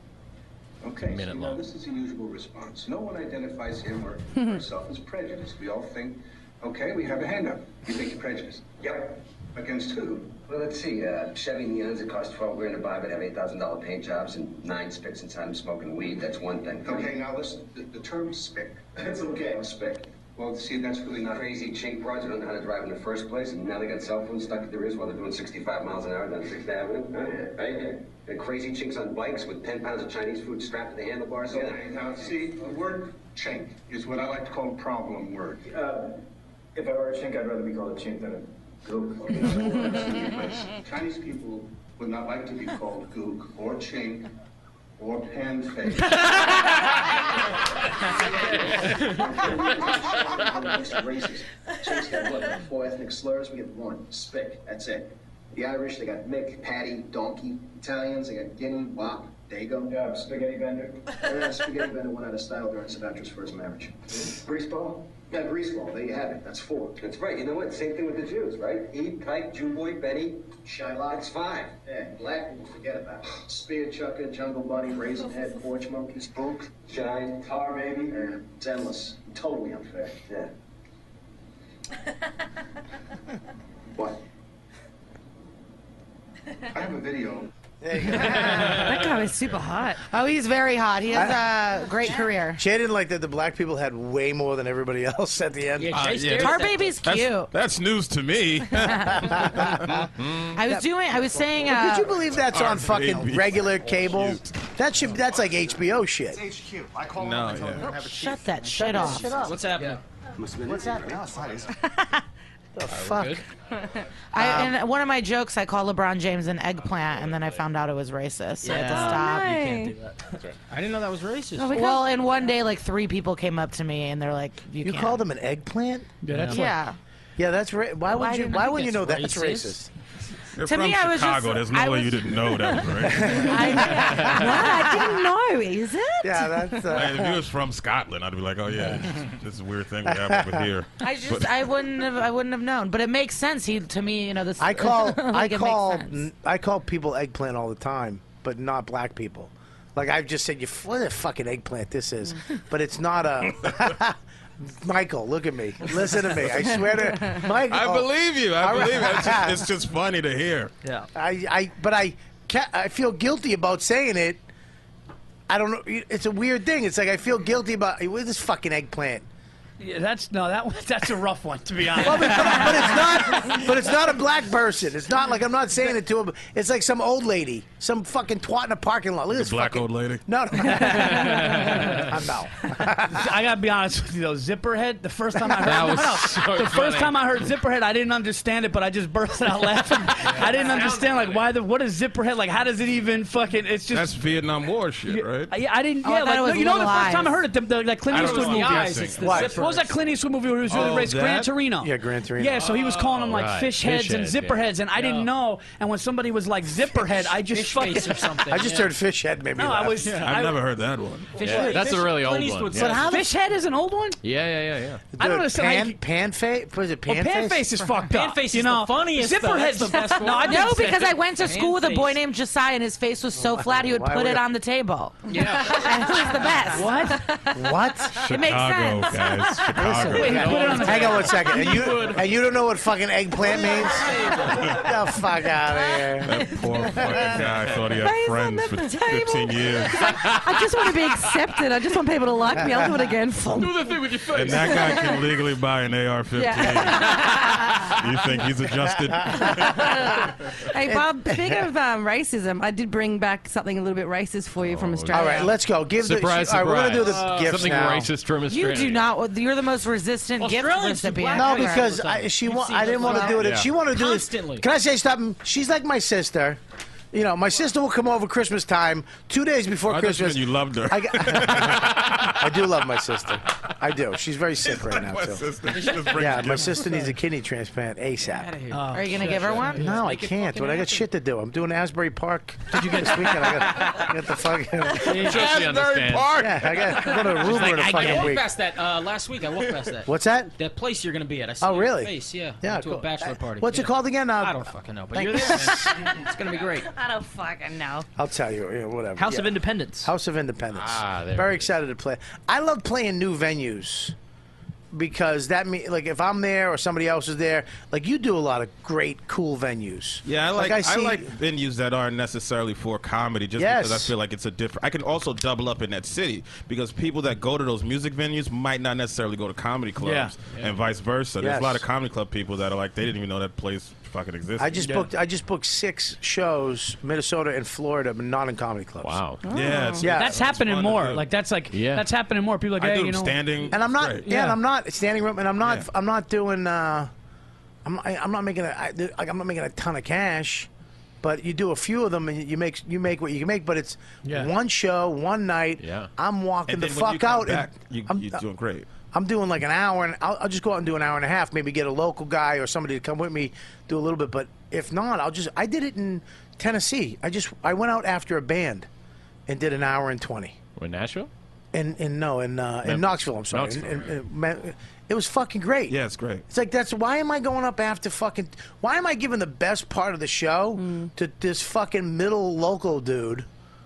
Okay, so Minute you know, long. this is the usual response. No one identifies him or herself as prejudiced. We all think, okay, we have a hand up. You think you're prejudiced? Yep. Against who? Well, let's see. Uh, Chevy Neons that cost twelve grand to buy, but have eight thousand dollar paint jobs and nine spicks inside them smoking weed. That's one thing. Okay, now listen. The, the term spick. That's okay. A spick. Well, see, that's really not Crazy chink broads who don't know how to drive in the first place, and now they got cell phones stuck to their ears while they're doing sixty-five miles an hour down sixth Avenue. Oh, yeah, right here. And crazy chinks on bikes with ten pounds of Chinese food strapped to the handlebars. Yeah. Okay, now see, the word chink is what I like to call a problem word. Uh, if I were a chink, I'd rather be called a chink than a gook. Chinese people would not like to be called gook or chink or pan face. Racism. Chinks got what? Four ethnic slurs. We get one. Spick. That's it. The Irish, they got Mick, Patty, Donkey. Italians, they got Guinea, Wop, Dago. Yeah, Spaghetti Bender. Yeah, Spaghetti Bender went out of style during Sinatra's first marriage. Greaseball? Yeah, greaseball. There you have it. That's four. That's right. You know what? Same thing with the Jews, right? Eid, Kike, Jew boy, Betty. Shylock. That's five. Yeah, black people forget about it. Spear chucker, jungle bunny, raisin head, porch monkey, spook, Shine. tar baby. Yeah, it's endless. Totally unfair. Yeah. What? I have a video. That guy was super hot. Oh, he's very hot. He has a great career. Jay didn't like that the black people had way more than everybody else at the end. Yeah, Uh, Jay yeah, stared Tar at that Baby's thing. cute. That's, that's news to me. I was doing. I was saying. Uh, Could you believe that's Tar on fucking Baby. regular cable? That should that's like H B O shit. H Q. I call No, him. I tell him yeah. to have a Shut that shit off. Shut up. What's happening? What's happening? No, it's fine. The fuck? I, Um, and one of my jokes, I call LeBron James an eggplant, and then I found out it was racist. So I had to Yeah. stop. Oh, You can't do that. That's right. I didn't know that was racist. Oh, well, and one day, like three people came up to me, and they're like, "You, You can't." called him an eggplant? Yeah, that's Yeah. Yeah, that's ra- why would Why you? didn't- Why I would you think know it's that's racist. racist? You're To from me, I was Chicago. just- There's no I way was- you didn't know that was racist. I didn't know. Is it? Yeah, that's. Like, if Uh, you was from Scotland, I'd be like, oh yeah, this is a weird thing we have over here. I just, But- I wouldn't have, I wouldn't have known. But it makes sense. He, to me, you know, this. I call I like, it makes call sense. I call people eggplant all the time, but not black people. Like I've just said, you f- what a fucking eggplant this is, but it's not a. Michael, look at me. Listen to me. I swear to Michael. I believe you. I All right. believe it. It's just, it's just funny to hear. Yeah. I, I, but I, ca I feel guilty about saying it. I don't know. It's a weird thing. It's like I feel guilty about where's this fucking eggplant. Yeah, that's no, that one, that's a rough one to be honest. Well, but, but it's not. But it's not a black person. It's not like I'm not saying it to him. It's like some old lady, some fucking twat in a parking lot. Look at The this black fucking, old lady. No, no. I'm no. I gotta be honest with you though, Zipperhead. The first time I heard That no, was no, so the funny. first time I heard Zipperhead, I didn't understand it, but I just bursted out laughing. I didn't understand like why the what is Zipperhead like? How does it even fucking? It's just That's Vietnam War shit, right? I, I didn't. Oh, I Yeah, thought like it was you know, the Little first time I Eyes. heard it, the, the, that Clint I don't Eastwood know movie. what Eyes, you're it's guessing. the What? Zipper- What was that Clint Eastwood movie where he was really Oh, racist? Gran that? Torino. Yeah, Gran Torino. Yeah, so he was calling them like right. fish Fish heads and heads, yeah. zipper heads, and I didn't know. And when somebody was like Zipperhead, I just Fish fucking. face or something. I just yeah. heard fish head made me No, laugh. I was. I've I, never heard that one. Fish Yeah, face- that's a really Clint old Eastwood one. said Yeah. how the- Fish head is an old one. Yeah, yeah, yeah, yeah. I don't Dude, understand. Pan, Like, pan face? Was it pan, Pan face? face is fucked Pan up. face you is know, the funniest, though. Zipperhead's That's the best one. No, I No, didn't say because that. I went to school with a boy face. named Josiah, and his face was so flat he would Why put would it I- on the table. Yeah. And it was the best. What? What? It makes Chicago, sense. guys. Chicago. Wait, he put it on the Hang on one second. And you and you don't know what fucking eggplant means? Get the fuck out of here. That poor fucking guy thought he had Face on friends the for table. fifteen years. I just want to be accepted. I just want people to like me. I'll do it again. Do the thing with your face. And that guy can legally buy an A R fifteen. You think he's adjusted? Hey, Bob, speaking of um, racism, I did bring back something a little bit racist for you from Australia. All right, let's go. Give Surprise, the. All right, we're gonna do the surprise. gifts Something now. racist from You Australia. do not. You're the most resistant gift Australians do recipient. black No, ever. because All the time. I, she. You've Wa- seen I didn't those want to do it. If Yeah. she wanted to do Constantly. it, can I say something? She's like my sister. You know, my sister will come over Christmas time, two days before I thought you Christmas. meant you loved her. I, got- I do love my sister. I do. She's very sick right now My too. sister. She just brings Yeah, my gifts. sister needs a kidney transplant ASAP. Are you gonna give her one? No, I can't. But I got shit to do. I'm doing Asbury Park. Did you get this weekend? I got, I got the fucking. Sure she Asbury understands. Park. Yeah, I got I got a Aruba in a I fucking walked week. past that uh, last week. I walked past that. What's that? That place you're going to be at. I see Oh, your really? Face, yeah. Yeah, Went to cool. a bachelor party. What's yeah. it called again? Uh, I don't fucking know, but thank- you're there. Man. It's going to be great. I don't fucking know. I'll tell you. Yeah, whatever. House Yeah. of Independence. House of Independence. Ah, there Very it is. excited to play. I love playing new venues because that mean like if I'm there or somebody else is there, like you do a lot of great, cool venues. Yeah, I like, I I, see- like venues that aren't necessarily for comedy, just Yes. because I feel like it's a different. I can also double up in that city because people that go to those music venues might not necessarily go to comedy clubs, Yeah. and vice versa. There's Yes. a lot of comedy club people that are like they didn't even know that place fucking existed. I just booked. I just booked six shows, Minnesota and Florida, but not in comedy clubs. Wow. Yeah, it's, Yeah. That's it's happening fun to more. do. Like that's like Yeah. that's happening more. People are like, I hey, do you them know, standing, And I'm not. Great. Yeah, and Yeah. I'm not standing room, and I'm not. Yeah. I'm not doing. Uh, I'm. I, I'm not making. A, I, like, I'm not making a ton of cash. But you do a few of them, and you make you make what you can make. But it's Yeah. one show, one night. Yeah. I'm walking And the then when you fuck come out. back, and you, I'm, you're doing great. I'm doing like an hour, and I'll, I'll just go out and do an hour and a half. Maybe get a local guy or somebody to come with me, do a little bit. But if not, I'll just. I did it in Tennessee. I just. I went out after a band, and did an hour and twenty. In Nashville? In in no in uh, in Mem- Knoxville. I'm sorry. Knoxville, In- in- in- Ma- it was fucking great. Yeah, it's great. It's like that's why am I going up after fucking? Why am I giving the best part of the show to this fucking middle local dude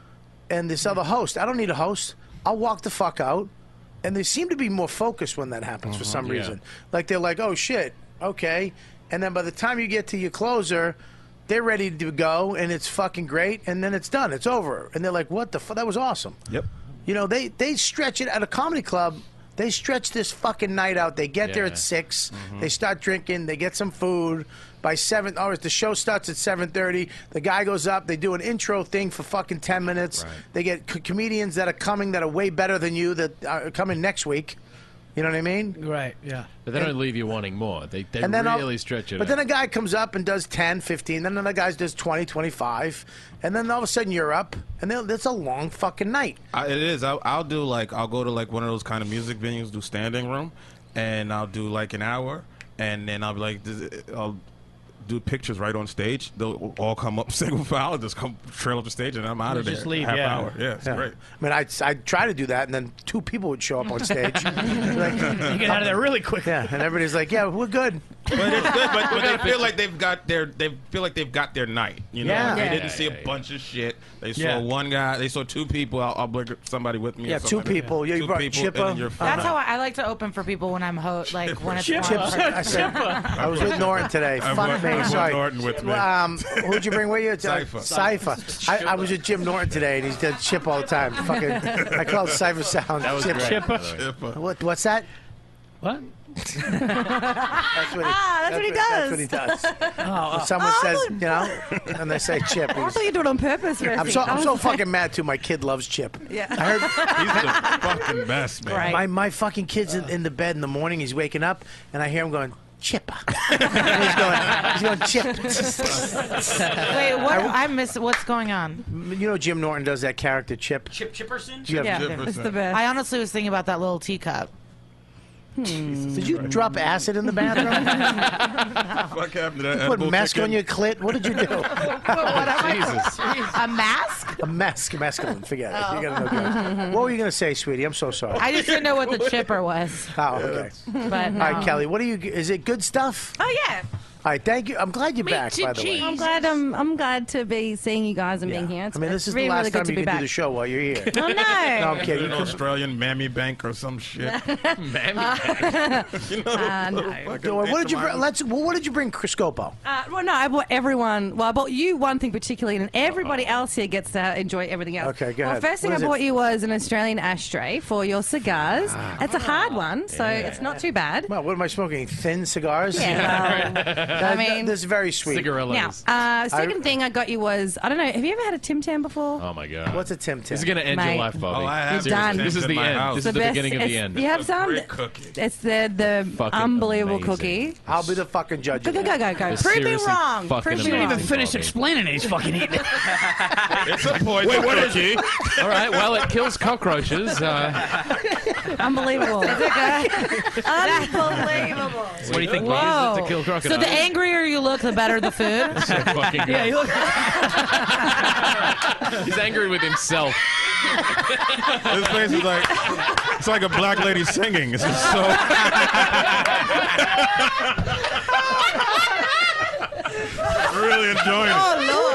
and this other host? I don't need a host. I'll walk the fuck out. And they seem to be more focused when that happens for some yeah. reason. Like they're like, oh shit, okay. And then by the time you get to your closer, they're ready to go, and it's fucking great. And then it's done. It's over. And they're like, what the fuck? That was awesome. Yep. You know, they they stretch it at a comedy club. They stretch this fucking night out. They get there Yeah. at six. They start drinking. They get some food. By seven, oh, the show starts at seven thirty. The guy goes up. They do an intro thing for fucking ten minutes. They get co- comedians that are coming that are way better than you that are coming next week. You know what I mean? Right. Yeah. But they don't leave you wanting more. They they And then I'll- really stretch it. But out. then a guy comes up and does ten, fifteen, then another guy does twenty, twenty-five, and then all of a sudden you're up, and then it's a long fucking night. I, it is. I'll, I'll do like I'll go to like one of those kind of music venues, do standing room, and I'll do like an hour, and then I'll be like, this- I'll do pictures right on stage. They'll all come up single file, just come trail up the stage, and I'm out You of there. just leave, half yeah. hour. Yeah, it's Yeah. great. I mean, I I try to do that, and then two people would show up on stage. Like, You get out of there really quick. Yeah, and everybody's like, "Yeah, we're good." But it's good. But, but they feel like they've got their they feel like they've got their night. You know, Yeah. they Yeah. didn't Yeah, see yeah, a bunch of shit. They saw Yeah. one guy. They saw two people. I'll, I'll bring somebody with me. Yeah, or two something. people. Yeah, you two brought people, Chippa. and then you're fine. That's how I, I like to open for people when I'm ho- like when it's Chips. one Chips. person. I, said, I was with Norton today. I Fuck brought- me. I brought Sorry. Norton with me. Um, who'd you bring with you? Cypher. Cypher. I, I was with Jim Norton today, and he's done Chip all the time. Fucking, I call it Cypher Sound. That was Chip. great, Chippa. by the way. What? What's that? What? That's what he, Ah, that's what he That's what he does. Oh, When someone Oh, says, look. you know, and they say Chip. I he's- thought you do it on purpose. For a I'm so second. I I'm was so like- fucking mad too. My kid loves Chip. Yeah. I heard He's the fucking best, man. Right. my my fucking kid's in, in the bed in the morning. He's waking up, and I hear him going Chippa. And he's going he's going Chip. Wait, what? I miss. What's going on? You know Jim Norton does that character Chip. Chip Chipperson? Yeah. Yeah, Chipperson. It's the best. I honestly was thinking about that little teacup. Did you drop acid in the bathroom? What happened to that? Put edible mask chicken? on your clit? What did you do? Jesus. A mask? A mask, mescaline. Forget it. You gotta know good. What were you gonna say, sweetie? I'm so sorry. I just didn't know what the chipper was. Oh, okay. But All right, no. Kelly. What are you? Is it good stuff? Oh yeah. All right, thank you. I'm glad you're back. By the way. I'm glad. I'm. I'm glad to be seeing you guys and being here. It's, I mean, this it's is really, the last really good time to you be can back. do the show while you're here. Oh no! No, I'm Get kidding. an Australian mammy bank or some shit. Mammy. You know, Uh, no. fucking What did you H M I. bring? Let's. Well, what did you bring, Criscopo? Uh, well, no, I bought everyone. Well, I bought you one thing particularly, and everybody else here gets to enjoy everything else. Okay, go well, ahead. first thing What I is it? bought you was an Australian ashtray for your cigars. It's a hard one, so it's not too bad. Well, what am I smoking? Thin cigars? Yeah, well, That- I mean- this is very sweet. Cigarillos. Now, uh, second thing I got you was I don't know. Have you ever had a Tim Tam before? Oh my god. What's a Tim Tam? This is gonna end Mate. your life, Bobby. Oh, I have You're done. This is in the my end. house. This is the best- beginning of the it's- end. You have It's a some. great cookie. It's the the Fucking unbelievable amazing. cookie. I'll be the fucking judge. Go of go that. go go go! It's Prove me seriously wrong. fucking Prove me He didn't wrong. even finish Bobby. explaining it. He's fucking eating it. It's a poison cookie. All right. Well, it kills cockroaches. Uh, Unbelievable. Unbelievable. what do you think? we Whoa. use it to kill So crocodiles? the angrier you look, the better the food. So fucking Yeah, good. you look. He's angry with himself. His face is like it's like a black lady singing. It's just so. really enjoying it.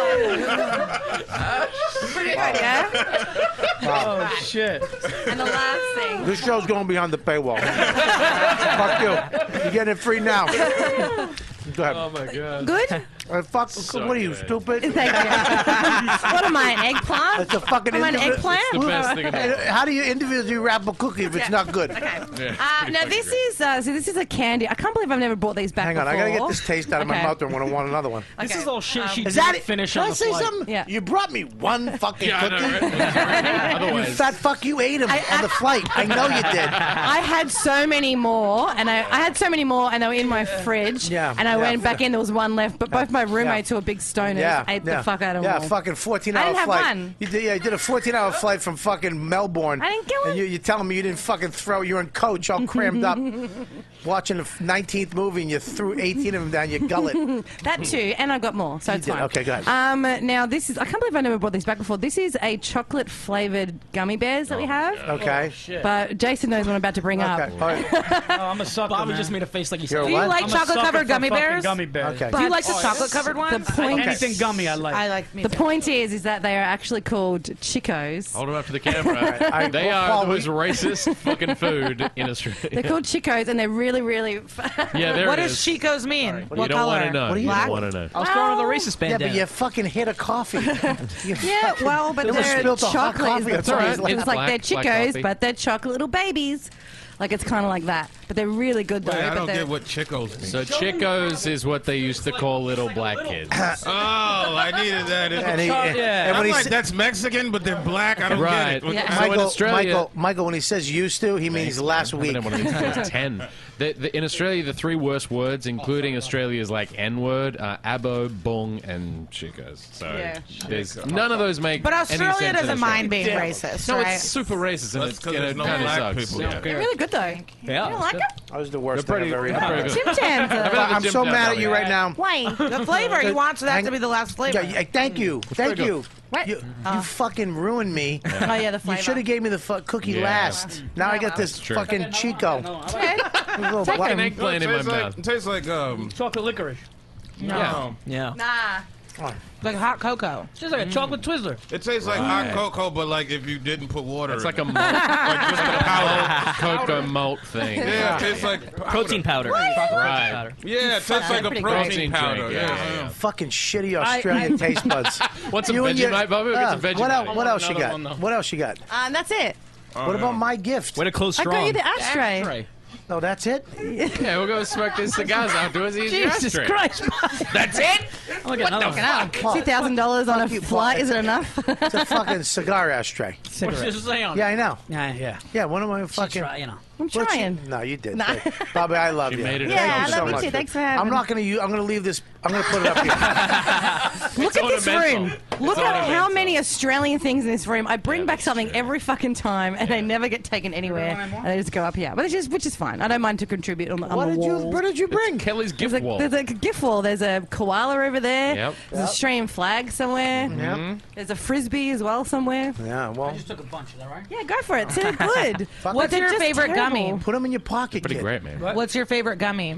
Pretty good, yeah. Oh shit. And the last thing. This show's going behind the paywall. Fuck you. You're getting it free now. Go ahead. Oh my god. Good. Uh, fuck. So what are you, good. stupid? Thank you. What am I, an eggplant? It's a fucking Am I an individ- eggplant? It's the best thing in the Hey, world. How do you individually wrap a cookie if it's not good? Okay. Yeah, Uh, pretty now fucking this great. is uh, so this is a candy. I can't believe I've never brought these back Hang on, I before. gotta get this taste out of my Okay. mouth and when I want another one. This Okay. is all shit she Is didn't that it? finish Can on I the say flight. something? Yeah. You brought me one fucking Yeah, I know, cookie. right? You Otherwise, fat fuck, you ate him I- on the flight. I know you did. I had so many more, and I, I had so many more, and they were in my fridge. Yeah, And I yeah. went back in. There was one left, but both my roommates, who were big stoners, Yeah, ate yeah. the fuck out of Yeah, them all. fucking fourteen I hour didn't have flight. one. You did, yeah, you did a fourteen hour flight from fucking Melbourne. I didn't kill And him. you, you're telling me you didn't fucking throw. You're in coach, all crammed up, watching the nineteenth movie, and you threw eighteen of them down your gullet. That too, and I got more, so You it's did. fine. Okay, go ahead. Um, now this is I can't believe I never brought these back before. This is a chocolate flavored gummy bears that we have. Okay. Shit. But Jason knows what I'm about to bring Okay. up. All right. Oh, I'm a sucker. Bobby man. just made a face like he You're said. a Do you what? like I'm a chocolate sucker covered for gummy fucking bears? Gummy bears. Okay. Do you like the chocolate covered ones? The point, Anything gummy, I like. I like me. the too. point is, is that they are actually called Chicos. hold them up to the camera. I- They well, are Paul, the most we- racist fucking food in Australia. They're called Chicos, and they're really, really. Yeah, there What it does is. Chico's mean? You What don't color? want to know. What are you you don't doing? want to know. I was throwing on the Well, racist Yeah, bandana. but you fucking hit a coffee. You- Yeah, well, but It was they're spilled a hot chocolate. coffee. Is That's the all right. point. It's It's like black- they're black Chicos, coffee. but they're chocolate little babies. Like it's kind of like that, but they're really good though. Wait, I but don't they're- get what Chicos mean. So Chicos is what they used to call little black kids. Oh, I needed that. And he- yeah. and when I'm he like, sa- that's Mexican, but they're black. I don't Right. get it. Yeah. So in Michael, Australia- Michael, Michael, when he says used to, he means last week. One of these was ten. The, the, in Australia, the three worst words, including Australia's like N-word, are abo, bong, and chicos. So Yeah. there's none of those make. But any Australia sense in doesn't Australia. mind being racist, No, right? it's super racist, and That's it's 'cause and there's it no kind of black sucks. people. Yeah. They're really good though. Yeah, You don't like them? I was the worst They're thing I've ever pretty- eaten. they're Chim Chams. I've had the I'm Jim so Jams mad at out you here. right now. Why? The flavor. He wants that to be the last flavor. Yeah, yeah, thank you, thank pretty you. What? You, you fucking ruined me. Oh yeah, the You flavor. should have gave me the fu- cookie Yeah. last. Now I got this True. fucking Chico. Okay. Little Take black- him. Eggplant in my Tastes like, mouth. it tastes like um. Chocolate licorice. No. Yeah. Nah. Like hot cocoa. It's just like a chocolate Twizzler. It tastes like hot cocoa, but like if you didn't put water. It's in like a it. malt, like just a powder. cocoa malt thing. Yeah, it tastes like Protein powder. Right. Yeah, it tastes like a Pretty protein Protein powder. drink, Yeah, yeah, yeah. Fucking shitty Australian taste buds. Want some You and Vegemite, your- Bobby? We'll get Uh, some Vegemite. What else? What else you Another got? one, though. What else you got? Uh, and that's it. What about my gift? Way to close I strong. got you the ashtray. Right. No, that's it. Yeah, we'll go smoke these cigars outdoors. Use your Jesus ashtray. Christ. That's it? I'll get another one. Two thousand dollars on a Fuck you, flight. Paul. Is it enough? It's a fucking cigar ashtray. What's this say on Yeah, it? I know. Yeah, yeah. Yeah, one of my Just fucking. try, you know. I'm What's your- trying. No, you did. Nah. Hey, Bobby, I love She you. made it Yeah, Thank I you love so you much. too. Thanks for having I'm me. not gonna use. I'm gonna leave this. I'm gonna put it up here. Look at this ornamental. room. Look It's at how ornamental. many Australian things in this room. I bring Yeah, back that's something true. every fucking time, and they never get taken anywhere. And they just go up here, but it's just which is fine. I don't mind to contribute on the, on What the did you? wall. What did you bring? Kelly's There's gift a, wall. there's a gift wall. There's a koala over there. Yep. There's an Australian flag somewhere. Yeah. There's a frisbee as well somewhere. Yeah. Well, Just took a bunch, is that right? Yeah, go for it. They're good. Fuck But What's they're your just favorite terrible. gummy? put them in your pocket. Pretty kid. great, man. What's your favorite gummy?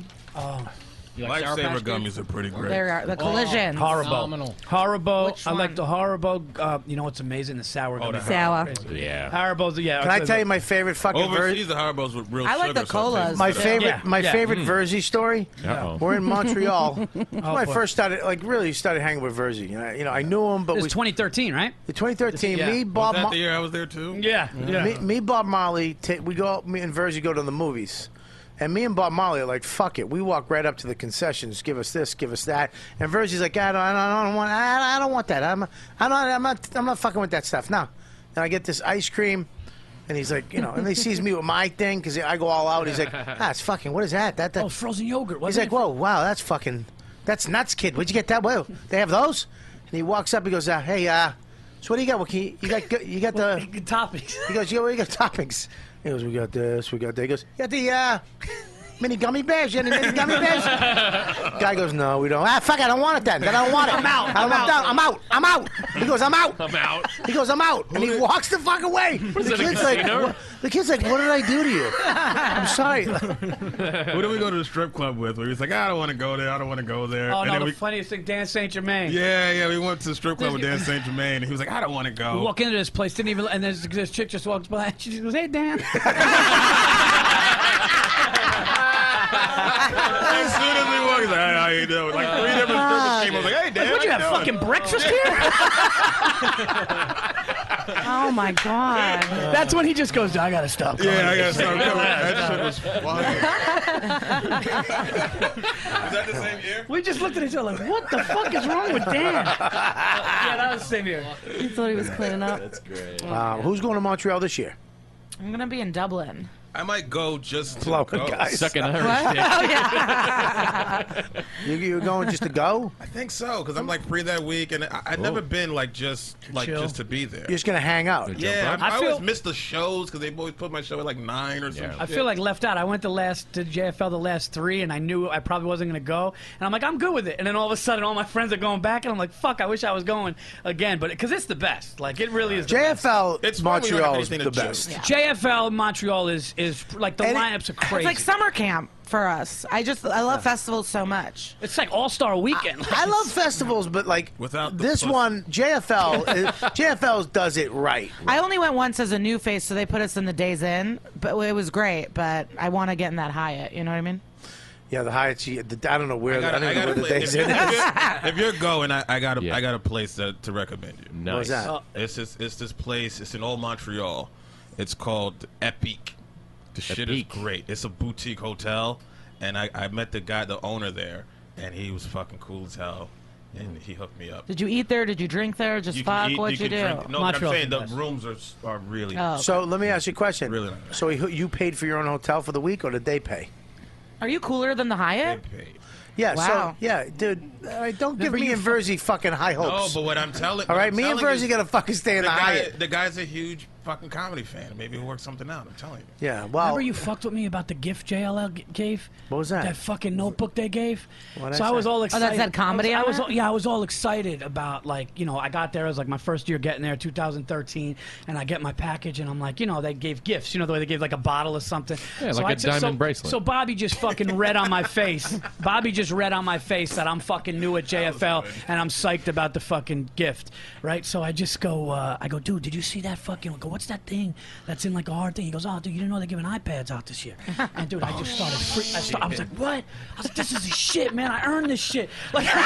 You like Sour Lifesaver Patch Kids? gummies are pretty great. There are the collision. Haribo. Phenomenal. Haribo. Which I like one? the Haribo. Uh, you know what's amazing? The sour Oh, gummy. the Sour. Yeah. Haribo's, yeah. Can I tell you my favorite fucking Overseas, version? the Haribo's with real I like sugar, the so it colas. tastes My better. favorite, Yeah, my yeah. favorite Verzi story. Uh-oh. We're in Montreal. when I boy. first started, like, really started hanging with Verzi. You know, you know, I knew him, but It we. was twenty thirteen, right? The twenty thirteen, Yeah. me, Was Bob, that Mar- the year I was there too? Yeah. Yeah. me, me, Bob Marley. Ta- we go. Me and Verzi go to the movies. And me and Bob Marley are like, fuck it. We walk right up to the concessions. Give us this, give us that. And Verzi's like, I don't, I don't, I don't want, I, I don't want that. I'm, I'm not, I'm not, I'm not fucking with that stuff. No. And I get this ice cream, and he's like, you know, and he sees me with my thing because I go all out. He's like, ah, it's fucking. What is that? That, that. Oh, frozen yogurt. He's Wasn't like, whoa, wow, that's fucking, that's nuts, kid. Where'd you get that? Whoa, they have those? And he walks up. He goes, uh, hey, uh, so what do you got? What can you, you got? You got the it? Toppings. He goes, yeah, we got toppings. He goes, we got this, we got that. He goes, you got the uh, mini gummy bears. You got any mini gummy bears? Guy goes, no, we don't. Ah, fuck, I don't want it then. Then I don't want it. I'm out. I don't want that. I'm out. I'm out. He goes, I'm out. I'm out. He goes, I'm out. And he walks the fuck away. is The that, a kid's like, casino? what, the kid's like, what did I do to you? I'm sorry. Who did we go to the strip club with? Where he's like, I don't want to go there. I don't want to go there. Oh, and no, then the we, funniest thing, Dan Saint Germain. yeah, yeah, we went to the strip club with Dan Saint Germain, and he was like, I don't want to We go. walk into this place, didn't even, and this, this chick just walks by, and she just goes, hey, Dan. As soon as we walked, he's like, hey, how you doing? Like three different strippers came. I was like, hey, Dan, What, you how have doing? fucking breakfast here? Oh my god. That's when he just goes, I gotta stop. coming Yeah, I to gotta this stop thing." coming. That shit was wild. Is that the same year? We just looked at each other like, what the fuck is wrong with Dan? Yeah, that was the same year. He thought he was cleaning up. That's great. Uh, who's going to Montreal this year? I'm gonna be in Dublin. I might go just to Flowing go. guys. Sucking Irish What? dick. Oh yeah. You, you're going just to go? I think so, because I'm like free that week, and I, I've never been like just like Chill. just to be there. You're just going to hang out? Yeah, I, I I feel- always miss the shows because they always put my show at like nine or something. I feel like left out. I went to last to J F L the last three, and I knew I probably wasn't going to go. And I'm like, I'm good with it. And then all of a sudden, all my friends are going back, and I'm like, fuck, I wish I was going again. But because it's the best, like it really is. The J F L It's fun when you don't have Montreal is anything the to do. best. Yeah. J F L Montreal is is like the And it- lineups are crazy. It's like summer camp for us. I just I love festivals so much. It's like All Star Weekend. I love festivals, but like Without the this pussy. one, J F L, is- J F L does it right. I only went once as a new face, so they put us in the Days Inn, but it was great. But I want to get in that Hyatt. You know what I mean? Yeah, the Hyatt. the- I don't know where. I I, gotta, don't I know gotta where the play- days if, in. if you're, if you're going, I, I got a, Yeah. I got a place to, to recommend you. Nice. What's that? It's this, it's this place. It's in old Montreal. It's called Epic. The shit is great. It's a boutique hotel, and I, I met the guy, the owner there, and he was fucking cool as hell, and he hooked me up. Did you eat there? Did you drink there? Just You fuck? can eat, What'd you, you do? can drink. No, but I'm saying the rooms are are really. Oh, okay. So let me ask you a question. Really nice. So he, you paid for your own hotel for the week, or did they pay? Are you cooler than the Hyatt? Yeah. Wow. So yeah, dude. All right, don't give Remember me you and Verzi fucking high hopes. No, but what I'm telling. All what right, I'm me and telling Verzi is gotta fucking stay in the, guy, Hyatt. The guy's a huge fucking comedy fan. Maybe he'll work something out. I'm telling you. Yeah. Well. Remember you fucked with me about the gift J L L g- gave? What was that? That fucking notebook they gave. What'd so I I was say? all Oh, excited. that said comedy I was, I on was it? all, yeah, I was all excited about like you know I got there. It was like my first year getting there, two thousand thirteen, and I get my package and I'm like you know they gave gifts. You know the way they gave like a bottle or something. Yeah, So like I a just- diamond so, bracelet. So Bobby just fucking read on my face. Bobby just read on my face that I'm fucking new at J F L and I'm psyched about the fucking gift, right? So I just go, uh, I go, dude, did you see that fucking? I go, what's that thing that's in like a hard thing? He goes, oh, dude, you didn't know they're giving iPads out this year. And dude, I just started. Free- I, start, I was like, what? I was like, this is the shit, man. I earned this shit. Like, I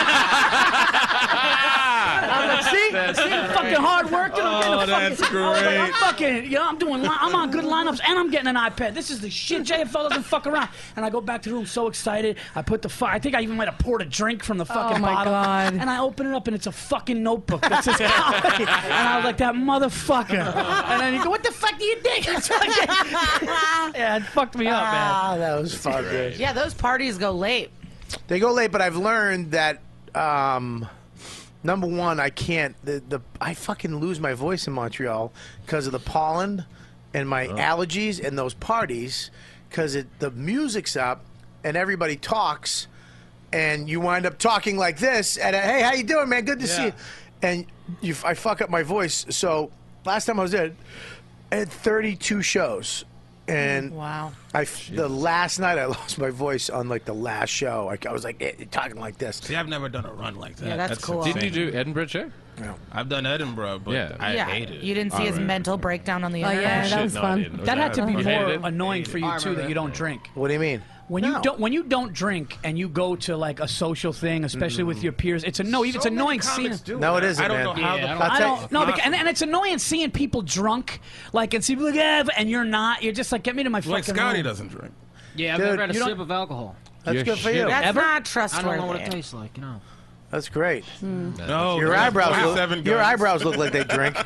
was like, see, That's see, the great. fucking hard work. Dude, I'm Oh, getting a that's fucking, I was like, I'm great. fucking, you know, I'm doing, li- I'm on good lineups, and I'm getting an iPad. This is the shit. J F L doesn't fuck around. And I go back to the room so excited. I put the, fu- I think I even might have poured a drink from the fucking Oh, my bottle. God. And I open it up, and it's a fucking notebook that says comedy. And I was like, that motherfucker. And then you go, what the fuck do you think? It's like, yeah, it fucked me up, man. Ah, that was fun, dude. Yeah, those parties go late. They go late, but I've learned that um, number one, I can't. The, the I fucking lose my voice in Montreal because of the pollen and my allergies and those parties. Because the music's up and everybody talks, and you wind up talking like this. And uh, hey, how you doing, man? Good to see you. And you, I fuck up my voice. So last time I was there, I had thirty-two shows. And wow, I f- the last night I lost my voice on like the last show. I, I was like eh, talking like this. See, I've never done a run like that. Yeah, that's cool. Didn't you do Edinburgh show? No. I've done Edinburgh, but Yeah. I yeah. hate it. You didn't see his Alright. mental breakdown on the Oh, internet. yeah, that Shit, was no, I fun. didn't. Was That had to be you hated more it? annoying for you too that you don't drink. What do you mean? When you don't when you don't drink and you go to like a social thing, especially with your peers, it's annoying. So it's annoying many seeing. comics do No, it that. isn't, I don't man. know how Yeah, the I I'll don't, tell- no, because, and, and it's annoying seeing people drunk, like and see people like, yeah, but- and you're not. You're just like, get me to my Like fucking Scotty room. doesn't drink. Yeah, I've Dude, never had a you don't- sip of alcohol. That's You're good for you. shit. That's Ever? not I trustworthy. don't know what it tastes like, you know. That's great. No, Your there's eyebrows twenty-seven look, your guns. eyebrows look like they drink.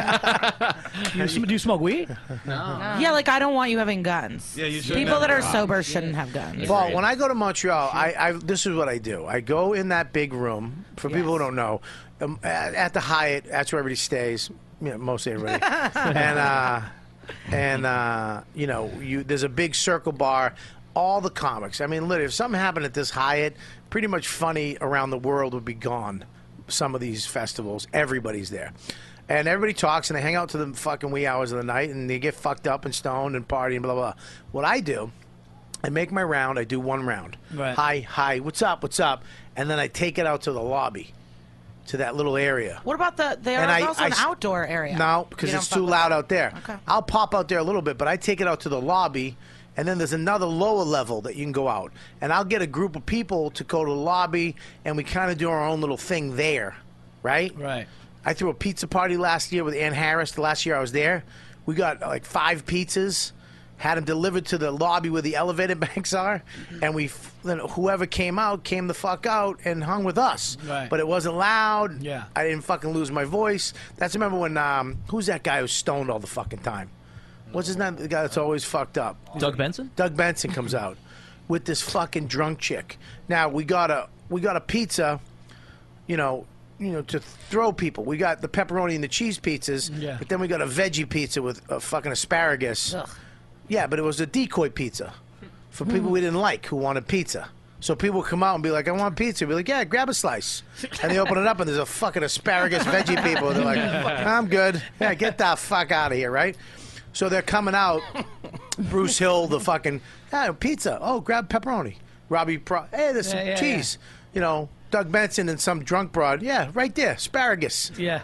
Do you, sm- do you smoke weed? No. Yeah, like I don't want you having guns. Yeah, you shouldn't People have that are guns. sober shouldn't have guns. Paul, when I go to Montreal, I, I this is what I do. I go in that big room. For people who don't know, um, at, at the Hyatt, that's where everybody stays. You know, mostly everybody. and uh, and uh, you know, you there's a big circle bar. All the comics. I mean, literally, if something happened at this Hyatt, pretty much funny around the world would be gone. Some of these festivals, everybody's there. And everybody talks and they hang out to the fucking wee hours of the night and they get fucked up and stoned and party and blah, blah, blah. What I do, I make my round, I do one round. Right. Hi, hi, what's up, what's up? And then I take it out to the lobby, to that little area. What about the? There's And I- also I an s- outdoor area. No, because You don't it's fuck too with loud that? out there. Okay. I'll pop out there a little bit, but I take it out to the lobby, and then there's another lower level that you can go out. And I'll get a group of people to go to the lobby, and we kind of do our own little thing there, right? Right. I threw a pizza party last year with Ann Harris. The last year I was there, we got like five pizzas, had them delivered to the lobby where the elevator banks are, and we f- then whoever came out came the fuck out and hung with us. Right. But it wasn't loud. Yeah. I didn't fucking lose my voice. That's remember when um, who's that guy who's stoned all the fucking time? What's his name? The guy that's always fucked up. Doug Benson? Doug Benson comes out with this fucking drunk chick. Now we got a we got a pizza, you know, you know, to throw people. We got the pepperoni and the cheese pizzas, Yeah. but then we got a veggie pizza with uh, fucking asparagus. Ugh. Yeah, but it was a decoy pizza for people we didn't like who wanted pizza. So people would come out and be like, I want pizza. Be like, yeah, grab a slice. And they open it up and there's a fucking asparagus veggie people. They're like, I'm good. Yeah, get the fuck out of here, right? So they're coming out. Bruce Hill, the fucking, ah, pizza. Oh, grab pepperoni. Robbie, Pro- hey, there's some Yeah, yeah, cheese. You know, Doug Benson and some drunk broad. Yeah, right there, asparagus. Yeah.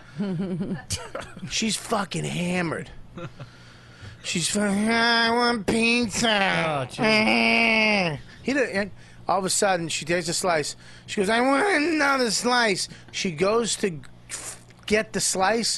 She's fucking hammered. She's fucking, I want pizza. Oh, he did, and all of a sudden, she takes a slice. She goes, I want another slice. She goes to get the slice.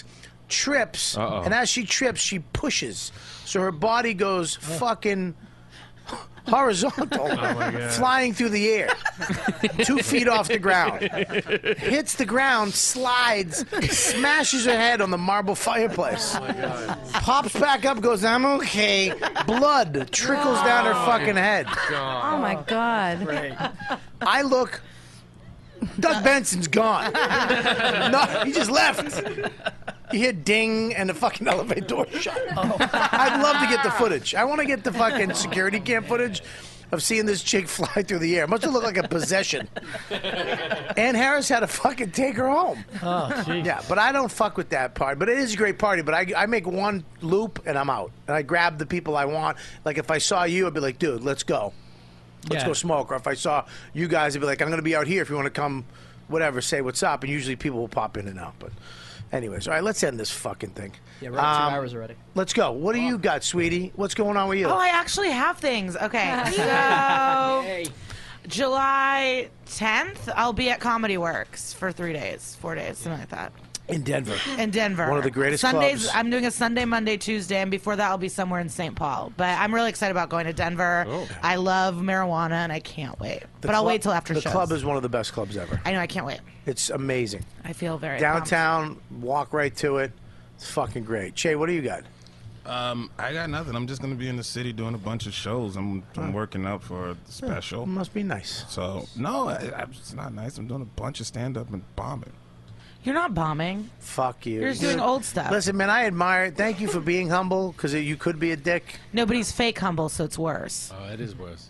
trips, Uh-oh. and as she trips, she pushes, so her body goes fucking horizontal, my God. flying through the air, two feet off the ground, hits the ground, slides, smashes her head on the marble fireplace, pops back up, goes, I'm okay, blood trickles down her fucking head. Oh my God. I look, Doug Benson's gone. No, he just left. You hear ding and the fucking elevator door shut. I'd love to get the footage. I want to get the fucking security cam footage of seeing this chick fly through the air. It must have looked like a possession. Ann Harris had to fucking take her home. Oh, jeez. Yeah, but I don't fuck with that part. But it is a great party. But I, I make one loop and I'm out. And I grab the people I want. Like if I saw you, I'd be like, dude, let's go. Let's Yeah. go smoke. Or if I saw you guys, I'd be like, I'm going to be out here if you want to come, whatever, say what's up. And usually people will pop in and out. But anyways, all right, let's end this fucking thing. Yeah, we're at two Um, hours already. Let's go. What do you got, sweetie? What's going on with you? Oh, I actually have things. Okay, so July tenth, I'll be at Comedy Works for three days, four days, something like that. In Denver. In Denver. One of the greatest Sundays, clubs. I'm doing a Sunday, Monday, Tuesday, and before that I'll be somewhere in Saint Paul. But I'm really excited about going to Denver. Oh. I love marijuana, and I can't wait. The but I'll club- wait till after The shows. club is one of the best clubs ever. I know, I can't wait. It's amazing. I feel very Downtown, walk right to it. It's fucking great. Che, what do you got? Um, I got nothing. I'm just gonna be in the city doing a bunch of shows. I'm, I'm Oh. working out for a special. It must be nice. So no, I, I, it's not nice. I'm doing a bunch of stand up and bombing. You're not bombing. Fuck you. You're just doing old stuff. Listen, man, I admire it. Thank you for being humble, because you could be a dick. Nobody's fake humble, so it's worse. Oh, it is worse.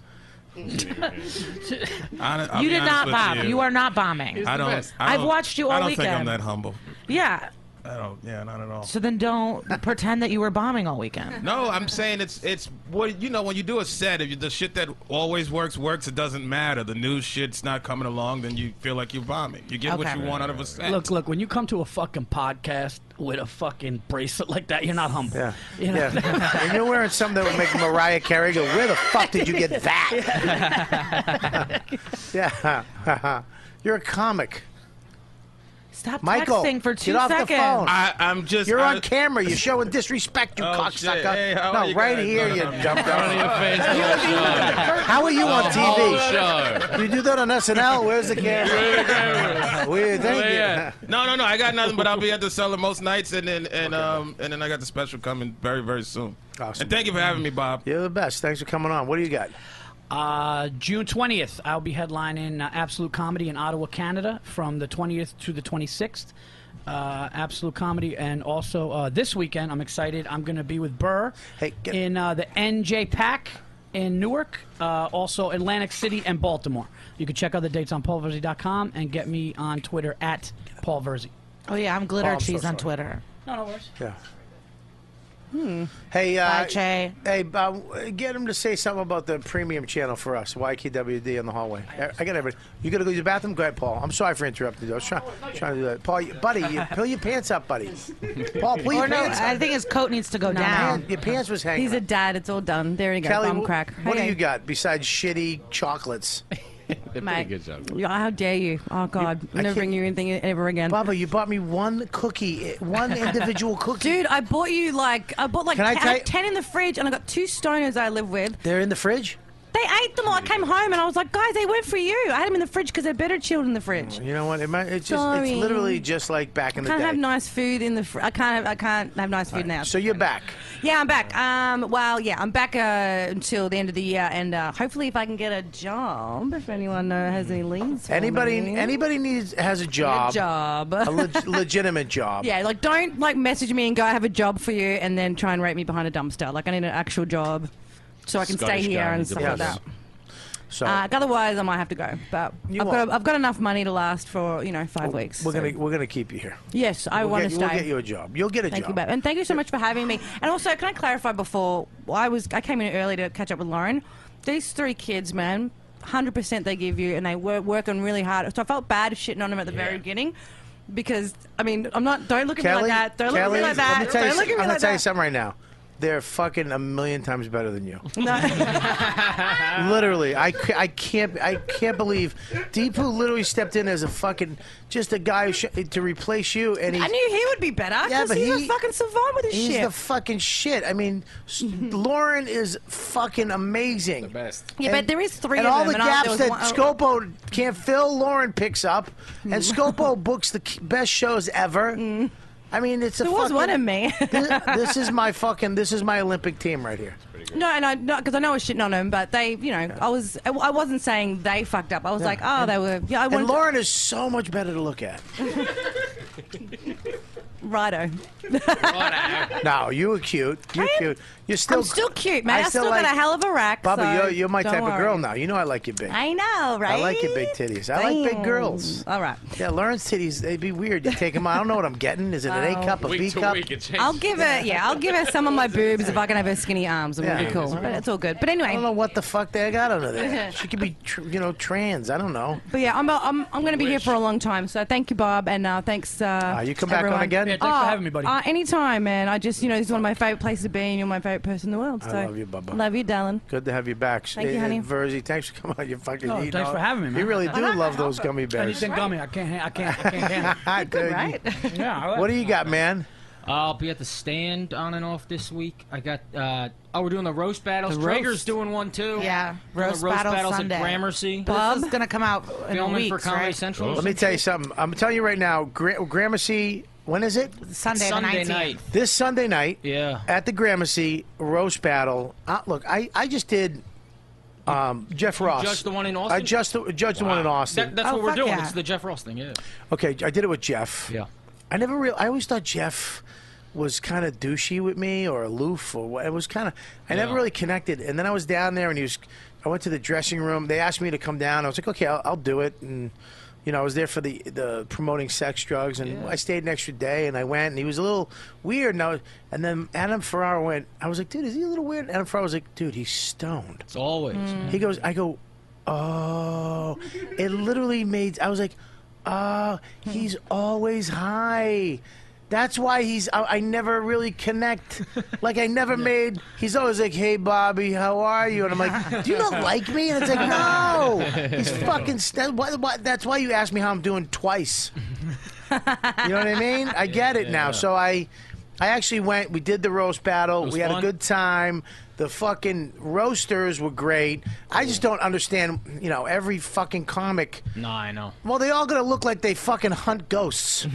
I, I'll you be did honest not with bomb. You. You are not bombing. I don't. I I've don't- watched you all I don't weekend. think I'm that humble. Yeah. I don't. Yeah, not at all. So then don't pretend that you were bombing all weekend. No, I'm saying it's it's what you know when you do a set. If you, the shit that always works works, it doesn't matter. The new shit's not coming along, then you feel like you're bombing. You get what Okay. you want out of a set. Look, look. When you come to a fucking podcast with a fucking bracelet like that, you're not humble. Yeah. You know? Yeah. And you're wearing something that would make Mariah Carey go, where the fuck did you get that? Yeah. You're a comic. Stop Michael, texting for two get off seconds. the phone. I, I'm just. You're I, on camera. You're showing disrespect, you Oh, cocksucker. shit. Hey, how no, are you right guys? here, No, you no, no. dumb Front of your face, the whole show. How are you on The T whole V? show. You do that on S N L? Where's the camera? Weird, thank you. Yeah. No, no, no. I got nothing, but I'll be at the cellar most nights, and then and um and then I got the special coming very very soon. Awesome. And thank you for having me, Bob. You're the best. Thanks for coming on. What do you got? Uh, June twentieth, I'll be headlining uh, Absolute Comedy in Ottawa, Canada, from the twentieth to the twenty-sixth. Uh, Absolute Comedy, and also uh, this weekend, I'm excited. I'm going to be with Burr hey, in uh, the N J PAC in Newark, uh, also Atlantic City and Baltimore. You can check out the dates on paul verzi dot com and get me on Twitter at Paul Verzi. Oh yeah, I'm glitter Oh, I'm so cheese on sorry. Twitter. No, no worries. Yeah. Hey, uh, Bye, Che. hey, uh, get him to say something about the premium channel for us, Y K W D in the hallway. I got everything. You got to go to the bathroom? Go ahead, Paul. I'm sorry for interrupting you. I was trying, trying to do that. Paul, you, buddy, you, pull your pants up, buddy. Paul, pull your Or no, pants I up. think his coat needs to go No, down. Your pants was hanging He's a up. dad. It's all done. There you go. Kelly, Bum wh- crack. what do Okay. you got besides shitty chocolates? They're pretty Mate. good job. Yeah, how dare you? Oh God, I I'm never can't- bring you anything ever again. Bubba, you bought me one cookie, one individual cookie. Dude, I bought you like I bought like Can I ten, tell you- ten in the fridge, and I got two stoners I live with. They're in the fridge? They ate them all. I came home and I was like, guys, they weren't for you. I had them in the fridge because they're better chilled in the fridge. You know what? It might, it's just Sorry. it's literally just like back in I the can't day. have nice food in the. Fr- I can't. Have, I can't have nice food now. So you're back. Yeah, I'm back. Um, well, yeah, I'm back uh, until the end of the year, and uh, hopefully, if I can get a job, if anyone uh, has any leads. For Anybody me. anybody needs has a job. A job. a leg- legitimate job. Yeah, like don't like message me and go, I have a job for you, and then try and rate me behind a dumpster. Like I need an actual job, so I can Scottish stay here guy and needs a stuff like boss. that. So Uh, otherwise, I might have to go. But You I've won't. got I've got enough money to last for you know five weeks. we're so- gonna we're gonna keep you here. Yes, I We'll want to get- stay. We'll get you a job. You'll get a Thank job. you, babe. And thank you so much for having me. And also, can I clarify before well, I was I came in early to catch up with Lauren. These three kids, man, one hundred percent they give you, and they work working really hard. So I felt bad shitting on them at the very beginning. Because I mean, I'm not. Don't look at Kelly, me like that. Don't Kelly, look at me like that. Let me tell you, Don't look at me I'm gonna like tell you that. something right now. they're fucking a million times better than you. Literally, I, ca- I can't I can't believe Deepu literally stepped in as a fucking just a guy who sh- to replace you, and he, I knew he would be better. Yeah, 'cause but he's he- a fucking savant with his he's shit. the fucking shit. I mean, s- Lauren is fucking amazing. The best. Yeah, but there is three and of all them, the and I- gaps there that was one- Scopo can't fill, Lauren picks up, and Scopo books the k- best shows ever. I mean, it's a There was fucking, one of me. this, this is my fucking. This is my Olympic team right here. No, and I no, because I know I was shitting on them, but they, you know, I was, I I wasn't saying they fucked up. I was Yeah. like, oh, And- they were. Yeah, I wanted And Lauren is so much better to look at. Righto. No, you were cute. You're cute. You're still. I'm still cute, man. I, still, got like- a hell of a rack. Bubba, so you're, you're my don't type of worry. girl now. You know I like you big. I know, right? I like your big titties. I like big Damn. girls. All right. Yeah, Lauren's titties, they'd be weird. You take them out. I don't know what I'm getting. Is it an A Oh. cup, a Week B to cup? week, it changes. I'll give her, yeah, I'll give her some of my boobs if I can have her skinny arms. It would Yeah. be cool. But it's all good. But I anyway. don't know what the fuck they got under there. She could be, tr- you know, trans. I don't know. But yeah, I'm I'm, I'm going to be here for a long time. So thank you, Bob, and uh, thanks. Uh, Uh, you come back on everyone. again? Yeah, thanks for having me, buddy. Uh, anytime, man. I just, you know, this is one of my favorite places to be, and you're my favorite person in the world. I So love you, Bubba. Love you, darling. Good to have you back. Thank you, Hey, honey. Verzi, thanks for coming on. You fucking Oh, eating thanks all- for having me, man. You really do love those gummy bears. Anything gummy, I can't. I can't. I can't handle. Dude, right? Yeah. I like What do you got, man? I'll be at the stand on and off this week. I got. Uh, oh, we're doing the roast battles. The Traeger's roast. doing one too. Yeah, Doing roast the roast battle battles Sunday. at Gramercy. Bob? This is going to come out in Filming weeks, for Comedy right? Central. Let me tell you something. I'm telling you right now, Gra- Gramercy, when is it? Sunday, the Sunday nineteenth. night. This Sunday night Yeah. at the Gramercy roast battle. Uh, look, I, I just did um, Jeff Ross. Judge the one in Austin? I just judged the one in Austin. That, that's Oh, what we're fuck doing. yeah. It's the Jeff Ross thing. Yeah. Okay, I did it with Jeff. Yeah. I never real. I always thought Jeff was kind of douchey with me or aloof or what. It was kind of. I never Yeah. really connected. And then I was down there and he was. I went to the dressing room. They asked me to come down. I was like, okay, I'll, I'll do it. And you know, I was there for the the promoting sex drugs, and I stayed an extra day. And I went, and he was a little weird. And, I was, and then Adam Ferrara went. I was like, dude, is he a little weird? Adam Ferrara was like, dude, he's stoned. It's always. He goes, I go, oh. It literally made, I was like, oh, he's always high. That's why he's, I, I never really connect. Like, I never made, he's always like, hey, Bobby, how are you? And I'm like, do you not like me? And it's like, no. He's fucking, st- why, why, that's why you asked me how I'm doing twice. You know what I mean? I get it now. So I, I actually went, we did the roast battle. was We had fun? a good time. The fucking roasters were great. I just don't understand, you know, every fucking comic. No, I know. Well, they all gonna look like they fucking hunt ghosts.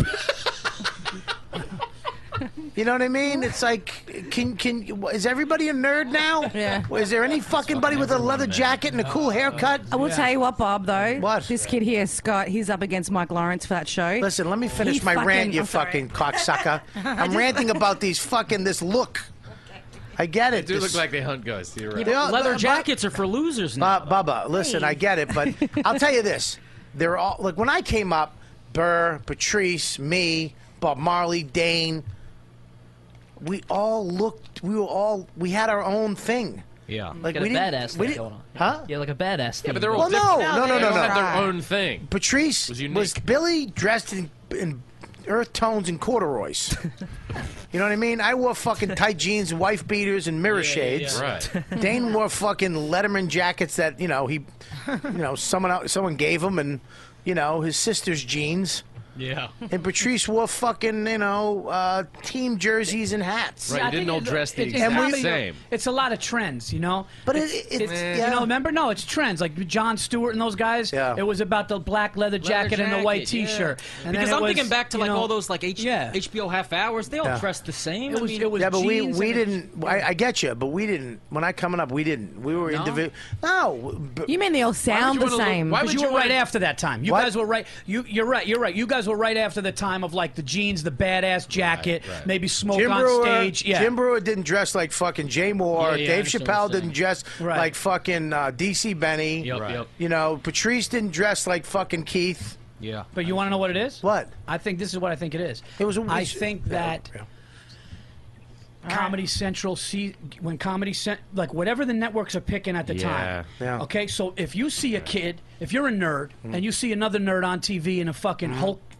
You know what I mean? It's like, can can is everybody a nerd now? Yeah. Is there any fucking buddy with a leather jacket and a cool haircut? I will tell you what, Bob, though. What? This kid here, Scott, he's up against Mike Lawrence for that show. Listen, let me finish He my fucking- rant, you I'm sorry. fucking cocksucker. I'm ranting about these fucking this look. I get it. They do This- look like they hunt ghosts. You're right. They all- Leather but- jackets are for losers now. Bu- Bubba, listen, I get it, but I'll tell you this: they're all like when I came up, Burr, Patrice, me, Bob Marley, Dane. We all looked. We were all. We had our own thing. Yeah. Like Got we a didn't- badass we thing didn't- going on. Huh? Yeah, like a badass thing. Yeah, but they're all Well, no, different. no, no, They no, all no. have their own thing. Patrice Was was, unique. Billy dressed in, in earth tones and corduroys. You know what I mean? I wore fucking tight jeans and wife beaters and mirror shades. Right. Dane wore fucking Letterman jackets that you know he, you know, someone out, someone gave him, and you know his sister's jeans. Yeah. And Patrice wore fucking, you know, uh, team jerseys and hats. Right, I you didn't think all it- dress the it- it's exact comedy, same. It's a lot of trends, you know. But it- it's, it's- it's- yeah. you know, remember? No, it's trends. Like Jon Stewart and those guys. Yeah. It was about the black leather jacket and the white jacket, T-shirt. yeah. And Because then it I'm was, thinking back to you like know, all those like H- yeah. HBO half hours. They all Yeah. dressed the same. It I was mean, it was Yeah, but we jeans we and it- didn't. I, I get you, but we didn't. When I coming up, we didn't. We were No? individual. No, but You mean they all sound the wanna look- same? why Because would you you were right wanna- after that time. You What? guys were right. You, you're right. You're right. You guys were right after the time of like the jeans, the badass jacket, right. maybe smoke Jim on Brewer, stage. Yeah. Jim Brewer didn't dress like fucking Jay Moore. Yeah, yeah, I Dave understand what Chappelle you're saying. didn't dress Right. like fucking uh, D C Benny. Yep, Right. yep. You know, Patrice didn't dress like fucking Keith. Yeah. But you want to know what it is? What? I think this is what I think it is. It was. A, I think that Yeah. Comedy Central, see when Comedy Cent, like whatever the networks are picking at the Yeah. time. Yeah. Okay, so if you see a kid, if you're a nerd Mm. and you see another nerd on T V in a fucking Hulk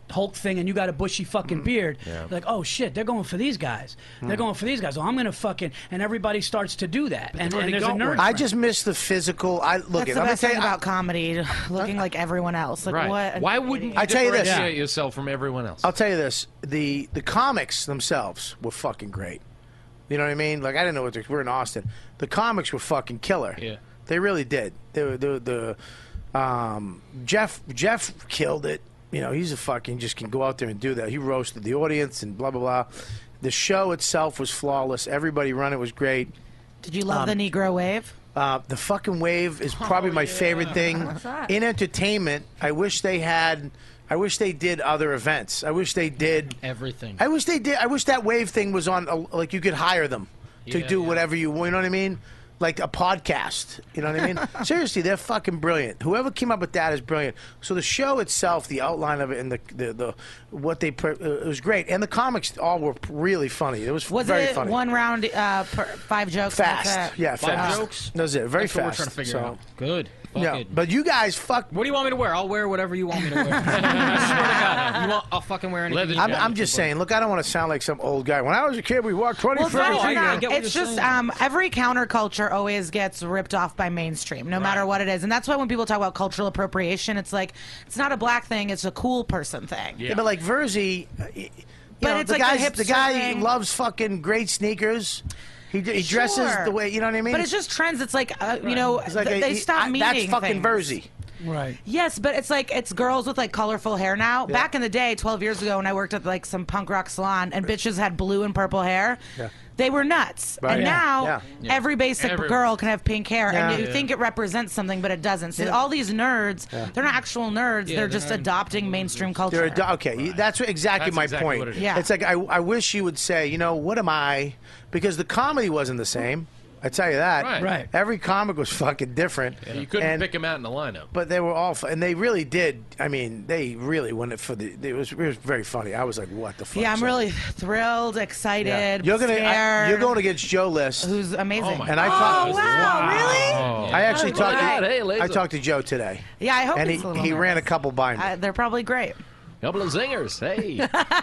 Hulk thing and you got a bushy fucking beard. Yeah. Like, oh shit, they're going for these guys. They're Mm. going for these guys. Well, I'm gonna fucking and everybody starts to do that. And, and there's a nerd. I just miss the physical. I look That's at. the I'm best gonna thing tell you, about comedy, looking like everyone else. Like Right. what? Why wouldn't you I tell you this. differentiate yourself from everyone else? I'll tell you this: the the comics themselves were fucking great. You know what I mean? Like I didn't know what they, we're in Austin. The comics were fucking killer. Yeah, they really did. They were the the um, Jeff Jeff killed it. You know, he's a fucking just can go out there and do that. He roasted the audience and blah blah blah. The show itself was flawless. Everybody run it was great. Did you love Um, the Negro Wave? Uh, the fucking wave is probably my favorite thing What's that? in entertainment. I wish they had. I wish they did other events. I wish they did everything. I wish they did. I wish that wave thing was on. A, like you could hire them to Yeah, do yeah. whatever you. You know what I mean? Like a podcast. You know what I mean? Seriously, they're fucking brilliant. Whoever came up with that is brilliant. So the show itself, the outline of it, and the the, the what they put, uh, it was great. And the comics all were really funny. It was, Was very it funny. one round, uh, per, five jokes? Fast, That's it? yeah, Five fast. jokes? That's it. Very That's what we're fast. trying to figure so. out. Good. Fuck Yeah, it. but you guys, fuck. What do you want me to wear? I'll wear whatever you want me to wear. I swear to God, you want, I'll fucking wear anything. you I'm, want I'm me just to. saying. Look, I don't want to sound like some old guy. When I was a kid, we walked twenty Well, feet. it's, I not, get what it's you're just saying. um, every counterculture always gets ripped off by mainstream, no matter what it is, and that's why when people talk about cultural appropriation, it's like it's not a black thing; it's a cool person thing. Yeah, but like Verzi, uh, y- you But know, it's the like a guy's, the hipster guy thing. loves fucking great sneakers. He d- he dresses Sure. the way you know what I mean. But it's just trends. It's like uh, you know, It's like th- a- they he- stop I- meaning That's fucking things. Verzi. Right. Yes, but it's like it's girls with like colorful hair now. Yeah. Back in the day, twelve years ago, when I worked at like some punk rock salon, and bitches had blue and purple hair. Yeah. They were nuts. Right. And Yeah. now Yeah. Yeah. every basic Everyone. girl can have pink hair, Yeah. and you Yeah. think it represents something, but it doesn't. So Yeah. all these nerds, Yeah. they're not actual nerds. Yeah, they're they're just not- adopting mainstream culture. They're ado- okay, that's what- exactly That's my exactly point. what it is. Yeah. It's like I, I wish you would say, you know, what am I? Because the comedy wasn't the same. I tell you that. Right. Right. Every comic was fucking different. You couldn't And- pick them out in the lineup. But they were all, fu- and they really did. I mean, they really went it for the. It was, it was very funny. I was like, "What the fuck?" yeah, I'm So- really thrilled, excited, Yeah. You're gonna, I, scared. you're going against Joe List, who's amazing. and I oh talked. wow, really? Oh. I actually Oh, talked. God. To, Hey, Laser. I talked to Joe today, Yeah, I hope and he, he's a little he ran a nervous. couple by me. Uh, they're probably great. Couple of zingers. Hey.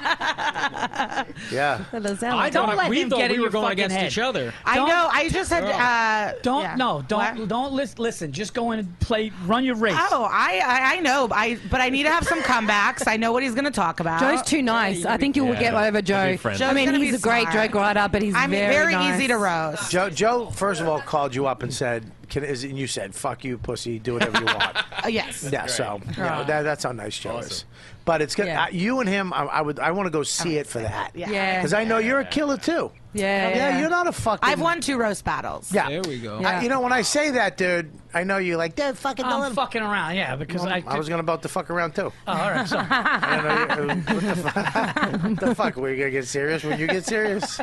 yeah. I Don't thought let we him thought get we in were your going fucking against head. each other. I Don't- know. I just had. Uh, Don't yeah. no, don't What? don't listen. Listen, just go in and play. Run your race. Oh, I, I I know, I but I need to have some comebacks. I know what he's going to talk about. Joe's too nice. I think you will Yeah. get over Joe. Be friendly. I mean, Joe's gonna he's be a great smart. joke writer, but he's I'm very, very nice. easy to roast. Joe, Joe, first of all, called you up and said, Can, is, and you said, "Fuck you, pussy. Do whatever you want." Uh, yes. Yeah, so you know, that, that's how nice Joe Awesome. is. But it's good. Yeah. Uh, you and him, I, I would, I want to go see it for that. Yeah. Yeah. Because I know you're a killer too. Yeah. Yeah, you're not a fucking. I've won two roast battles. Yeah. There we go. I- you know, when I say that, dude, I know you're like, dude, fucking I'm don't. fucking around. Yeah, because Well, I. I was gonna about to fuck around too. Oh, all right. Sorry. I don't know, you- what the fuck? What the fuck? Were you gonna get serious when you get serious?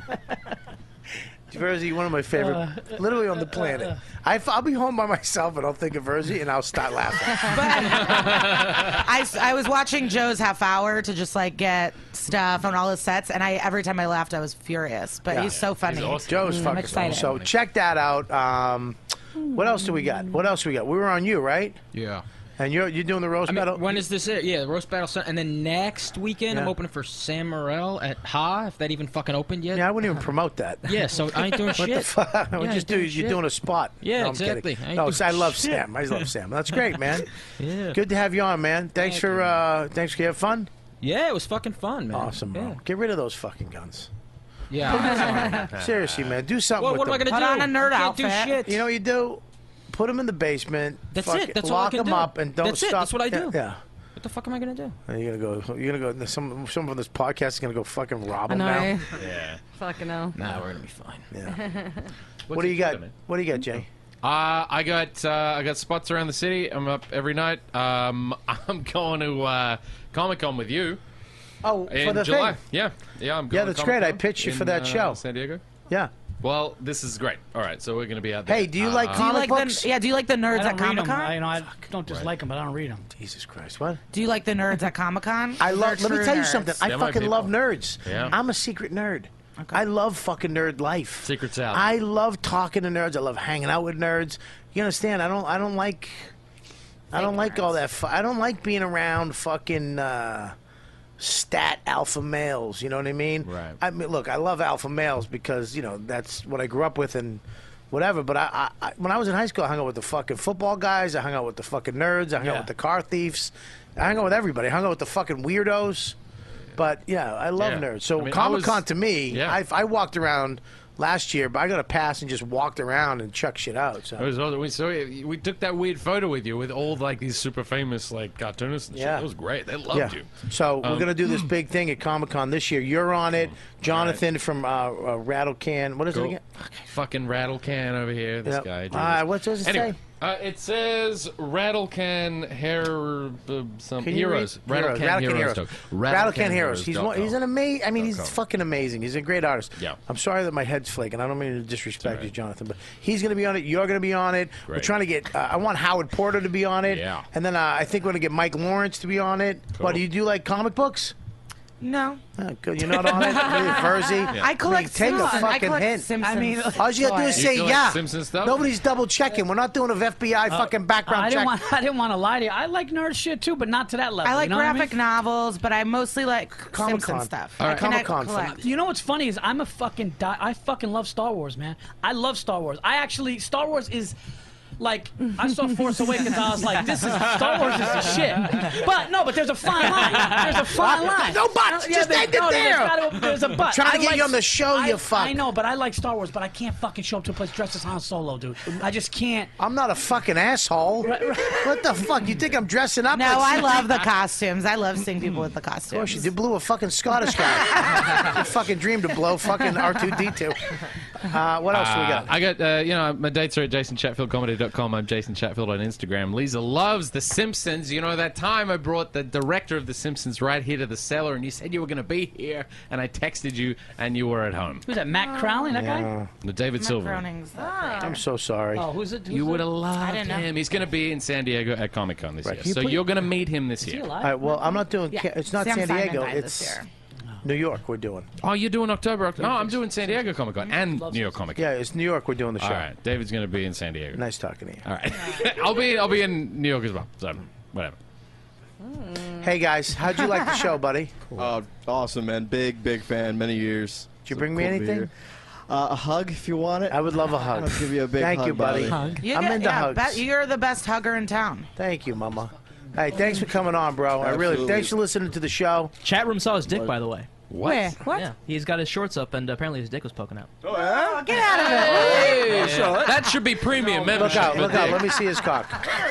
Verzi, one of my favorite, Uh, literally on the planet. I, I'll be home by myself and I'll think of Verzi and I'll start laughing. I, s- I was watching Joe's half hour to just like get stuff on all his sets, and I every time I laughed, I was furious. But Yeah. he's so funny. Joe's Mm, I'm fucking excited. So check that out. Um, what else do we got? What else we got? We were on you, right? Yeah. And you're you're doing the roast I mean, battle. when is this? It? Yeah, the roast battle, Sun- and then next weekend I'm Yeah. opening for Sam Morril at Ha. If that even fucking opened yet. Yeah, I wouldn't even promote that. Yeah, so I ain't doing What shit. the fuck? Yeah, I we ain't just do. doing You're shit. doing a spot. Yeah, no, I'm exactly. kidding. I ain't No, doing 'cause I love shit. Sam. I love Sam. That's great, man. Yeah. Good to have you on, man. Thanks Thank for you. uh, thanks for having fun. Yeah, it was fucking fun, man. Awesome, bro. Yeah. Get rid of those fucking guns. Yeah. Seriously, man. Do something What- with what am I them. gonna Put do? on a nerd Can't do outfit. shit. You know what you do? Put them in the basement. That's fuck it. That's all I Lock can them do. up and don't That's it. stop. That's what I Yeah, do. Yeah. What the fuck am I gonna do? Are you gonna go? You're gonna go. Some someone from this podcast is gonna go fucking rob I them know. now. Yeah. Fucking hell. Nah, we're gonna be fine. Yeah. What's What do you your got? Twitter, man? What do you got, Jay? Uh, I got uh, I got spots around the city. I'm up every night. Um, I'm going to uh, Comic Con with you. Oh, in for the July. thing. Yeah, yeah. I'm Yeah, going to that's great. I Comic-Con pitched you for in, that uh, show. San Diego. Yeah. Well, this is great. All right, so we're going to be out there. Hey, do you like Uh, Do you comic like books? the yeah? Do you like the I nerds don't at read Comic 'em. I, Con? you know, I don't dislike them, but I don't read them. Jesus Christ, what? Do you like the nerds at Comic Con? I love. Let me tell you something. I They're my fucking love people. nerds. Yeah. I'm a secret nerd. I love fucking nerd life. Secrets out. I love talking to nerds. I love hanging out with nerds. You understand? I don't. I don't like. I don't like all that. Fu- I don't like being around fucking. Uh, stat alpha males. You know what I mean? Right. I mean, look, I love alpha males because you know that's what I grew up with and whatever. But I, I, I when I was in high school, I hung out with the fucking football guys. I hung out with the fucking nerds. I hung Yeah. out with the car thieves. I hung out with everybody. I hung out with the fucking weirdos. But yeah, I love Yeah. nerds. So I mean, I Comic Con was- to me, yeah. I, I walked around last year, but I got a pass and just walked around and chucked shit out. So It was awesome. We saw we took that weird photo with you with all like these super famous like cartoonists and Yeah. shit. It was great. They loved yeah. you. So we're Um, gonna do this big thing at Comic Con this year. You're on it. Jonathan from uh, uh, Rattle Can. What is Cool. it again? Fucking Rattle Can over here. This Yep. guy. Uh, what does it anyway, say? Uh, it says Rattle Can Hair uh, some Can you Heroes. read? Rattle Heroes. Can Rattle Can Heroes. Heroes. dot- Rattle Can Heroes. He's dot one, he's com. an amazing. I mean, he's com. fucking amazing. He's a great artist. Yeah. I'm sorry that my head's flaking. I don't mean to disrespect you, Jonathan, but he's going to be on it. You're going to be on it. We're Great. trying to get. Uh, I want Howard Porter to be on it. Yeah. And then uh, I think we're going to get Mike Lawrence to be on it. Cool. What do you do? Like comic books? No. Oh, good. You're not on it. Really, Verzi. I collect Take a Simpsons. I fucking collect hint. Simpsons. I mean, all you gotta do is You say collect yeah. Simpsons stuff? Nobody's double checking. We're not doing an F B I fucking background I didn't check. want. I didn't want to lie to you. I like nerd shit too, but not to that level. I like you know what I graphic mean? novels, but I mostly like Comic-Con. Simpson stuff. All right. I connect- Comic-Con. collect. You know what's funny is I'm a fucking di- I fucking love Star Wars, man. I love Star Wars. I actually Star Wars is like I saw Force Awakens. I was like, this is Star Wars is the shit. But no, but there's a fine line. There's a fine line. No buts. Yeah, Just there- end it no, there's there. gotta- There's a but. Trying to I get like- you on the show, I, you fuck. I know, but I like Star Wars, but I can't fucking show up to a place dressed as Han Solo, dude. I just can't. I'm not a fucking asshole. What the fuck? You think I'm dressing up? No, like I some- love the costumes. I love seeing people with the costumes. Of course you did. Blew a fucking Scottish guy. You fucking dream to blow fucking R two D two. Uh, what else do we got? Uh, I got, uh, you know, my dates are at jason chatfield comedy dot com. I'm Jason Chatfield on Instagram. Lisa loves The Simpsons. You know, that time I brought the director of The Simpsons right here to the cellar, and you said you were going to be here, and I texted you, and you were at home. Who's that? Matt Crowley, that guy? The David Silver. Groening's the I'm so sorry. Oh, who's it? Who's You it? would have loved didn't know. him. He's going to be in San Diego at Comic Con this Right. year, Can you so put- you're going to meet him this Is he year. alive? All right, well, I'm not doing. Yeah. Ca- It's not Sam San Simon Diego. died It's this year. New York. We're doing. Oh, you're doing October. October. No, I'm doing San Diego Comic Con and New York Comic Con. Yeah, it's New York. We're doing the show. All right, David's going to be in San Diego. Nice talking to you. All right, I'll be I'll be in New York as well. So whatever. Hey guys, how'd you like the show, buddy? Oh, awesome, man. Big, big fan. Many years. Did you So bring me cool to be anything? here. Uh, a hug if you want it. I would love a hug. I'll give you a big Thank hug, you, buddy. Bobby. You I'm get- into yeah, hugs. be- you're the best hugger in town. Thank you, Mama. Hey, thanks for coming on, bro. I really Absolutely. thanks for listening to the show. Chat room saw his dick, by the way. What? Where? What? Yeah, he's got his shorts up, and apparently his dick was poking out. Oh, yeah? Oh, get out of it. Hey, that should be premium Look membership. out! for Look out! Dick. Let me see his cock.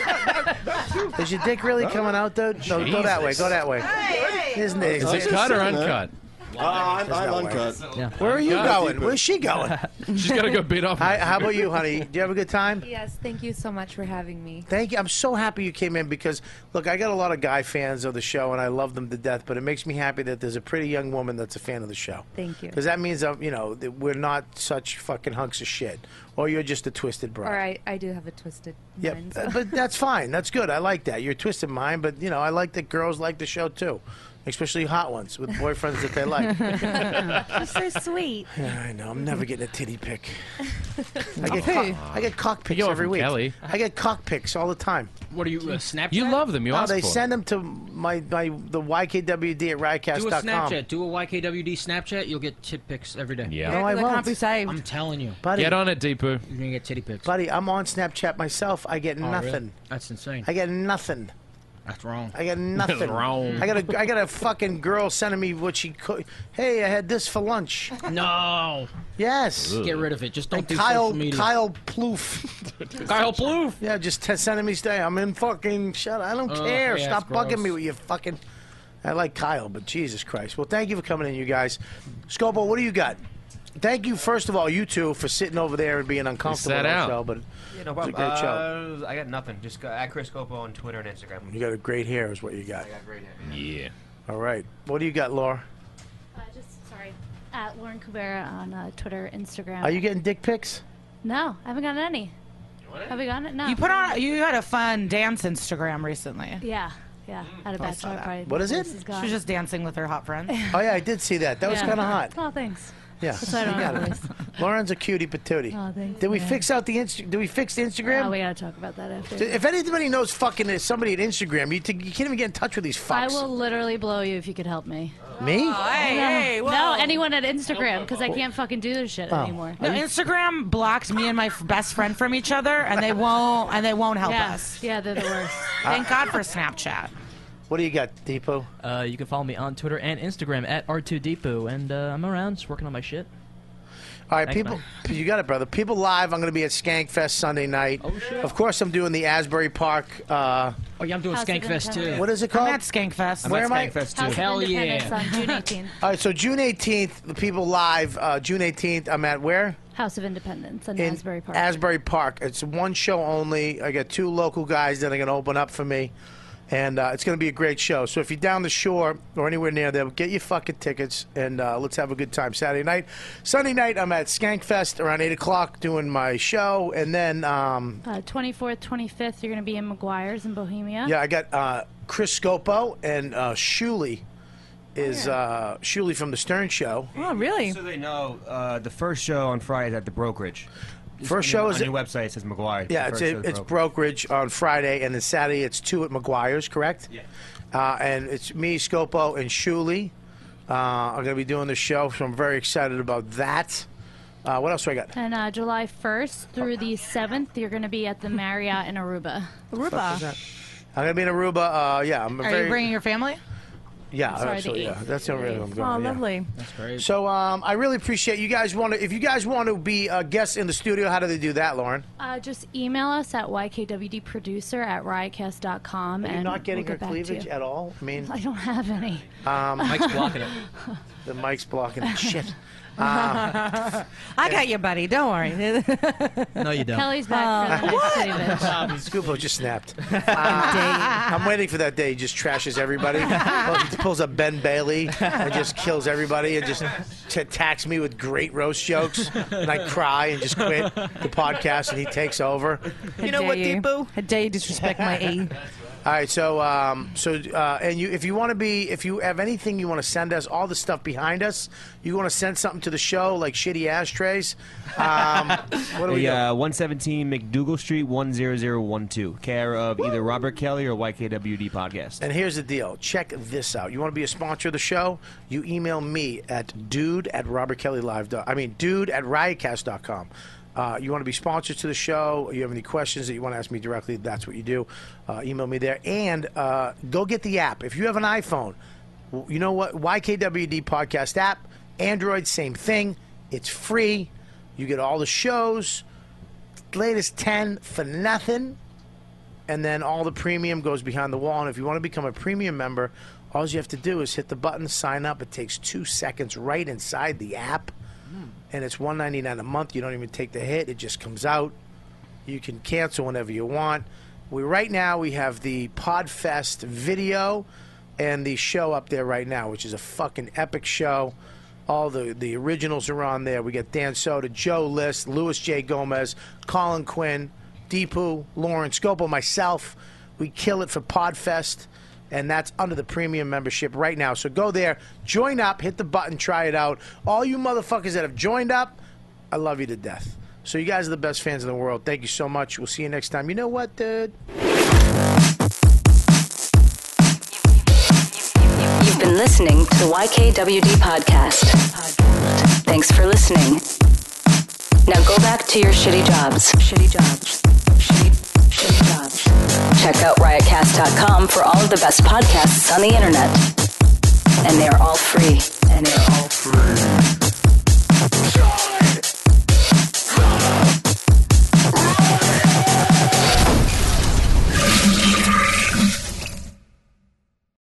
Is your dick really coming out, dude? No, go that way. Go that way. Isn't it? Is it cut or uncut? Uh, I'm, I'm no way. uncut. Yeah. Where are you Yeah. going? Where's she going? She's got to go beat off. Hi, how about you, honey? Do you have a good time? Yes, thank you so much for having me. Thank you. I'm so happy you came in because, look, I got a lot of guy fans of the show, and I love them to death. But it makes me happy that there's a pretty young woman that's a fan of the show. Thank you. Because that means, um, you know, that we're not such fucking hunks of shit, or you're just a twisted bride. All right, I do have a twisted Yeah, mind. so- but that's fine. That's good. I like that. You're a twisted mind, but you know, I like that girls like the show too, especially hot ones with boyfriends that they like. You're so sweet. Yeah, I know. I'm never getting a titty pic. I get Who? cock, I get cock pics You go every from week. Kelly. I get cock pics all the time. What are you, uh, Snapchat? You love them. You No, ask they for send them to my, my the Y K W D at riotcast Do a dot com. Snapchat. Do a Y K W D Snapchat. You'll get tit pics every day. Yeah. No, I The won't. comp you saved. I'm telling you. Buddy, Get on it, Deepu. You're going to get titty pics. buddy, I'm on Snapchat myself. I get Oh, nothing. really? That's insane. I get nothing. That's wrong. I got nothing. wrong. I got a I got a fucking girl sending me what she cooked. Hey, I had this for lunch. No. Yes. Get rid of it. Just don't And do Kyle social media. Kyle Plouffe. Kyle Plouffe. Yeah, just t- sending me stay. I'm in fucking shut. I don't Oh, care. yeah, Stop it's bugging gross. me with your fucking. I like Kyle, but Jesus Christ. Well, thank you for coming in, you guys. Scopo, what do you got? Thank you, first of all, you two, for sitting over there and being uncomfortable. sat on the out. show, but Yeah, no it's a problem. great show. Uh, I got nothing. Just go at Chris Copo on Twitter and Instagram. You got a great hair, is what you got. I got great hair. Yeah. All right. What do you got, Laura? Uh, just sorry. At Lauren Cabrera on uh, Twitter, Instagram. Are you getting dick pics? No, I haven't gotten any. Have you gotten it? No. You put on. You had a fun dance Instagram recently. Yeah, yeah. At a I saw bachelor that. party. What is it? This is She gone. was just dancing with her hot friend. Oh, yeah, I did see that. That was Yeah. kind of hot. Oh, thanks. Yeah. That's why I don't You have got a it. voice. Lauren's a cutie patootie. Oh, thanks, Did we man. fix out the Insta- Did we fix the Instagram? Oh, we gotta talk about that after. If anybody knows fucking somebody at Instagram, you, t- you can't even get in touch with these fucks. I will literally blow you if you could help me. Me? Oh, hey, no, hey, whoa. no, anyone at Instagram, because I can't fucking do this shit Oh. anymore. No, Instagram blocks me and my f- best friend from each other, and they won't and they won't help yeah. us. Yeah, they're the worst. Thank God for Snapchat. What do you got, Deepu? Uh, you can follow me on Twitter and Instagram at R two Deepu, and uh, I'm around just working on my shit. All right, Thanks, people, man. you got it, brother. People live. I'm going to be at Skankfest Sunday night. Oh shit! Of course, I'm doing the Asbury Park. Uh, oh yeah, I'm doing House of Skankfest too. What is it called? I'm at Skankfest. Where am I? House of Hell Independence yeah. on June eighteenth. All right, so June eighteenth, the people live. Uh, June eighteenth, I'm at where? House of Independence in, In Asbury Park. Asbury Park. It's one show only. I got two local guys that are going to open up for me. And uh, it's going to be a great show. So if you're down the shore or anywhere near there, get your fucking tickets and uh, let's have a good time Saturday night. Sunday night, I'm at Skankfest around eight o'clock doing my show. And then, um, Uh, twenty-fourth, twenty-fifth, you're going to be in McGuire's in Bohemia. yeah, I got uh, Chris Scopo and uh, Shuley is uh, Shuley from The Stern Show. Oh, really? So they know, uh, the first show on Friday is at the Brokerage. First On show your- is on your website. It says McGuire. Yeah, The it's first show is it's Brokerage. brokerage on Friday, and then Saturday it's two at McGuire's, correct? Yeah. Uh, and it's me, Scopo, and Shuley. Uh, I'm going to be doing the show, so I'm very excited about that. Uh, what else do I got? And uh, July first through the seventh, you're going to be at the Marriott in Aruba. Fuck is that? I'm going to be in Aruba. Uh, yeah, I'm Are very. you bringing your family? Yeah, Sorry, the absolutely. Yeah, eighth. that's the only reason I'm going. Oh, yeah. lovely. That's great. So um, I really appreciate you guys. Want to? If you guys want to be a guest in the studio, how do they do that, Lauren? Uh, just email us at y k w d producer at riotcast dot com. Are you and not getting we'll her get back to cleavage you. at all? I mean, I don't have any. um, Mike's blocking it. The mic's blocking it. Shit. Uh, I got you, buddy. Don't worry. No, you don't. Kelly's back for the next cleavage. Um, Scupo just snapped. Uh, I'm waiting for that day he just trashes everybody. He pulls up Ben Bailey and just kills everybody and just t- attacks me with great roast jokes. And I cry and just quit the podcast and he takes over. You know what, Deepu? I dare you disrespect my A. All right, so um, so uh, and you, if you want to be, if you have anything you want to send us, all the stuff behind us, you want to send something to the show like shitty ashtrays. Um, what do we Hey, do? uh, one seventeen McDougal Street, one zero zero one two, care of either Robert Kelly or Y K W D Podcast. And here's the deal. Check this out. You want to be a sponsor of the show? You email me at dude at robert kelly live dot I mean, dude at riotcast dot com. Uh, you want to be sponsors to the show? You have any questions that you want to ask me directly? That's what you do. Uh, email me there. And uh, go get the app. If you have an iPhone, w- you know what? Y K W D Podcast app. Android, same thing. It's free. You get all the shows. Latest ten for nothing. And then all the premium goes behind the wall. And if you want to become a premium member, all you have to do is hit the button, sign up. It takes two seconds right inside the app. And it's one ninety-nine a month. You don't even take the hit. It just comes out. You can cancel whenever you want. We right now we have the Podfest video and the show up there right now, which is a fucking epic show. All the, the originals are on there. We got Dan Soda, Joe List, Louis J. Gomez, Colin Quinn, Deepu, Lauren Scopo, myself. We kill it for Podfest. And that's under the premium membership right now. So go there, join up, hit the button, try it out. All you motherfuckers that have joined up, I love you to death. So you guys are the best fans in the world. Thank you so much. We'll see you next time. You know what, dude? You've been listening to the Y K W D Podcast. Thanks for listening. Now go back to your shitty jobs. Shitty jobs. Shitty, shitty jobs. Check out riotcast dot com for all of the best podcasts on the internet. And they are all free. And they are all free.